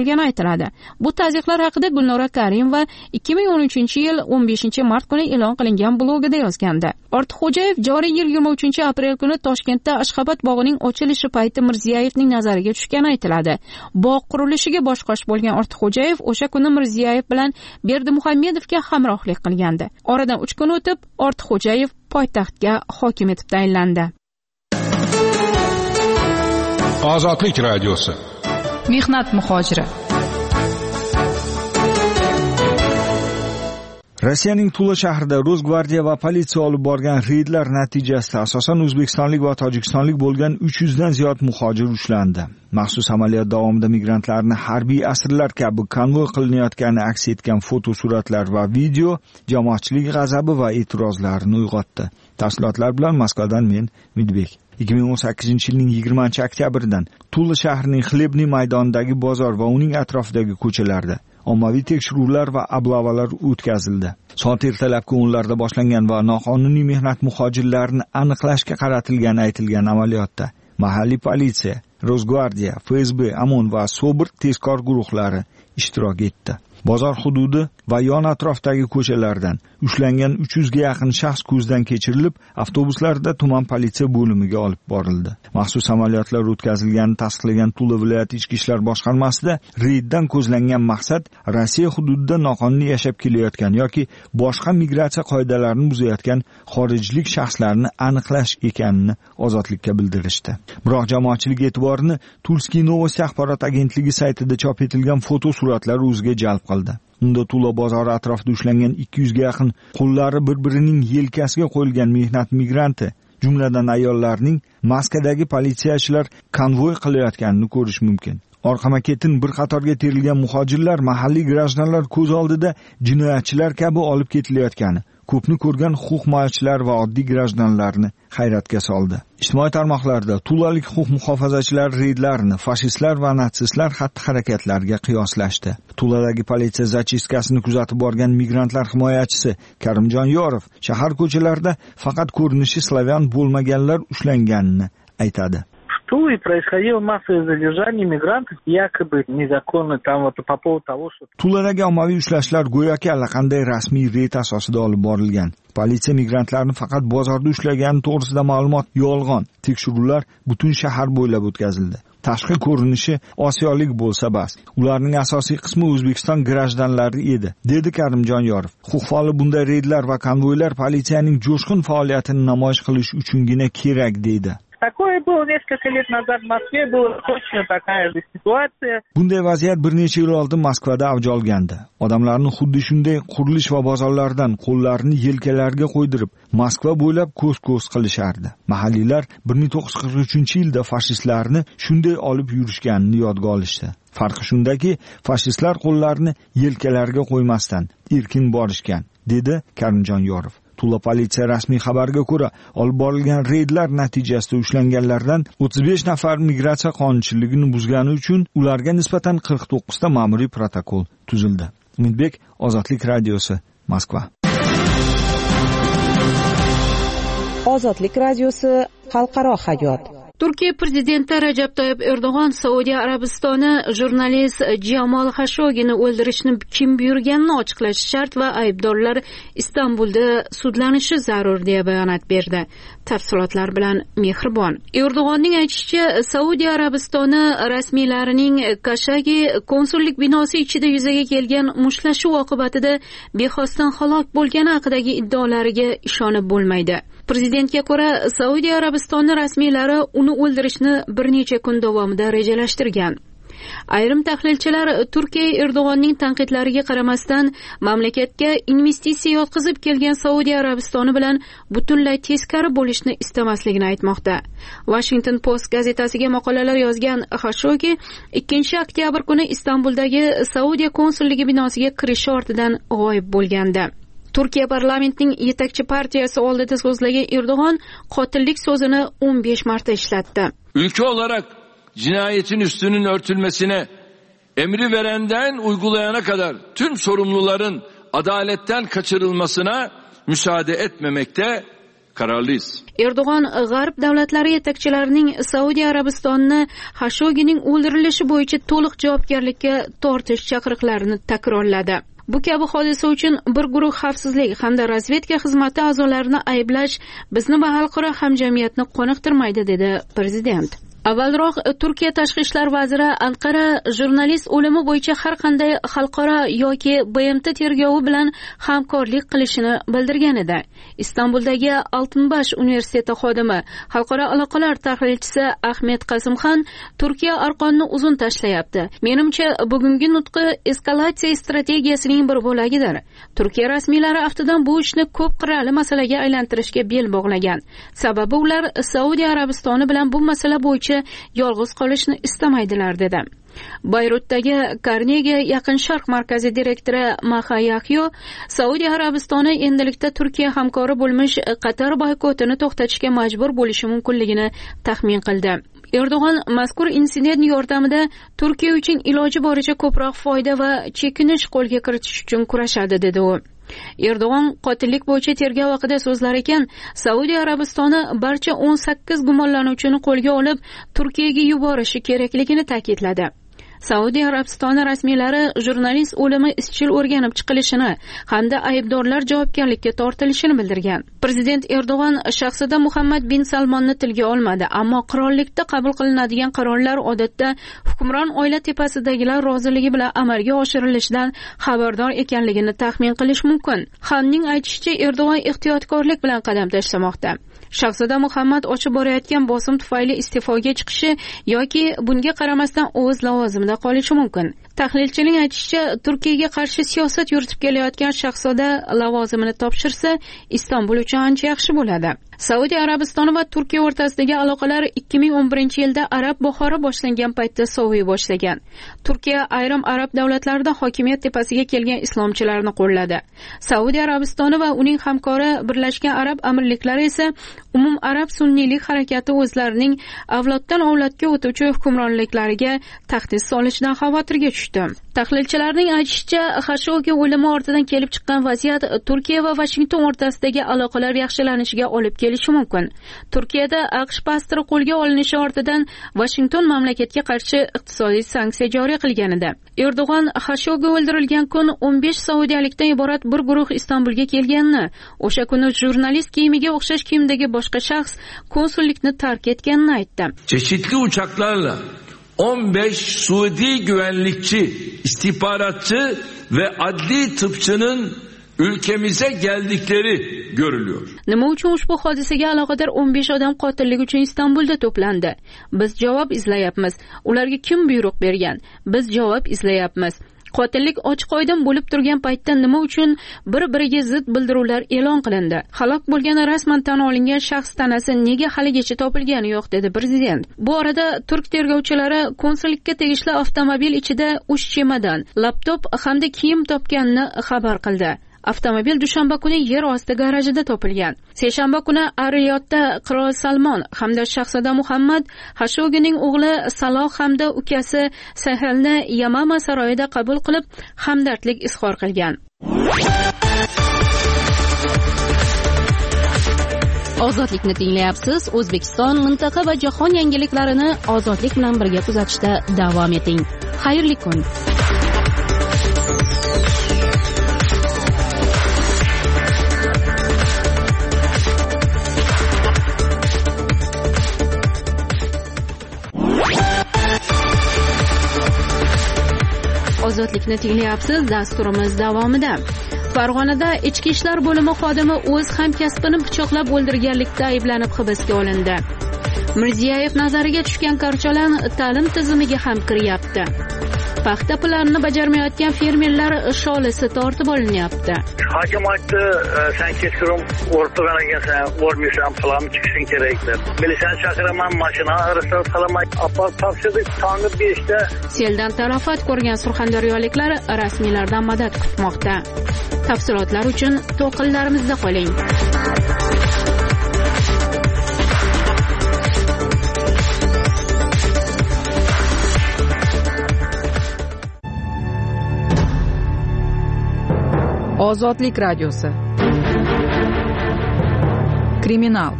etiladi. Bu tazyiqlar haqida Gulnora Karimova ikki ming o'n uchinchi yil o'n beshinchi mart kuni e'lon qilingan blogida yozgandi. Ortiqxo'jayev joriy yil yigirma uchinchi aprel kuni Toshkentda Ashxobod bog'ining ochilishi payti Mirziyevning nazariga tushgani aytiladi. Bog' qurilishiga bosh qosh bo'lgan Ortiqxo'jayev o'sha kuni Mirziyev bilan Berdimuhammedovga hamrohlik qilgandi. Oradan uch kun o'tib Ortiqxo'jayev poytaxtga hokim etib tayinlandi. Ozodlik radiosi. Mehnat muhojiri. Rossiyaning Tula shahrida Rosgvardiya va politsiya olib borgan reydlar natijasida asosan o'zbekistonlik va tojikistonlik bo'lgan uch yuzdan ziyod muhojir ushlandi. Maxsus amaliyot davomida migrantlarni harbiy asirlar kabi konvoy qilinayotgani aks etgan fotosuratlar va video jamoatchilik g'azabi va e'tirozlarini uyg'otdi. Tafsilotlar bilan Moskvadan men Midbek. ikki ming o'n sakkizinchi yilning yigirmanchi oktyabridan Tula shahrining Xlebniy maydonidagi bozor va uning atrofidagi ko'chalarda ommaviy tekshiruvlar va ablavalar o'tkazildi. Soat ertalabki o'nlarda boshlangan va noqonuniy mehnat muhojirlarini aniqlashga qaratilgani aytilgan amaliyotda mahalliy politsiya, Rosgvardiya, F S B, OMON va Sobir tezkor guruhlari ishtirok etdi. Bozor hududi va yon atrofdagi ko'chalardan ushlangan uch yuzga yaqin shaxs ko'zdan kechirilib, avtobuslarda tuman politsiya bo'limiga olib borildi. Maxsus amaliyotlar o'tkazilganini tasdiqlagan Tula viloyati ichki ishlar boshqarmasida reyddan ko'zlangan maqsad Rossiya hududida noqonuniy yashab kelayotgan yoki boshqa migratsiya qoidalarini buzayotgan xorijlik shaxslarni aniqlash ekanini ozodlikka bildirishdi. Biroq jamoatchilik e'tiborini Tulskiy Novosti axborot agentligi saytida chop etilgan fotosuratlar o'ziga jalb qildi. Unda Tula bozori atrofida ushlangan ikki yuzga yaqin qo'llari bir-birining yelkasiga qo'yilgan mehnat migranti, jumladan ayollarning maskadagi politsiyachilar konvoy qilayotganini ko'rish mumkin. Orqama-ketin bir qatorga terilgan muhojirlar mahalliy grajdanlar ko'z oldida jinoyatchilar kabi olib ketilayotgani ko'pni ko'rgan huquq himoyachilar va oddiy grajdanlarni hayratga soldi. Ijtimoiy tarmoqlarda tulalik huquq muhofazachilar reydlarini fashistlar va natsistlar xatti-harakatlariga qiyoslashdi. Tuladagi politsiya zachiskasini kuzatib borgan migrantlar himoyachisi Karimjon Yorov shahar ko'chalarida faqat ko'rinishi slavyan bo'lmaganlar ushlanganini aytadi. Туле происходило массовое задержание мигрантов, якобы незаконно там вот по поводу того, что... Tuladagi ommaviy ushlashlar go'yoki allaqanday rasmiy reyd asosida olib borilgan. Politsiya migrantlarni faqat bozorda ushlagani to'g'risida ma'lumot yolg'on. Tekshiruvlar butun shahar bo'ylab o'tkazildi. Tashqi ko'rinishi osiyolik bo'lsa bas, ularning asosiy qismi O'zbekiston grajdanlari edi, dedi Karimjon Yorov. Huquq faoli bunday reydlar va konvoylar politsiyaning jo'shqin faoliyatini namoyish qilish uchungina kerak deydi. Такое было несколько лет назад в Москве, была точно такая же ситуация. Bunday vaziyat bir necha yil oldin Moskvada avj olgandi. Odamlarni xuddi shunday qurilish va bozorlardan qo'llarini yelkalariga qo'ydirib, Moskva bo'ylab ko'z-ko'z qilishardi. Mahalliylar bir ming to'qqiz yuz qirq uchinchi yilda fashistlarni shunday olib yurishganini yodga olishdi. Farqi shundaki, fashistlar qo'llarini yelkalariga qo'ymasdan erkin borishgan, dedi Karimjon Yorov. Tula politsiya rasmiy xabarga ko'ra, olib borilgan reydlar natijasida ushlanganlardan o'ttiz besh nafar migratsiya qonunchiligini buzgani uchun ularga nisbatan qirq to'qqiz ta ma'muriy protokol tuzildi. Umidbek, Ozodlik radiosi, Moskva. Ozodlik radiosi, xalqaro hayot. Turkiya prezidenti Rajab Toyyib Erdo'g'on Saudiya Arabistoni jurnalist Jamol Xashogini o'ldirishni kim buyurganini ochiqlashi shart va aybdorlar Istanbulda sudlanishi zarur deya bayonot berdi. Tafsilotlar bilan Mehribon. Erdo'g'onning aytishicha, Saudiya Arabistoni rasmiylarining Khashoggi konsullik binosi ichida yuzaga kelgan mushtlashuv oqibatida bexosdan halok bo'lgani haqidagi iddaolariga ishonib bo'lmaydi. Prezidentga ko'ra, Saudiya Arabistoni rasmiylari uni o'ldirishni bir necha kun davomida rejalashtirgan. Ayrim tahlilchilar Turkiya Erdo'g'onning tanqidlariga qaramasdan mamlakatga investitsiya yotqizib kelgan Saudiya Arabistoni bilan butunlay teskari bo'lishni istamasligini aytmoqda. Washington Post gazetasiga maqolalar yozgan Xashoggi ikkinchi oktyabr kuni Istanbuldagi Saudiya konsulligi binosiga kirishi ortidan g'oyib bo'lgandi. Turkiya parlamentining yetakchi partiyasi oldida so'zlagan Erdo'g'on qotillik so'zini o'n besh marta ishlatdi. Ülke olarak cinayetin üstünün örtülmesine emri verenden uygulayana kadar tüm sorumluların adaletten kaçırılmasına müsaade etmemekte kararlıyız. Erdo'g'on g'arb davlatlari yetakchilarining Saudiya Arabistonni Xashoggining o'ldirilishi bo'yicha to'liq javobgarlikka tortish chaqiriqlarini takrorladi. Bu kabi hodisa uchun bir guruh xavfsizlik hamda razvedka xizmati a'zolarini ayblash bizni va xalqaro hamjamiyatni qoniqtirmaydi, dedi prezident. Avvalroq Turkiya tashqi ishlar vaziri Anqara jurnalist o'limi bo'yicha har qanday xalqaro yoki B M T tergovi bilan hamkorlik qilishini bildirgan edi. Istanbuldagi Oltinbash universiteti xodimi, xalqaro aloqalar tahlilchisi Ahmed Qasimxon Turkiya arqonni uzun tashlayapti. Menimcha, bugungi nutqi eskalatsiya strategiyasining bir bo'lagidir. Turkiya rasmiylari aftidan bu ishni ko'p qirrali masalaga aylantirishga bel bog'lagan. Sababi ular Saudiya Arabistoni bilan bu masala bo'yicha yolg'iz qolishni istamaydilar, dedi. Bayrutdagi Carnegie Yaqin Sharq markazi direktori Maha Yahyo Saudiya Arabistoni endilikda Turkiya hamkori bo'lmish Qatar boykotini to'xtatishga majbur bo'lishi mumkinligini taxmin qildi. Erdo'g'on mazkur insident yordamida Turkiya uchun iloji boricha ko'proq foyda va chekinish qo'lga kiritish uchun kurashadi, dedi u. Erdo'g'on qotillik bo'yicha tergov haqida so'zlar ekan, Saudiya Arabistoni barcha o'n sakkiz gumonlanuvchini qo'lga olib, Turkiyaga yuborishi kerakligini ta'kidladi. Saudiya Arabistoni rasmiylari jurnalist o'limi izchil o'rganib chiqilishini hamda aybdorlar javobgarlikka tortilishini bildirgan. Prezident Erdo'g'on shaxsida Muhammad bin Salmonni tilga olmadi, ammo qirollikda qabul qilinadigan qarorlar odatda hukmron oila tepasidagilar roziligi bilan amalga oshirilishidan xabardor ekanligini taxmin qilish mumkin. Xonning aytishicha, Erdo'g'on ehtiyotkorlik bilan qadam tashlamoqda. Shaxsida Muhammad ochib borayotgan bosim tufayli iste'foga chiqishi yoki bunga qaramasdan o'z lavozimida qolishi mumkin. Tahlilchining aytishicha, Turkiyaga qarshi siyosat yuritib kelayotgan shahzoda lavozimini topshirsa, Istanbul uchun ancha yaxshi bo'ladi. Saudiya Arabistoni va Turkiya o'rtasidagi aloqalar ikki ming o'n birinchi yilda arab bahori boshlangan paytda soviy boshlagan. Turkiya ayrim arab davlatlarida hokimiyat tepasiga kelgan islomchilarni qo'lladi. Saudiya Arabistoni va uning hamkori Birlashgan Arab Amirliklari esa umum arab sunniylik harakati o'zlarining avloddan avlodga o'tuvchi hukmronliklariga tahdid solishidan xavotirga tushdi. Tahlilchilarning aytishicha, Xashoggi o'limi ortidan kelib chiqqan vaziyat Turkiya va Washington o'rtasidagi aloqalar yaxshilanishiga olib kelishi mumkin. Turkiyada AQSh pastori qo'lga olinishi ortidan Washington mamlakatga qarshi iqtisodiy sanksiya joriy qilgan edi. Erdo'g'on Xashoggi o'ldirilgan kun o'n besh saudiyalikdan iborat bir guruh Istanbulga kelganini, o'sha kuni jurnalist kiyimiga o'xshash kiyimdagi boshqa shaxs konsullikni tark etganini aytdi. Çeşitli uçaklarla on beş Suudi güvenlikçi, istihbaratçı ve adli tıpçının ülkemize geldikleri görülüyor. Nima uchun ushbu hodisaga aloqador o'n besh odam qotillik uchun Istanbulda to'plandi? Biz javob izlayapmiz. Ularga kim buyruq bergan? Biz javob izlayapmiz. Qotillik ochiq-oydin bo'lib turgan paytda nima uchun bir-biriga zid bildiruvlar e'lon qilindi? Halok bo'lgan rasman tan olingan shaxs tanasi nega haligacha topilgani yo'q, dedi prezident. Bu orada turk tergovchilari konsullikka tegishli avtomobil ichida uch chemodan, laptop hamda kiyim topganini xabar qildi. Avtomobil dushanba kuni yer osti garajida topilgan. Seshanba kuni Ar-Riyodda qirol Salmon hamda shahzoda Muhammad Xashoggining o'g'li Saloh hamda ukasi Sahelni Yamama saroyida qabul qilib, hamdardlik izhor qilgan. Ozodlikni tinglayapsiz. O'zbekiston, mintaqa va jahon yangiliklarini ozodlik bilan birga kuzatishda davom eting. Xayrli kun. Ozodlikni tinglayapsiz. Dasturimiz davomida Farg'onada ichki ishlar bo'limi xodimi o'z hamkasbini pichoqlab o'ldirganlikda ayblanib hibsga olindi. Mirziyoyev nazariga tushgan karcholan ta'lim tizimiga ham kiryapti. Paxta planini bajarmayotgan fermerlar sholisi tortib olinyapti. Hokim aytdi, sen kechqurun o'rtagan ekansan, o'rmaysan, plan chiqishing kerak deb. Militsiyani chaqiraman, mashina restavratsiya qilaman. Apart topshirdik tonggi beshda. Seldan talafot ko'rgan surxondaryoliklar rasmiylardan madad kutmoqda. Tafsilotlar uchun to'qillarimizda qoling. Ozodlik radiosi. kriminal.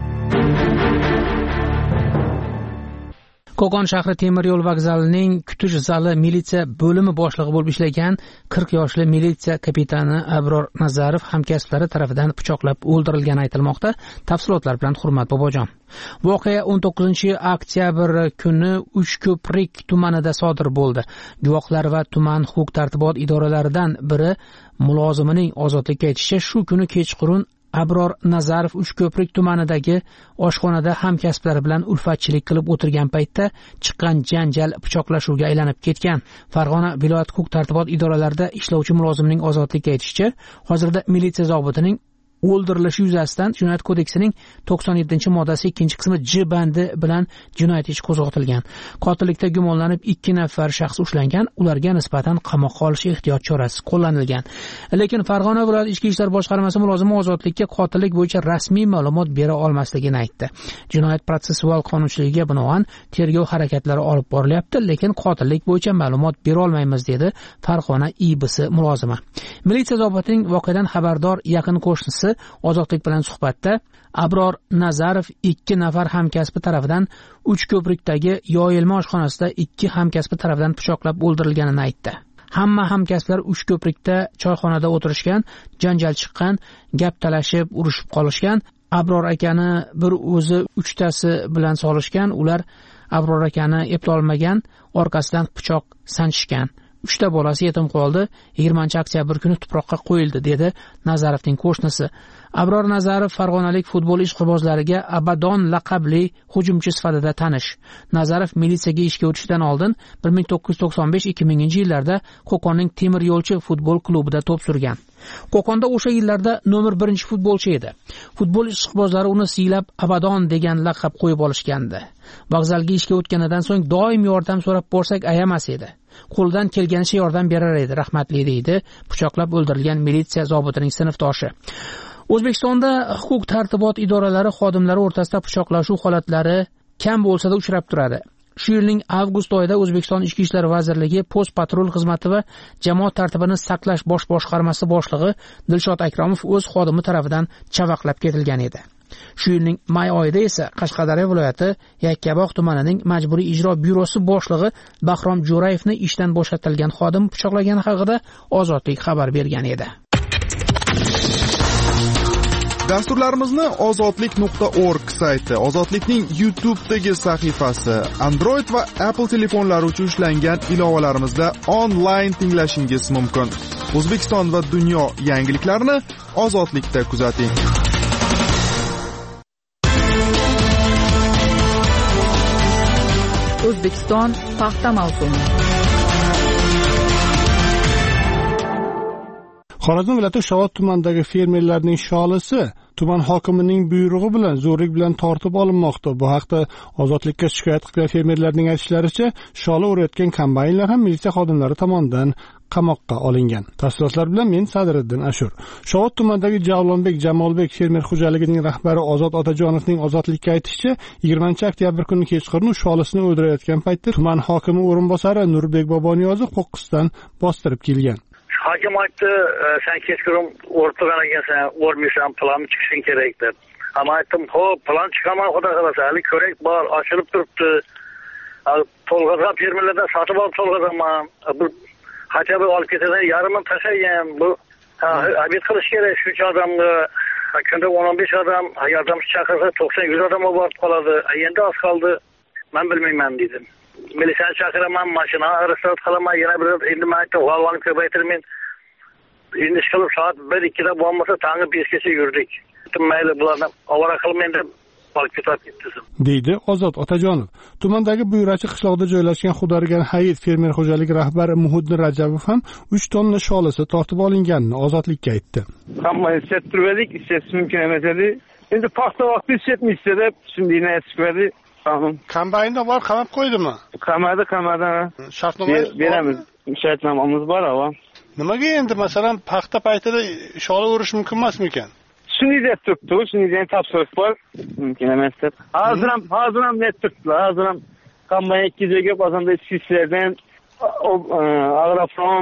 Qo'qon shahri temir yo'l vokzalining kutish zali militsiya bo'limi boshlig'i bo'lib ishlagan qirq yoshli militsiya kapitani Abror Nazarov hamkasblari tomonidan pichoqlab o'ldirilgani aytilmoqda. Tafsilotlar bilan Hurmat Bobojon. Voqea o'n to'qqizinchi oktyabr kuni Uchko'prik tumanida sodir bo'ldi. Guvohlar va tuman huquq-tartibot idoralaridan biri mulozimining ozodlikka aytishicha, shu kuni kechqurun Abror Nazarov Uchko'prik tumanidagi oshxonada hamkasblari bilan ulfatchilik qilib o'tirgan paytda chiqqan janjal pichoqlashuvga aylanib ketgan. Farg'ona viloyat huquq-tartibot idoralarida ishlovchi mulozimning ozodlikka aytishicha, hozirda militsiya zobitining o'ldirilishi yuzasidan Jinoyat kodeksining to'qson yettinchi moddasi ikkinchi qismi J bandi bilan jinoyat ishi qo'zg'atilgan. Qotillikda gumonlanib ikki nafar shaxs ushlangan, ularga nisbatan qamoqqa olish ehtiyot chorasi qo'llanilgan. Lekin Farg'ona viloyat ichki ishlar boshqarmasi mulozimi ozodlikka qotillik bo'yicha rasmiy ma'lumot bera olmasligini aytdi. Jinoyat protsessual qonunchiligiga binoan tergov harakatlari olib borilyapti, lekin qotillik bo'yicha ma'lumot bera olmaymiz dedi Farg'ona I B S mulozimi. Militsiya zobitining voqeadan xabardor yaqin qo'shnisi Ozodlik bilan suhbatda Abror Nazarov ikki nafar hamkasbi tomonidan Uchko'prikdagi yoyilma oshxonasida ikki hamkasbi tomonidan pichoqlab o'ldirilganini aytdi. Hamma hamkasblar Uchko'prikda choyxonada o'tirishgan, janjal chiqqan, gap talashib, urushib qolishgan. Abror akani bir o'zi uchtasi bilan solishgan, ular Abror akani eplolmagan, orqasidan pichoq sanchishgan. Uchta bolasi yetim qoldi. yigirmanchi oktyabr kuni tuproqqa qo'yildi, dedi Nazarovning qo'shnisi. Abror Nazarov farg'onalik futbol ishqibozlariga Abadon laqabli hujumchi sifatida tanish. Nazarov militsiyaga ishga o'tishidan oldin bir ming to'qqiz yuz to'qson besh ikki minginchi yillarda Qo'qonning Temir yo'lchi futbol klubida to'p surgan. Qo'qonda o'sha yillarda nomer birinchi futbolchi edi. Futbol ishqibozlari uni siylab Abadon degan laqab qo'yib olishgandi. Vokzalga ishga o'tganidan so'ng doim yordam so'rab borsak ayamas edi. Qo'ldan kelganicha yordam berar edi, rahmatli, deydi pichoqlab o'ldirilgan militsiya zobitining sinfdoshi. O'zbekistonda huquq tartibot idoralari xodimlari o'rtasida pichoqlashuv holatlari kam bo'lsa-da uchrab turadi. Shu yilning avgust oyida O'zbekiston Ichki ishlar vazirligi post patrul xizmati va jamoat tartibini saqlash bosh boshqarmasi boshlig'i Dilshod Akromov o'z xodimi tomonidan chavaqlab ketilgan edi. Shu yilning may oyida esa Qashqadaryo viloyati Yakkabog' tumanining majburiy ijro byurosi boshlig'i Bahrom Jo'rayevni ishdan bo'shatilgan xodim pichoqlagani haqida Ozodlik xabar bergan edi. Dasturlarimizni ozodlik nuqta org sayti, Ozodlikning YouTube'dagi sahifasi, Android va Apple telefonlari uchun ishlangan ilovalarimizda onlayn tinglashingiz mumkin. O'zbekiston va dunyo yangiliklarini Ozodlikda kuzating. O'zbekiston paxta mavsumi. Xorazm viloyati Shovot tumanidagi fermerlarning sholisi tuman hokimining buyrug'i bilan zo'rlik bilan tortib olinmoqda. Bu haqda Ozodlikka shikoyat qilgan fermerlarning aytishlaricha, shola o'rayotgan kombaynlar ham militsiya xodimlari tomonidan qamoqqa olingan. Tafsilotlar bilan men Sadriddin Ashur. Shovot tumanidagi Javlonbek Jamolbek fermer xo'jaligining rahbari Ozod Otajonovning Ozodlikka aytishicha, yigirmanchi oktyabr kuni kechqurun sholisini o'ldirayotgan paytda tuman hokimi o'rinbosari Nurbek Boboniyozov qo'qqisdan bostirib kelgan. Hokim aytdi, sen kechqurun o'rtagan ekansan, o'rmaysan, plan chiqishing kerak deb. Ama aytdim, "Xo'p, plan chiqaman, xudo xolasa, hali ko'rak bor, ochilib turibdi. To'lg'azgan fermerlardan sotib olib to'lg'azaman. Bir xataba olib ketadigan yarmini tashlayman. Bu obed qilish kerak shuncha odamga. Kunda o'n o'n besh odam, yordamchi chaqirsa to'qson yuz odam borib qoladi. Endi oz qoldi. Men bilmayman dedim. Militsiyani chaqiraman, mashina arastat qilaman, yana bir endi men aytdim, g'olvonni ko'paytirmen. Endi ishqilib soat bir ikkida bo'lmasa tangi beshgacha yurdik. Mayli bularni ovora qilmayman deb olib ketib ketdim. Deydi Ozod Otajonov. Tumandagi Buyrachi qishloqida joylashgan Xudoorgan Hayit fermer xo'jaligi rahbari Muhiddin Rajabov ham uch tonna sholisi tortib olinganini Ozodlikka aytdi. Hamma settirdik, set mumkin emas edi. Endi paxta vaqti setmishdi deb shunday aytishdi. Tamam. Kombaynda bor, qamab qo'ydimi? Qamadi, qamadi. Shartnoma beramiz. Shartnomamiz bor, ava. Nimaga endi masalan paxta paytida shola o'rish mumkin emasmikan? Shuni deb turibdi, shuni degan topshiriq bor. Mumkin emas deb. Hozir ham, hozir ham net turibdilar. Hozir ham kombayn ikki joyga bozanda ishchilardan agrofrom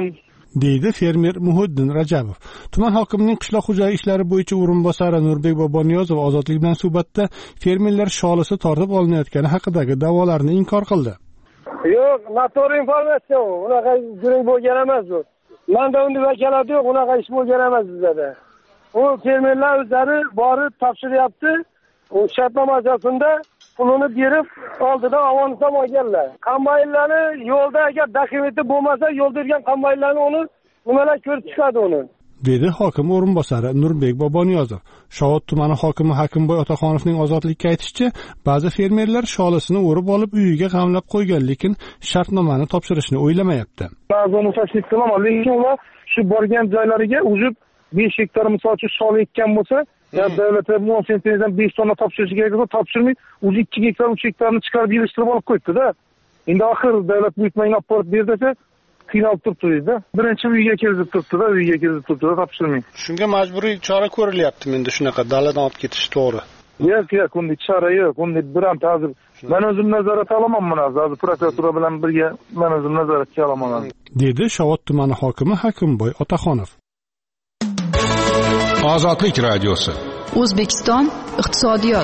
deydi fermer Muhiddin Rajabov. Tuman hokimining qishloq xo'jaligi ishlari bo'yicha o'rinbosari Nurbek Boboniyozov Ozodlik bilan suhbatda fermerlar sholisi tortib olinayotgani haqidagi da'volarni inkor qildi. Yo'q, noto'g'ri informatsiya u. Unaqa guruh bo'lgan emas u. Menda unday vakolat yo'q, unaqa ish bo'lgan emas bizda. U fermerlar o'zlari borib topshiryapti. U shartnoma asosida pulini berib oldidan avonsdan olganlar. Kombaynlarni yo'lda agar dokumenti bo'lmasa, yo'lda yurgan kombaynlarni uni nimalar ko'rib chiqadi uni. dedi hokim o'rinbosari Nurbek Boboniyozov. Shovot tumani hokimi Hakimboy Otaxonovning Ozodlikka aytishicha, ba'zi fermerlar sholisini o'rib olib uyiga g'amlab qo'ygan, lekin shartnomani topshirishni o'ylamayapti. Ba'zi mutaxassis qilaman, lekin ular shu borgan joylariga o'zib besh hektar misol uchun shol ekkan bo'lsa, ya davlat o'n sentimizdan besh tonna topshirishi kerak bo'lsa, topshirmay, o'zi ikki hektar, uch hektarni chiqarib yig'ishtirib olib qo'yibdi-da. Endi oxir davlat buyurtmani olib borib berdi, qiynalib turibdi-da. Birinchi uyga kelib turibdi-da, uyga kelib turibdi-da, topshirmay. Shunga majburiy chora ko'rilyapti endi shunaqa daladan olib ketish to'g'ri. Yo'q, yo'q, bunday chora yo'q. Bunday bironta hozir men o'zim nazorat olaman buni. Hozir prokuratura bilan birga men o'zim nazoratga olaman. dedi Shovot tumani hokimi Hakimboy Otaxonov. Ozodlik radiosi. O'zbekiston iqtisodiyot.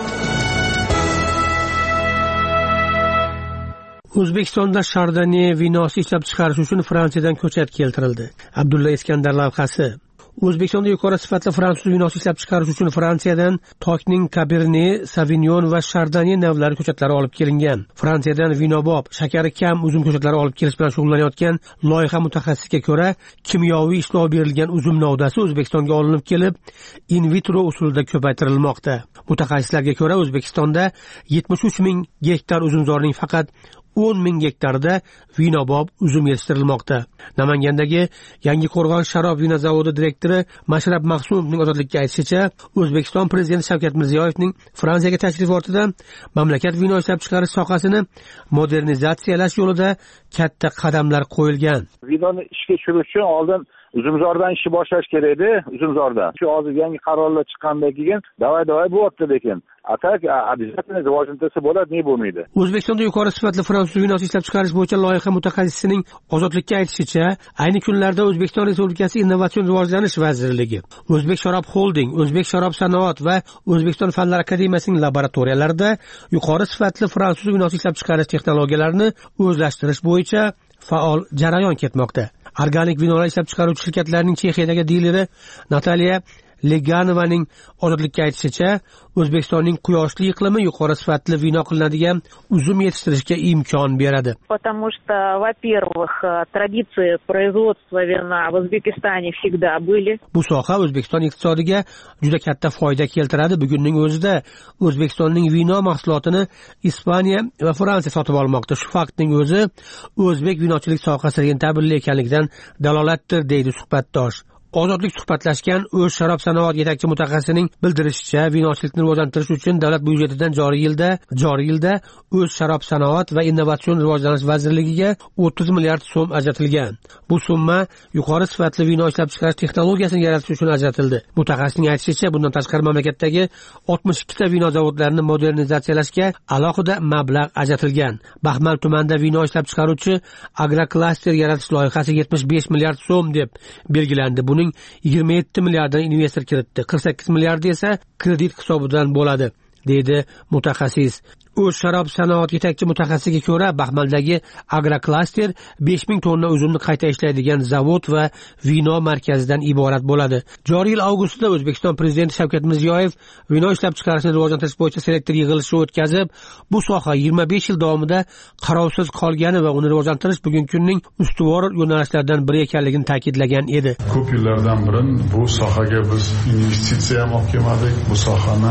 O'zbekistonda Chardonnay vinosi ishlab chiqarish uchun Fransiyadan ko'chat keltirildi. Abdulla Iskandar lavhasi. O'zbekistonda yuqori sifatli fransuz vinosi ishlab chiqarish uchun Fransiyadan Tokning Cabernet, Sauvignon va Chardonnay navlari ko'chatlari olib kelingan. Fransiyadan vinobob, shakari kam uzum ko'chatlari olib kelish bilan shug'ullanayotgan loyiha mutaxassisiga ko'ra, kimyoviy ishlov berilgan uzum novdasi O'zbekistonga olinib kelib, in vitro usulida ko'paytirilmoqda. Mutaxassislarga ko'ra, O'zbekistonda yetmish uch ming gektar uzumzorning faqat o'n ming gektarda vinobob uzum yetishtirilmoqda. Namangandagi Yangi Qo'rg'on sharob vino zavodi direktori Mashrab Mahsumovning Ozodlikka aytishicha, O'zbekiston prezidenti Shavkat Mirziyoyevning Fransiyaga tashrif ortida mamlakat vino ishlab chiqarish sohasini modernizatsiyalash yo'lida katta qadamlar qo'yilgan. Vinoni ishga tushirish uchun oldin uzumzordan ishni boshlash kerak edi, uzumzordan. Shu hozir yangi qarorlar chiqqandan keyin davay-davay bo'lyapti, lekin atak обязательно rivojlantirish bo'ladi, ne bo'lmaydi. O'zbekistonda yuqori sifatli fransuz vinosi ishlab chiqarish bo'yicha loyiha mutaxassisining Ozodlikka aytishicha, ayni kunlarda O'zbekiston Respublikasi Innovatsion rivojlanish vazirligi, O'zbek sharob holding, O'zbek sharob sanoat va O'zbekiston Fanlar akademiyasining laboratoriyalarida yuqori sifatli fransuz vinosi ishlab chiqarish texnologiyalarini o'zlashtirish bo'yicha faol jarayon ketmoqda. Organik vinolar ishlab chiqaruvchi shirkatlarning Chexiyadagi dileri Nataliya Leganovaning Ozodlikka aytishicha, O'zbekistonning quyoshli iqlimi yuqori sifatli vino qilinadigan uzum yetishtirishga imkon beradi. Потому что, во-первых, традиции производства вина в Узбекистане всегда были. Bu soha O'zbekiston iqtisodiga juda katta foyda keltiradi. Bugunning o'zida O'zbekistonning vino mahsulotini Ispaniya va Fransiya sotib olmoqda. Shu faktning o'zi o'zbek vinochilik sohasi rentabel ekanligidan dalolatdir, deydi suhbatdosh. Ozodlik suhbatlashgan o'z sharob sanoat yetakchi mutaxassisining bildirishicha, vinochilikni rivojlantirish uchun davlat byudjetidan joriy yilda joriy yilda o'z sharob sanoat va innovatsion rivojlanish vazirligiga o'ttiz milliard so'm ajratilgan. Bu summa yuqori sifatli vino ishlab chiqarish texnologiyasini yaratish uchun ajratildi. Mutaxassisning aytishicha, bundan tashqari mamlakatdagi oltmish ikkita vino zavodlarini modernizatsiyalashga alohida mablag' ajratilgan. Baxmal tumanida vino ishlab chiqaruvchi agroklaster yaratish loyihasi yetmish besh milliard so'm deb belgilandi. Buning yigirma yetti milliarddan investor kiritdi. qirq sakkiz milliardi esa kredit hisobidan bo'ladi, deydi mutaxassis. O'z sharob sanoat yetakchi mutaxassisiga ko'ra, Baxmaldagi agroklaster besh ming tonna uzumni qayta ishlaydigan zavod va vino markazidan iborat bo'ladi. Joriy yil avgustda O'zbekiston prezidenti Shavkat Mirziyoyev vino ishlab chiqarishni rivojlantirish bo'yicha selektor yig'ilishi o'tkazib, bu soha yigirma besh yil davomida qarovsiz qolgani va uni rivojlantirish bugungi kunning ustuvor yo'nalishlaridan biri ekanligini ta'kidlagan edi. Ko'p yillardan burin bu sohaga biz investitsiya ham olib kelmadik, bu sohani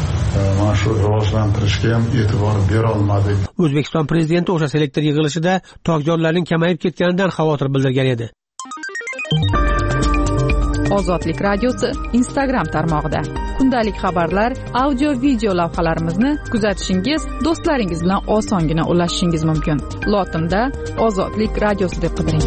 mana shu rivojlantirishga ham e'tibor bera olmadik. O'zbekiston prezidenti o'sha selektor yig'ilishida tokzorlarning kamayib ketganidan xavotir bildirgan edi. Ozodlik radiosi Instagram tarmog'ida kundalik xabarlar, audio video lavhalarimizni kuzatishingiz, do'stlaringiz bilan osongina ulashishingiz mumkin. Lotinda Ozodlik radiosi deb qidiring.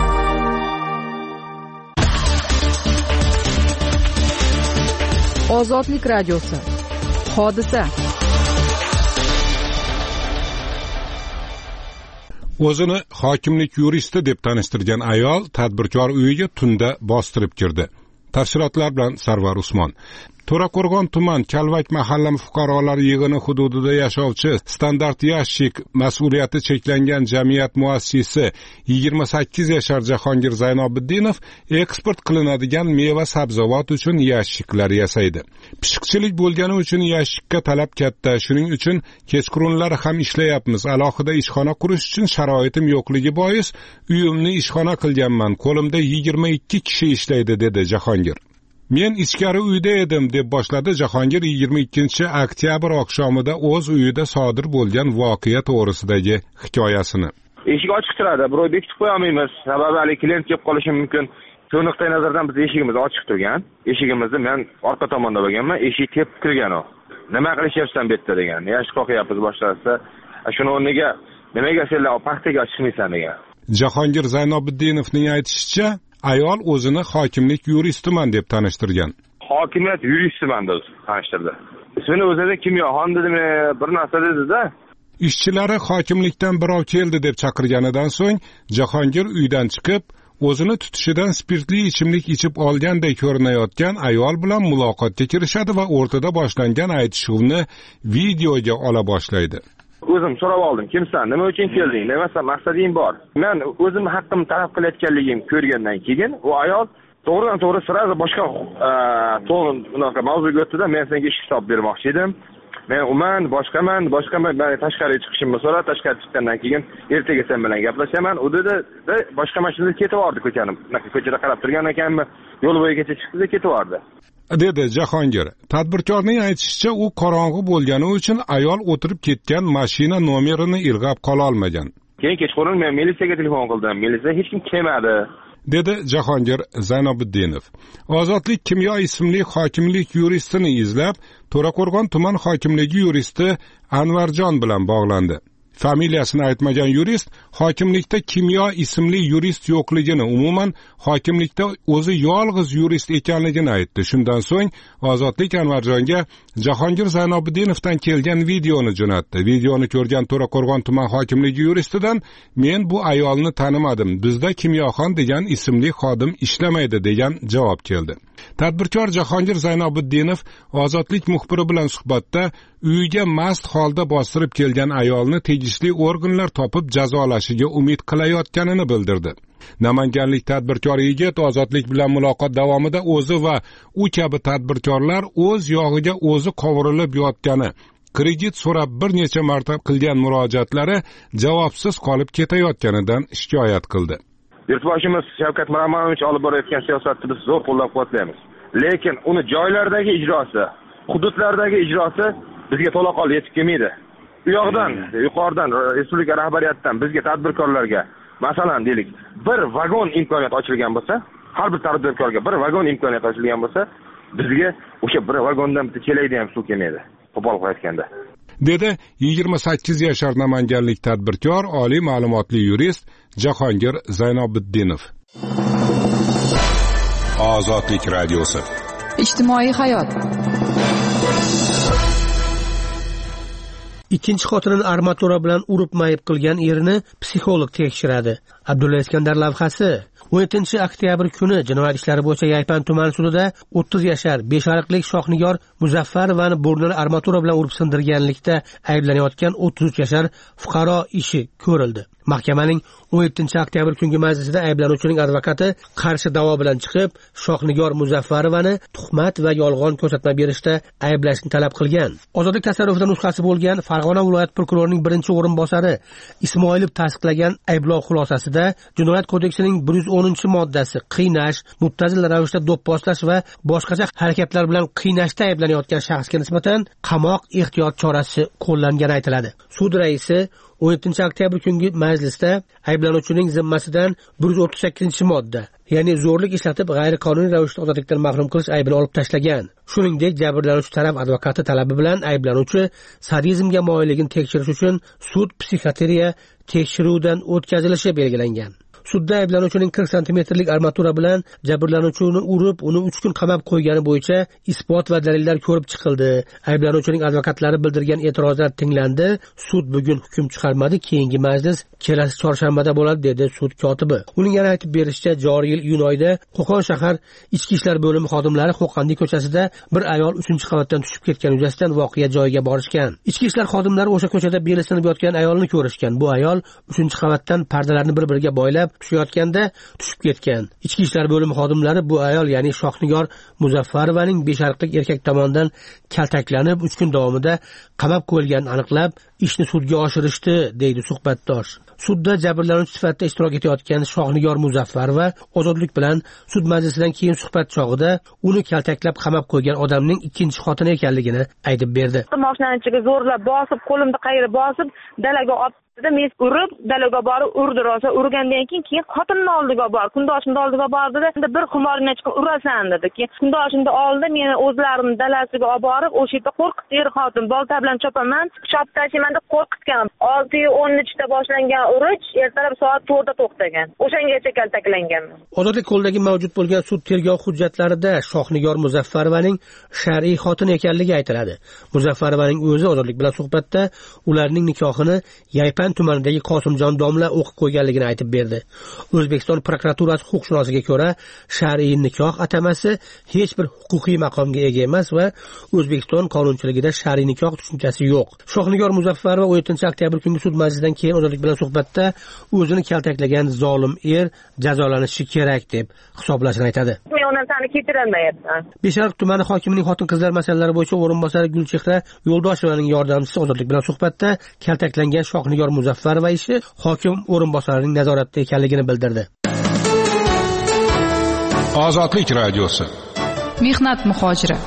Ozodlik radiosi. Hodisa. o'zini hokimlik yuristi deb tanishtirgan ayol tadbirkor uyiga tunda bostirib kirdi. Tafsilotlar bilan Sarvar Usmon. To'raqo'rg'on tuman Kalvak mahalla fuqarolar yig'ini hududida yashovchi Standart Yashik mas'uliyati cheklangan jamiyat muassisi yigirma sakkiz yashar Jahongir Zaynobiddinov eksport qilinadigan meva sabzavot uchun yashiklar yasaydi. Pishiqchilik bo'lgani uchun yashikka talab katta. Shuning uchun kechqurunlari ham ishlayapmiz. Alohida ishxona qurish uchun sharoitim yo'qligi bois uyimni ishxona qilganman. Qo'limda yigirma ikki kishi ishlaydi, dedi Jahongir. Men ichkari uyda edim, deb boshladi Jahongir yigirma ikkinchi oktyabr oqshomida o'z uyida sodir bo'lgan voqea to'g'risidagi hikoyasini. Eshik ochiq turadi, birov bekitib qo'ya olmaymiz. Sababi hali klient kelib qolishi mumkin. Shu nuqtai nazardan biz eshigimiz ochiq turgan. Eshigimizni men orqa tomonda bo'lganman, eshik tepib kirgan u. Nima qilishyapsan bu yerda degan. Yaxshi qo'yapmiz boshlasa. Shuni o'rniga nimaga senlar paxtaga chiqmaysan degan. Jahongir Zaynobiddinovning aytishicha, ayol o'zini hokimlik yuristiman deb tanishtirgan. Hokimiyat yuristiman deb tanishtirdi. Ismini o'zida kimyoxon dedimi, bir narsa dedi-da. Ishchilari hokimlikdan birov keldi deb chaqirganidan so'ng Jahongir uydan chiqib, o'zini tutishidan spirtli ichimlik ichib olgandek ko'rinayotgan ayol bilan muloqotga kirishadi va o'rtada boshlangan aytishuvni videoga ola boshlaydi. O'zim so'rab oldim, kimsan, nima uchun kelding, nimasi maqsading bor. Men o'zim haqqimni talab qilayotganligim ko'rgandan keyin u ayol to'g'ridan to'g'ri sirasi boshqa to'g'ri bunaqa mavzuga o'tdi-da, men senga ish hisob bermoqchi edim. Men uman, boshqaman, boshqaman, men tashqariga chiqishimni so'rab, tashqariga chiqqandan keyin ertaga sen bilan gaplashaman. U dedi, boshqa mashinada ketib bordi ko'chani. Bunaqa ko'chada qarab turgan ekanmi, yo'l bo'yigacha chiqdi, ketib bordi. dedi Jahongir. Tadbirkorning aytishicha, u qorong'u bo'lgani uchun ayol o'tirib ketgan mashina nomerini ilg'ab qola olmagan. Keyin kechqurun men militsiyaga telefon qildim. Militsiya hech kim kelmadi, dedi Jahongir Zaynobiddinov. Ozodlik kimyo ismli hokimlik yuristini izlab, To'raqo'rg'on tuman hokimligi yuristi Anvarjon bilan bog'landi. Familiyasini aytmagan yurist hokimlikda kimyo ismli yurist yo'qligini, umuman hokimlikda o'zi yolg'iz yurist ekanligini aytdi. Shundan so'ng Ozodlik Anvarjonga Jahongir Zaynobiddinovdan kelgan videoni jo'natdi. Videoni ko'rgan To'raqo'rg'on tuman hokimligi yuristidan men bu ayolni tanimadim. Bizda kimyoxon degan ismli xodim ishlamaydi degan javob keldi. Tadbirkor Jahongir Zaynobiddinov Ozodlik muxbiri bilan suhbatda uyiga mast holda bostirib kelgan ayolni tegishli organlar topib jazolashiga umid qilayotganini bildirdi. Namanganlik tadbirkor yigit Ozodlik bilan muloqot davomida o'zi va u kabi tadbirkorlar o'z yog'iga o'zi qovurilib yotgani, kredit so'rab bir necha marta qilgan murojaatlari javobsiz qolib ketayotganidan shikoyat qildi. Yurtboshimiz Shavkat Miromonovich olib borayotgan siyosatni biz zo'r qo'llab-quvvatlaymiz. Lekin uni joylardagi ijrosi, hududlardagi ijrosi bizga to'laqonli yetib kelmaydi. U yoqdan, yuqoridan, respublika rahbariyatidan bizga tadbirkorlarga, masalan, deylik, bir vagon imkoniyat ochilgan bo'lsa, har bir tadbirkorga bir vagon imkoniyat ochilgan bo'lsa, bizga o'sha bir vagondan bitta chelayda ham suv kelmaydi. Qo'pol qilayotganda. dedi yigirma sakkiz yashar namanganlik tadbirkor, oliy ma'lumotli yurist Jahongir Zaynobiddinov. Ozodlik radiosi. Ijtimoiy hayot. Ikkinchi xotinini armatura bilan urib mayib qilgan erini psixolog tekshiradi. Abdulla Iskandar lavhasi. o'n yettinchi oktyabr kuni jinoyat ishlari bo'yicha Yaypan tuman sudida o'ttiz yashar beshariqlik Shohnigor Muzaffarovani burnini armatura bilan urib sindirganlikda ayblanayotgan o'ttiz uch yashar fuqaro ishi ko'rildi. Mahkamaning o'n yettinchi oktyabr kungi majlisida ayblanuvchining advokati qarshi da'vo bilan chiqib, Shohnigor Muzaffarovani tuhmat va yolg'on ko'rsatma berishda ayblashni talab qilgan. Ozodlik tasarrufida nusxasi bo'lgan Farg'ona viloyat prokurorining birinchi o'rinbosari Ismoilov tasdiqlagan ayblov xulosasida Jinoyat kodeksining bir yuz o'ninchi moddasi qiynash, muttazil ravishda do'pposlash va boshqacha harakatlar bilan qiynashda ayblanayotgan shaxsga nisbatan qamoq ehtiyot chorasi qo'llangani aytiladi. Sud raisi o'n yettinchi oktyabr kungi majlisda ayblanuvchining zimmasidan bir yuz o'ttiz sakkizinchi modda, ya'ni zo'rlik ishlatib g'ayriqonuniy ravishda ozodlikdan mahrum qilish aybini olib tashlagan. Shuningdek, jabrlanuvchi taraf advokati talabi bilan ayblanuvchi sadizmga moyilligini tekshirish uchun sud psixiatriya tekshiruvidan o'tkazilishi belgilangan. Sudda ayblanuvchining qirq santimetrlik armatura bilan jabrlanuvchini urib, uni uch kun qamab qo'ygani bo'yicha isbot va dalillar ko'rib chiqildi. Ayblanuvchining advokatlari bildirgan e'tirozlar tinglandi. Sud bugun hukm chiqarmadi, keyingi majlis kelasi chorshanbada bo'ladi, dedi sud kotibi. Uning yana aytib berishicha, joriy yil iyun oyida Qo'qon shahar ichki ishlar bo'limi xodimlari Qo'qondiy ko'chasida bir ayol uchinchi qavatdan tushib ketgan yuzasidan voqea joyiga borishgan. Ichki ishlar xodimlari o'sha ko'chada beli sinib yotgan ayolni ko'rishgan. Bu ayol uchinchi qavatdan pardalarni bir-biriga boylab tushayotganda tushib ketgan. Ichki ishlar bo'limi xodimlari bu ayol, ya'ni Shohnigor Muzaffarovaning besharqlik erkak tomonidan kaltaklanib uch kun davomida qamab qo'yilganini aniqlab, ishni sudga oshirishdi, deydi suhbatdosh. Sudda jabrlanuvchi sifatida ishtirok etayotgan Shohnigor Muzaffarova ozodlik bilan sud majlisidan keyin suhbat chog'ida uni kaltaklab qamab qo'ygan odamning ikkinchi xotini ekanligini aytib berdi. Mashinaning ichiga zo'rlab bosib, qo'limni qayirib bosib, dalaga olib men urib, dalaga borib urdi, rosa urgandan keyin keyin xotinning oldiga bor, kundoshimning oldiga bordida, endi bir xumorni chiqib urasan dedi. Keyin kundoshimni oldi, meni o'zlarimning dalasiga olib borib, o'sha yerda qo'rqitdi xotin, bolta bilan chopaman, chop tashlayman deb qo'rqitgan. olti o'n uchda boshlangan urush ertalab soat to'rtda to'xtagan. O'shangacha kaltaklanganman. Ozodlik qo'lidagi mavjud bo'lgan sud tergov hujjatlarida Shohnigor Muzaffarovaning shar'iy xotini ekanligi aytiladi. Muzaffarovaning o'zi ozodlik bilan suhbatda ularning nikohini Yaypan tumanidagi Qosimjon domla o'qib qo'yganligini aytib berdi. O'zbekiston prokuraturasi huquqshunosligiga ko'ra, shar'iy nikoh atamasi hech bir huquqiy maqomga ega emas va O'zbekiston qonunchiligida shar'iy nikoh tushunchasi yo'q. Shohnigor Muzaffarova o'n yettinchi oktyabr kungi sud majlisidan keyin ozodlik bilan suhbatda o'zini kaltaklagan zolim er jazolanishi kerak deb hisoblashini aytadi. Men uni sani kechirolmayapman. Besharq tumani hokimining xotin-qizlar masalalari bo'yicha o'rinbosari Gulchehra Yo'ldoshovaning yordamchisi ozodlik bilan suhbatda kaltaklangan Shohnigor Muzaffarova ishi hokim o'rinbosarining nazoratida ekanligini bildirdi. Ozodlik radiosi. Mehnat muhojiri.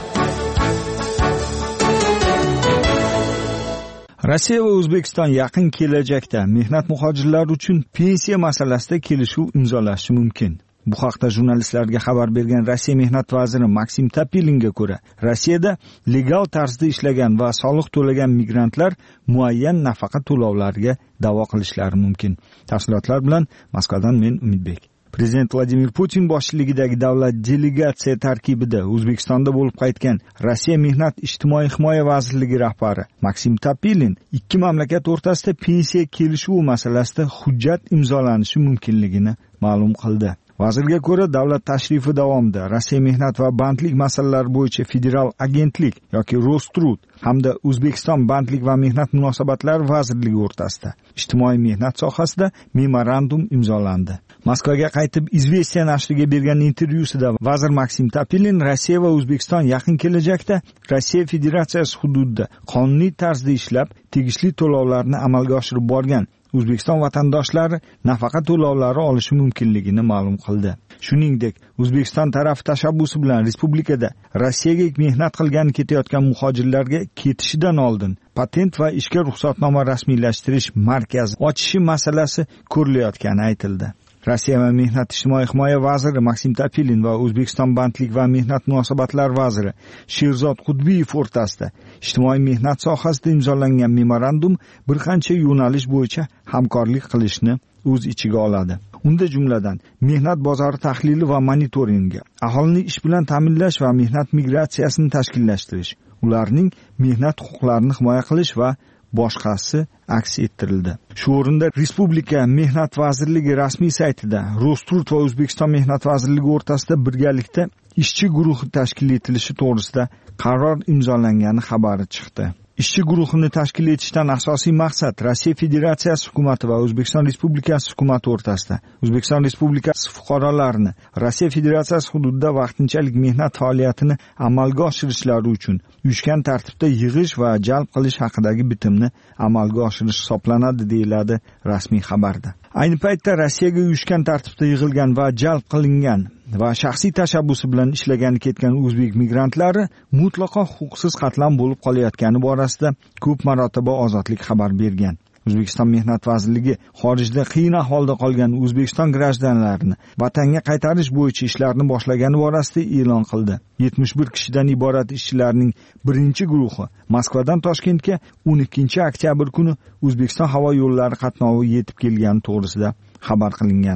Rossiya va O'zbekiston yaqin kelajakda mehnat muhojirlari uchun pensiya masalasida kelishuv imzolashi mumkin. Bu haqda jurnalistlarga xabar bergan Rossiya mehnat vaziri Maksim Topilinga ko'ra, Rossiyada legal tarzda ishlagan va soliq to'lagan migrantlar muayyan nafaqa to'lovlariga da'vo qilishlari mumkin. Tafsilotlar bilan Moskvadan men Umidbek. Prezident Vladimir Putin boshchiligidagi davlat delegatsiya tarkibida O'zbekistonda bo'lib qaytgan Rossiya Mehnat ijtimoiy himoya vazirligi rahbari Maksim Topilin ikki mamlakat o'rtasida pensiya kelishuvi masalasida hujjat imzolanishi mumkinligini ma'lum qildi. Vazirga ko'ra, davlat tashrifi davomida Rossiya mehnat va bandlik masalalari bo'yicha federal agentlik yoki Rostrud hamda O'zbekiston bandlik va mehnat munosabatlari vazirligi o'rtasida ijtimoiy mehnat sohasida memorandum imzolandi. Moskvaga qaytib Izvestiya nashriga bergan intervyusida vazir Maksim Topilin Rossiya va O'zbekiston yaqin kelajakda Rossiya Federatsiyasi hududida qonuniy tarzda ishlab, tegishli to'lovlarni amalga oshirib borgan O'zbekiston vatandoshlari nafaqa to'lovlari olishi mumkinligini ma'lum qildi. Shuningdek, O'zbekiston tarafi tashabbusi bilan respublikada Rossiyaga mehnat qilgan ketayotgan muhojirlarga ketishidan oldin patent va ishga ruxsatnoma rasmiylashtirish markazi ochishi masalasi ko'rilayotgani aytildi. Rossiya va mehnat ijtimoiy himoya vaziri Maksim Topilin va O'zbekiston bandlik va mehnat munosabatlari vaziri Sherzod Qudbiyev o'rtasida ijtimoiy mehnat sohasida imzolangan memorandum bir qancha yo'nalish bo'yicha hamkorlik qilishni o'z ichiga oladi. Unda jumladan mehnat bozori tahlili va monitoringi, aholini ish bilan ta'minlash va mehnat migratsiyasini tashkillashtirish, ularning mehnat huquqlarini himoya qilish va boshqasi aks ettirildi. Shu o'rinda Respublika Mehnat vazirligi rasmiy saytida Rostrud va O'zbekiston Mehnat vazirligi o'rtasida birgalikda ishchi guruhi tashkil etilishi to'g'risida qaror imzolangani xabari chiqdi. Ishchi guruhini tashkil etishdan asosiy maqsad Rossiya Federatsiyasi hukumati va O'zbekiston Respublikasi hukumati o'rtasida O'zbekiston Respublikasi fuqarolarini Rossiya Federatsiyasi hududida vaqtinchalik mehnat faoliyatini amalga oshirishlari uchun uyushgan tartibda yig'ish va jalb qilish haqidagi bitimni amalga oshirish hisoblanadi, deyiladi rasmiy xabarda. Ayni paytda Rossiyaga uyushgan tartibda yig'ilgan va jalb qilingan va shaxsiy tashabbusi bilan ishlagan ketgan o'zbek migrantlari mutlaqo huquqsiz qatlam bo'lib qolayotgani borasida ko'p marotaba Ozodlik xabar bergan. O'zbekiston Mehnat vazirligi xorijda qiyin ahvolda qolgan O'zbekiston grajdanlarini vatanga qaytarish bo'yicha ishlarni boshlagani borasida e'lon qildi. yetmish bir kishidan iborat ishchilarning birinchi guruhi Moskvadan Toshkentga o'n ikkinchi oktyabr kuni O'zbekiston havo yo'llari qatnovi yetib kelgani to'g'risida xabar qilingandi.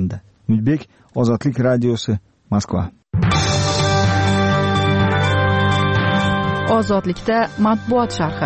Umidbek, Ozodlik radiosi, Moskva. Ozodlikda matbuot sharhi.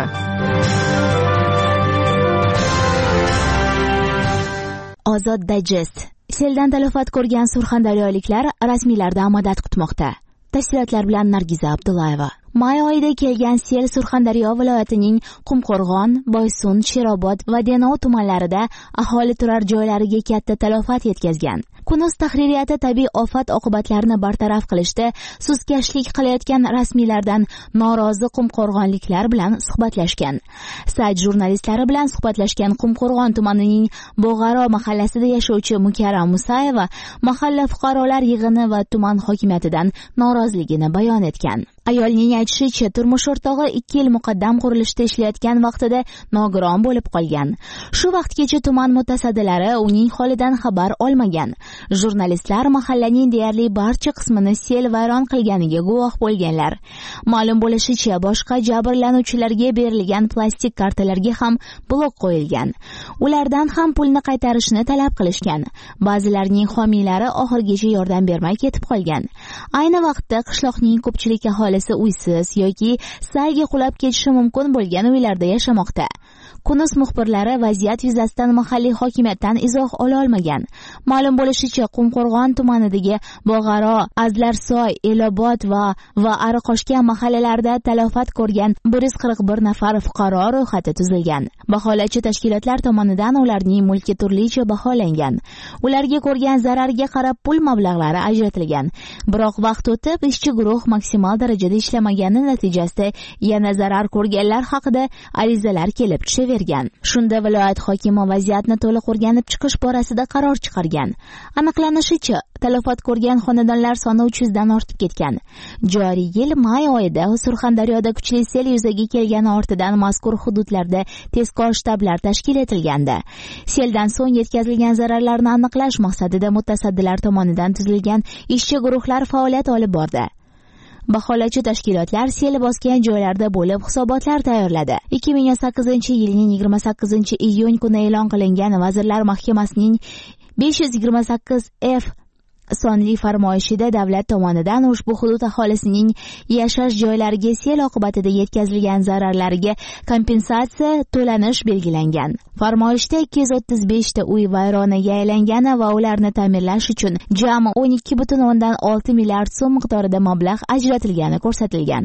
Ozod Digest. Seldan talafot ko'rgan surxondaryoliklar rasmiylardan madad kutmoqda. Tafsilotlar bilan Nargiza Abdullayeva. May oyida kelgan sel Surxondaryo viloyatining Qumqo'rg'on, Boysun, Sherobod va Denov tumanlarida aholi turar joylariga katta talafot yetkazgan. Kunuz tahririyati tabiiy ofat oqibatlarini bartaraf qilishda sustkashlik qilayotgan rasmiylardan norozi qumqo'rg'onliklar bilan suhbatlashgan. Sayt jurnalistlari bilan suhbatlashgan Qumqo'rg'on tumanining Bo'g'aro mahallasida yashovchi Mukarram Musayeva mahalla fuqarolar yig'ini va tuman hokimiyatidan noroziligini bayon etgan. Ayolning aytishicha, turmush o'rtog'i ikki yil muqaddam qurilishda ishlayotgan vaqtida nogiron bo'lib qolgan. Shu vaqtgacha tuman mutasaddilari uning holidan xabar olmagan. Jurnalistlar mahallaning deyarli barcha qismini sel vayron qilganiga guvoh bo'lganlar. Ma'lum bo'lishicha, boshqa jabrlanuvchilarga berilgan plastik kartalarga ham blok qo'yilgan. Ulardan ham pulni qaytarishni talab qilishgan. Ba'zilarining homiylari oxirgacha yordam bermay ketib qolgan. Ayni vaqtda qishloqning ko'pchilik aholisi uysiz yoki salga qulab ketishi mumkin bo'lgan uylarda yashamoqda. Kunuz muxbirlari vaziyat yuzasidan mahalliy hokimiyatdan izoh ola olmagan. Ma'lum bo'lishicha, Qumqo'rg'on tumanidagi Bo'g'aro, Azlarsoy, Elobod va va Ariqoshgan mahallalarida talafot ko'rgan bir yuz qirq bir nafar fuqaro ro'yxati tuzilgan. Baholovchi tashkilotlar tomonidan ularning mulki turlicha baholangan. Ularga ko'rgan zararga qarab pul mablag'lari ajratilgan. Biroq vaqt o'tib, ishchi guruh maksimal darajada ishlamagani natijasida yana zarar ko'rganlar haqida arizalar kelib tushavergan. Shunda viloyat hokimi vaziyatni to'liq o'rganib chiqish borasida qaror chiqargan. Aniqlanishicha, talafot ko'rgan xonadonlar soni uch yuz dan ortib ketgan. Joriy yil may oyida Surxondaryoda kuchli sel yuzaga kelgani ortidan mazkur hududlarda tezkor shtablar tashkil etilgandi. Seldan so'ng yetkazilgan zararlarni aniqlash maqsadida mutasaddilar tomonidan tuzilgan ishchi guruhlar faoliyat olib bordi. Baholovchi tashkilotlar sel bosgan joylarda bo'lib hisobotlar tayyorladi. ikki ming o'n sakkizinchi yilning yigirma sakkizinchi iyun kuni e'lon qilingan Vazirlar Mahkamasining besh yuz yigirma sakkiz F sonli farmoyishida davlat tomonidan ushbu hudud aholisining yashash joylariga sel oqibatida yetkazilgan zararlariga kompensatsiya to'lanish belgilangan. Farmoyishda ikki yuz o'ttiz besh ta uy vayronaga aylangani va ularni ta'mirlash uchun jami o'n ikki butun o'ndan olti milliard so'm miqdorida mablag' ajratilgani ko'rsatilgan.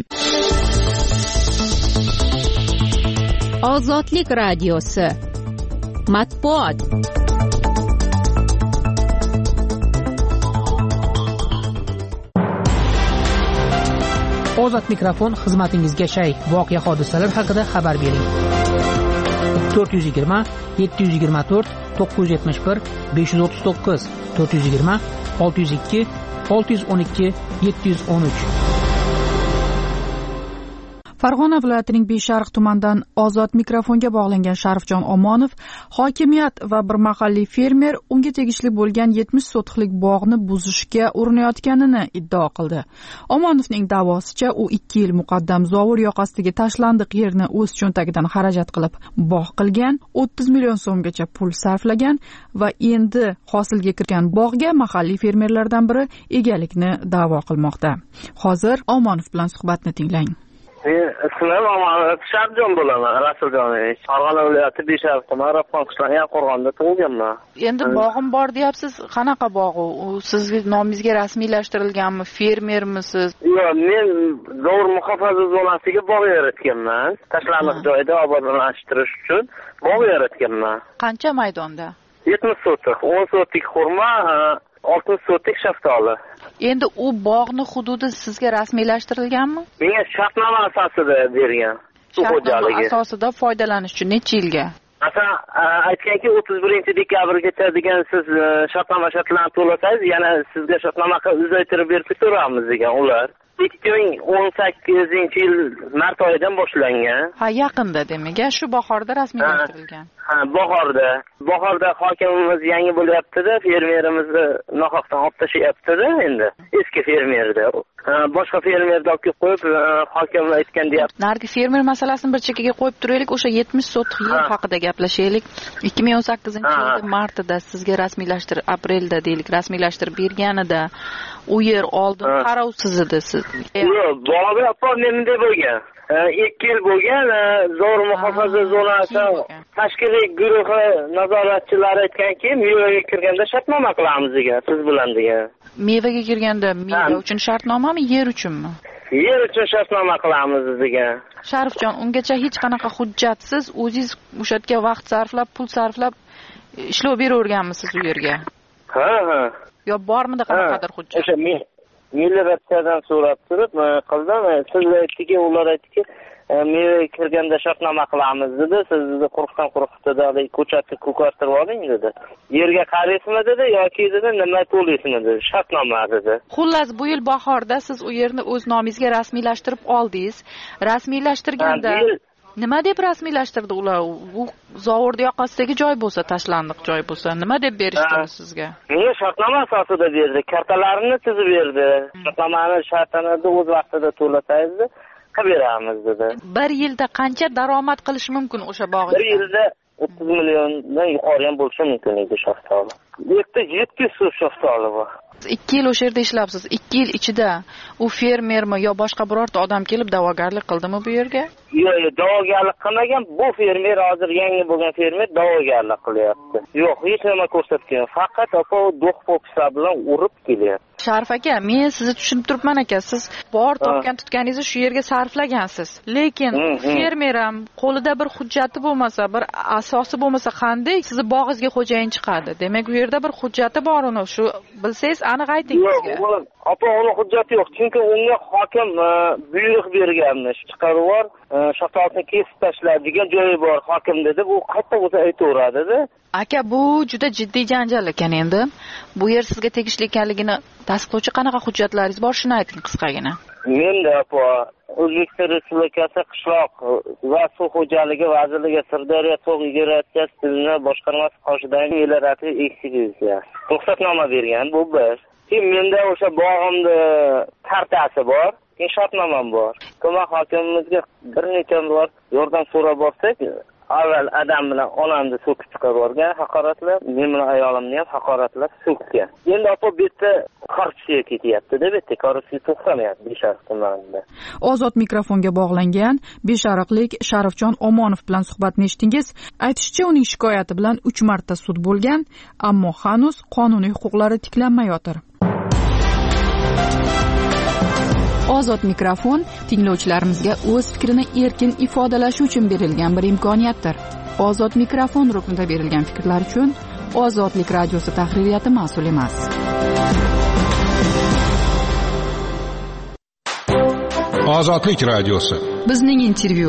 Ozodlik radiosi. Matbuot. Ozod mikrofon xizmatingizga shay. Voqea hodisalar haqida xabar bering. to'rt yuz yigirma yetti yuz yigirma to'rt to'qqiz yuz yetmish bir besh yuz o'ttiz to'qqiz to'rt yuz yigirma olti yuz ikki olti yuz o'n ikki yetti yuz o'n uch. Farg'ona viloyatining Beshariq tumanidan Ozod mikrofonga bog'langan Sharifjon Omonov hokimiyat va bir mahalliy fermer unga tegishli bo'lgan yetmish sotixlik bog'ni buzishga urinayotganini iddao qildi. Omonovning da'vosicha, u ikki yil muqaddam zovur yoqasidagi tashlandiq yerni o'z cho'ntagidan xarajat qilib bog' qilgan, o'ttiz million so'mgacha pul sarflagan va endi hosilga kirgan bog'ga mahalliy fermerlardan biri egalikni da'vo qilmoqda. Hozir Omonov bilan suhbatni tinglang. Ismim Omonov Sharifjon bo'laman, Rasuljonovich. Farg'ona viloyati Beshariq tumani Ravqon qishlog'i Yanqo'rg'onda tug'ilganman. Endi bog'im bor deyapsiz, qanaqa bog' u? Sizning nomingizga rasmiylashtirilganmi, fermermisiz? Yo'q, men zovur muhofaza zonasiga bog' yaratganman. Tashlandiq joyda obodonlashtirish uchun bog' yaratganman. Qancha maydonda? yetmish sotik, o'n sotik xurmo, oltmish sotik shaftoli. Endi u bog'ni hududi sizga rasmiylashtirilganmi? Menga shartnoma asosida bergan. Shartnoma asosida foydalanish uchun necha yilga? Masalan, aytganki o'ttiz birinchi dekabrgacha degan siz shartnoma shartlarini to'lasangiz, yana sizga shartnoma uzaytirib berib turamiz degan ular. ikki ming o'n sakkizinchi yil mart oyidan boshlangan. Ha, yaqinda demak, shu bahorda rasmiylashtirilgan. Ha, bahorda. Bahorda hokimimiz yangi bo'lyapti-da, fermerimizni nohaqdan olib tashlayapti-da endi. Eski fermerda. boshqa fermerni olib kelib qo'yib hokimlar aytgan deyapti. Narigi fermer masalasini bir chekkaga qo'yib turaylik, o'sha yetmish sotix yer haqida gaplashaylik. ikki ming o'n sakkizinchi yil martida sizga rasmiylashtirib, aprelda deylik, rasmiylashtirib berganida u yer oldin qarovsiz edi siz. Yo'q, bog'i apa menda bo'lgan. ikki yil bo'lgan, zo'r muhofaza zonasi tashkiliy guruhi nazoratchilari aytganki, mevaga kirganda shartnoma qilamiz degan, siz bilan degan. Mevaga kirganda meva uchun shartnomami, yer uchunmi? Yer uchun shartnoma qilamiz degan. Sharifjon, ungacha hech qanaqa hujjatsiz o'zingiz o'sha yerga vaqt sarflab, pul sarflab ishlov beraverganmisiz u yerga? Ha, ha. Yo bormidi qanaqadir hujjat? O'sha men Milliyadan so'rab turib qildim. Siz aytdiki, ular aytdiki, meva kirganda shartnoma qilamiz dedi. Sizni quruqdan quruqda ko'chatni ko'kartirib oling dedi. Yerga qaraysizmi dedi yoki dedi nima to'laysizmi dedi. Shartnoma dedi. Xullas, bu yil bahorda siz u yerni o'z nomingizga rasmiylashtirib oldingiz. Rasmiylashtirganda nima deb rasmiylashtirdi ular? Bu zovur yoqasidagi joy bo'lsa, tashlandiq joy bo'lsa, nima deb berishdimi sizga? Menga shartnoma asosida berdi. Kartalarini tizib berdi. Shartnomani shartini o'z vaqtida to'lasangiz, qilib beramiz dedi. Bir yilda qancha daromad qilish mumkin o'sha bog'ingizda? Bir yilda o'ttiz milliondan yuqori ham bo'lishi mumkin edi shaftoli. yetti yuz so'm shaftoli bor. ikki yil o'sha yerda ishlabsiz. ikki yil ichida u fermermi yo boshqa birorta odam kelib da'vogarlik qildimi bu yerga? Yo'q, yo'q, da'vogarlik qilmagan. Bu fermer hozir yangi bo'lgan fermer da'vogarlik qilyapti. Yo'q, hech nima ko'rsatgan. Faqat opa do'q po'pisa bilan urib kelyapti. Sharif aka, men sizni tushunib turibman aka. Siz bor topgan tutganingizni shu yerga sarflagansiz. Lekin fermer ham qo'lida bir hujjati bo'lmasa, bir asosi bo'lmasa qanday sizni bog'ingizga xo'jayin chiqadi? Demak, u yerda bir hujjati bor uni. Shu bilsangiz aniq ayting bizga. Yo'q, opa, uni hujjati yo'q. Chunki unga hokim buyruq berganmish. Chiqarib bor, shaftolini kesib tashladigan joyi bor hokim dedi. Bu qayerda bo'lsa aytaveradi-da. Aka, bu juda jiddiy janjal ekan endi. Bu yer sizga tegishli ekanligini tasdiqlovchi qanaqa hujjatlaringiz bor, shuni ayting qisqagina. Menda opa, O'zbekiston Respublikasi Qishloq va suv xo'jaligi vazirligi Sirdaryo tog' migratsiyasi tizimi boshqarmasi qoshidagi elarativ ekspertiza ruxsatnoma bergan. Bu bir. Keyin menda o'sha bog'imda kartasi bor, keyin shartnomam bor. Tuman hokimimizga bir necha bor yordam so'rab borsak, avval adam bilan onamni so'kib chiqarib borgan, haqoratlab, men bilan ayolimni ham haqoratlab so'kkan. Endi opa bu yerda korrupsiya ketyapti, deb aytdi, korrupsiya to'xtamayapti Beshariq tumanida. Ozod mikrofonga bog'langan Beshariqlik Sharifjon Omonov bilan suhbatni eshitdingiz. Aytishicha, uning shikoyati bilan uch marta sud bo'lgan, ammo hanuz qonuniy huquqlari tiklanmayotir. Ozod mikrofon tinglovchilarimizga o'z fikrini erkin ifodalashi uchun berilgan bir imkoniyatdir. Ozod mikrofon ruknida berilgan fikrlar uchun Ozodlik radiosi tahririyati mas'ul emas. Ozodlik radiosi. Bizning intervyu.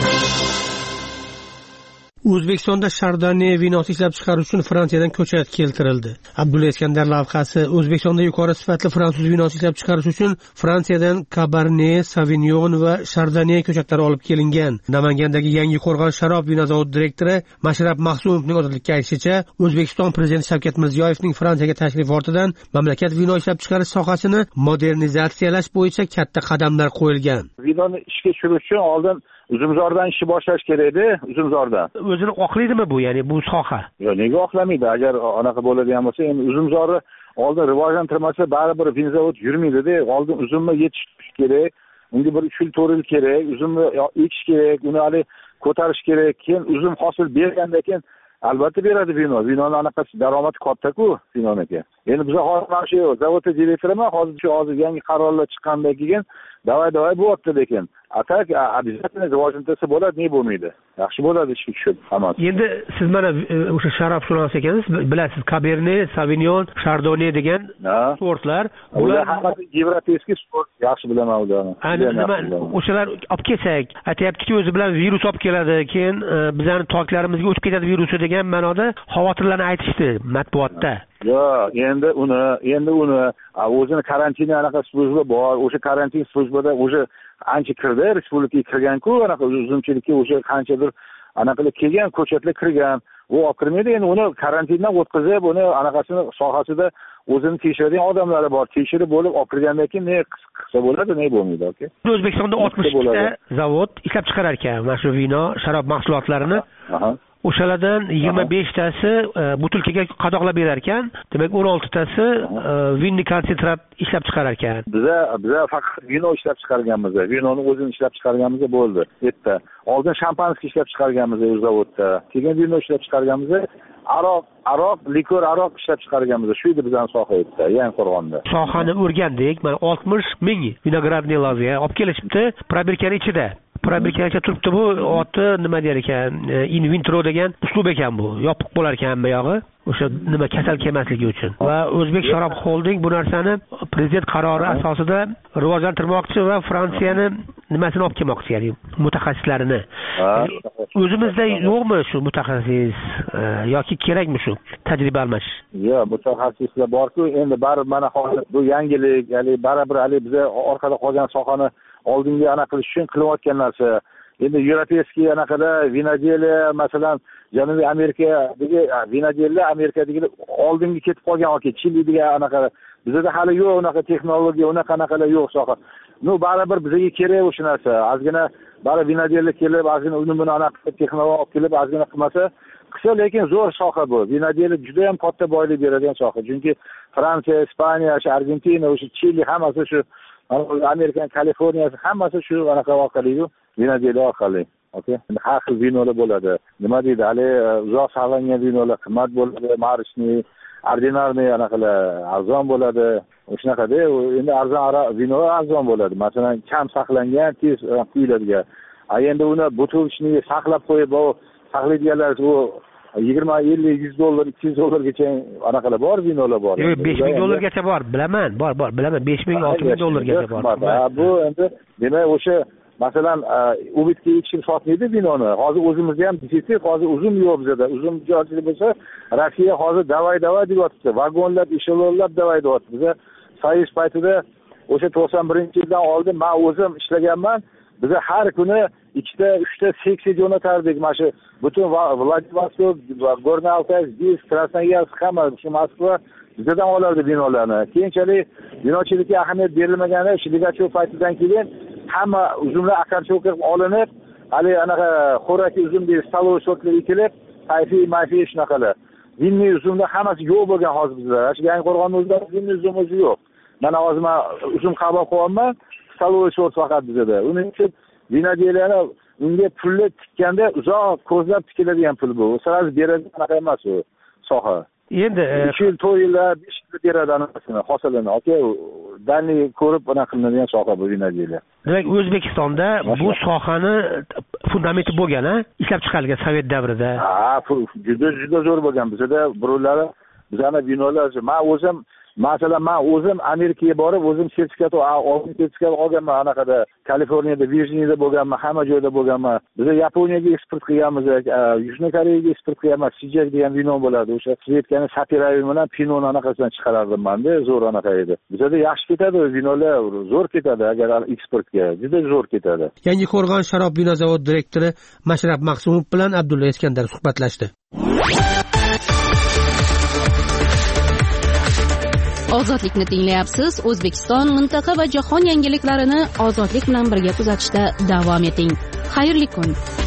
O'zbekistonda Chardonnay vinosi ishlab chiqarish uchun Fransiyadan ko'chat keltirildi. Abdulla Iskandar lavhasi O'zbekistonda yuqori sifatli fransuz vinosi ishlab chiqarish uchun Fransiyadan Cabernet Sauvignon va Chardonnay ko'chatlari olib kelingan. Namangandagi Yangi Qo'rg'on sharob vino zavodi direktori Mashrab Mahsumovning Ozodlikka aytishicha, O'zbekiston prezidenti Shavkat Mirziyoyevning Fransiyaga tashrif ortidan mamlakat vino ishlab chiqarish sohasini modernizatsiyalash bo'yicha katta qadamlar qo'yilgan. Vinoni ishga tushirish uchun oldin Uzumzordan ishni boshlash kerak edi, Uzumzordan. O'zini oqlaydimi bu, ya'ni bu soha? Yo'q, nega oqlamaydi? Agar anaqa bo'ladigan bo'lsa, endi Uzumzorni oldin rivojlantirmasa, baribir vinzavod yurmaydi-da. Oldin uzumni yetishtirish kerak, unga bir uch yil to'rt yil kerak, uzumni ekish kerak, uni hali ko'tarish kerak. Keyin uzum hosil bergandan keyin albatta beradi vino. Vinoni anaqasi daromadi katta-ku vinoniki. Endi biz hozir mana shu zavodda direktorman, hozir shu hozir yangi qarorlar chiqqandan keyin davay-davay bo'lyapti lekin. Atak обязательно rivojlantirsa bo'ladi, ne bo'lmaydi. Yaxshi bo'ladi ishga tushib hammasi. Endi siz mana o'sha sharobshunos ekansiz, bilasiz, Cabernet Sauvignon, Chardonnay degan sortlar. Ular hammasi yevropeyskiy sort, yaxshi bilaman ularni. Nima o'shalar olib kelsak, aytayaptiki, o'zi bilan virus olib keladi, keyin bizning toklarimizga o'tib ketadi virusi degan ma'noda xavotirlarni aytishdi matbuotda. Yo'q, endi uni, endi uni o'zini karantin anaqa slujba bor. O'sha karantin slujbada o'sha ancha kirdi, respublikaga kirgan-ku, anaqa uzumchilikka o'sha qanchadir anaqalar kelgan, ko'chatlar kirgan. U olib kirmaydi, endi uni karantindan o'tkazib, uni anaqasini sohasida o'zini tekshiradigan odamlari bor. Tekshirib bo'lib olib kirgandan keyin ne qilsa bo'ladi, ne bo'lmaydi, aka. O'zbekistonda oltmish ikkita zavod ishlab chiqarar ekan mana shu vino, sharob mahsulotlarini. O'shalardan yigirma beshtasi butilkaga qadoqlab berar ekan, demak o'n oltitasi vinni konsentrat ishlab chiqarar ekan. Biza biza faqat vino ishlab chiqarganmiz. Vinoni o'zini ishlab chiqarganmiz bo'ldi. Yerda. Oldin shampanskiy ishlab chiqarganmiz o'z zavodda. Keyin vino ishlab chiqarganmiz. Aroq, aroq, likor, aroq ishlab chiqarganmiz. Shu edi bizning soha edi, Yangiqo'rg'onda. Sohani o'rgandik. Mana oltmish ming vinogradniy loziya olib kelishibdi, probirkani ichida. Probirkacha turibdi bu, oti nima der ekan, in vitro degan uslub ekan bu. Yopiq bo'lar ekan hamma yog'i. O'sha nima kasal kelmasligi uchun. Va O'zbek Sharob Holding bu narsani prezident qarori asosida rivojlantirmoqchi va Fransiyani nimasini olib kelmoqchi, ya'ni mutaxassislarini. O'zimizda yo'qmi shu mutaxassis yoki kerakmi shu tajriba almashish? Yo'q, mutaxassislar bor-ku, endi baribir mana hozir bu yangilik, ya'ni baribir hali biz orqada qolgan sohani oldinga ana qilish uchun qilayotgan narsa. Endi Yevropeyskiy anaqada vinodeliya, masalan, Janubiy Amerikadagi vinodeliya Amerikadagi oldinga ketib qolgan yoki Chilidagi anaqa bizda hali yo'q unaqa texnologiya, unaqa anaqalar yo'q soha. No, baribir bizga kerak o'sha narsa. Ozgina baribir vinodeliya kelib, ozgina uni buni anaqa texnologiya olib kelib, ozgina qilmasa, qilsa lekin zo'r soha bu. Vinodeliya juda ham katta boylik beradigan soha. Chunki Fransiya, Ispaniya, Argentina, o'sha Chili hammasi shu Amerikan Kaliforniyasi hammasi shu anaqa orqali-ku, vinodeliya orqali. Okay? Har xil vinolar bo'ladi. Nima deydi? Hali uzoq saqlangan vinolar qimmat bo'ladi, marishni, ordinarniy anaqalar arzon bo'ladi. O'shanaqada, endi arzon vino arzon bo'ladi. Masalan, kam saqlangan, tez quyiladigan. A endi uni butilchni saqlab qo'yib, u saqlaydiganlar u yigirma, ellik, yuz dollar, ikki yuz dollargacha anaqalar bor, vinolar bor. Yo'q, besh ming dollargacha bor, bilaman, bor, bor, bilaman, besh ming, olti ming dollargacha bor. Bu endi demak o'sha masalan ubitga yetishib sotmaydi vinoni. Hozir o'zimizda ham desak, hozir uzum yo'q bizda. Uzum joyida bo'lsa, Rossiya hozir davay-davay deyapti. Vagonlab, eshelonlab davay deyapti. Biza Soyuz paytida o'sha to'qson birinchi yildan oldin men o'zim ishlaganman. Biza har kuni ikkita, uchta seksiya jo'natardik. Mana shu butun Vladivostok, Gorniy Altay, Bisk, Krasnoyarsk hamma shu Moskva bizdan olardi vinolarni. Keyinchalik vinochilikka ahamiyat berilmaganda, shu Ligachov paytidan keyin hamma uzumlar akarchovka olinib, hali anaqa xo'rak uzum deb staloy sortlar ekilib, sayfiy, mayfiy shunaqalar. Vinni uzumlar hammasi yo'q bo'lgan hozir bizda. Shu Yangiqo'rg'onda o'zida vinni uzum o'zi yo'q. Mana hozir men uzum qabul qilyapman, staloy sort faqat bizda. Uning uchun vinodeliyani unga pulni tikkanda uzoq ko'zlab tikiladigan pul bu. Sirasi beradigan anaqa emas u soha. Endi uch yil, to'rt yillar, besh yil beradi anasini, hosilini. Okay, danli ko'rib anaqa qilinadigan soha bu vinodeliya. Demak, O'zbekistonda bu sohani fundamenti bo'lgan, ha? Ishlab chiqarilgan Sovet davrida. Ha, juda juda zo'r bo'lgan. Bizda birovlari bizani vinolar, men o'zim masalan men o'zim Amerikaga borib, o'zim sertifikat olgan, sertifikat olganman anaqada, Kaliforniyada, Virjiniyada bo'lganman, hamma joyda bo'lganman. Biz Yaponiyaga eksport qilganmiz, Yužniy Koreyaga eksport qilganmiz. Sijak degan vino bo'ladi. O'sha Svetkani Sapiravi bilan Pinot anaqasidan chiqarardim men-da, zo'r anaqa edi. Bizda yaxshi ketadi vinolar, zo'r ketadi agar eksportga. Juda zo'r ketadi. Yangiqo'rg'on sharob vino zavodi direktori Mashrab Maqsumov bilan Abdulla Eskandar suhbatlashdi. Ozodlikni tinglayapsiz. O'zbekiston, mintaqa va jahon yangiliklarini ozodlik bilan birga kuzatishda davom eting. Xayrli kun.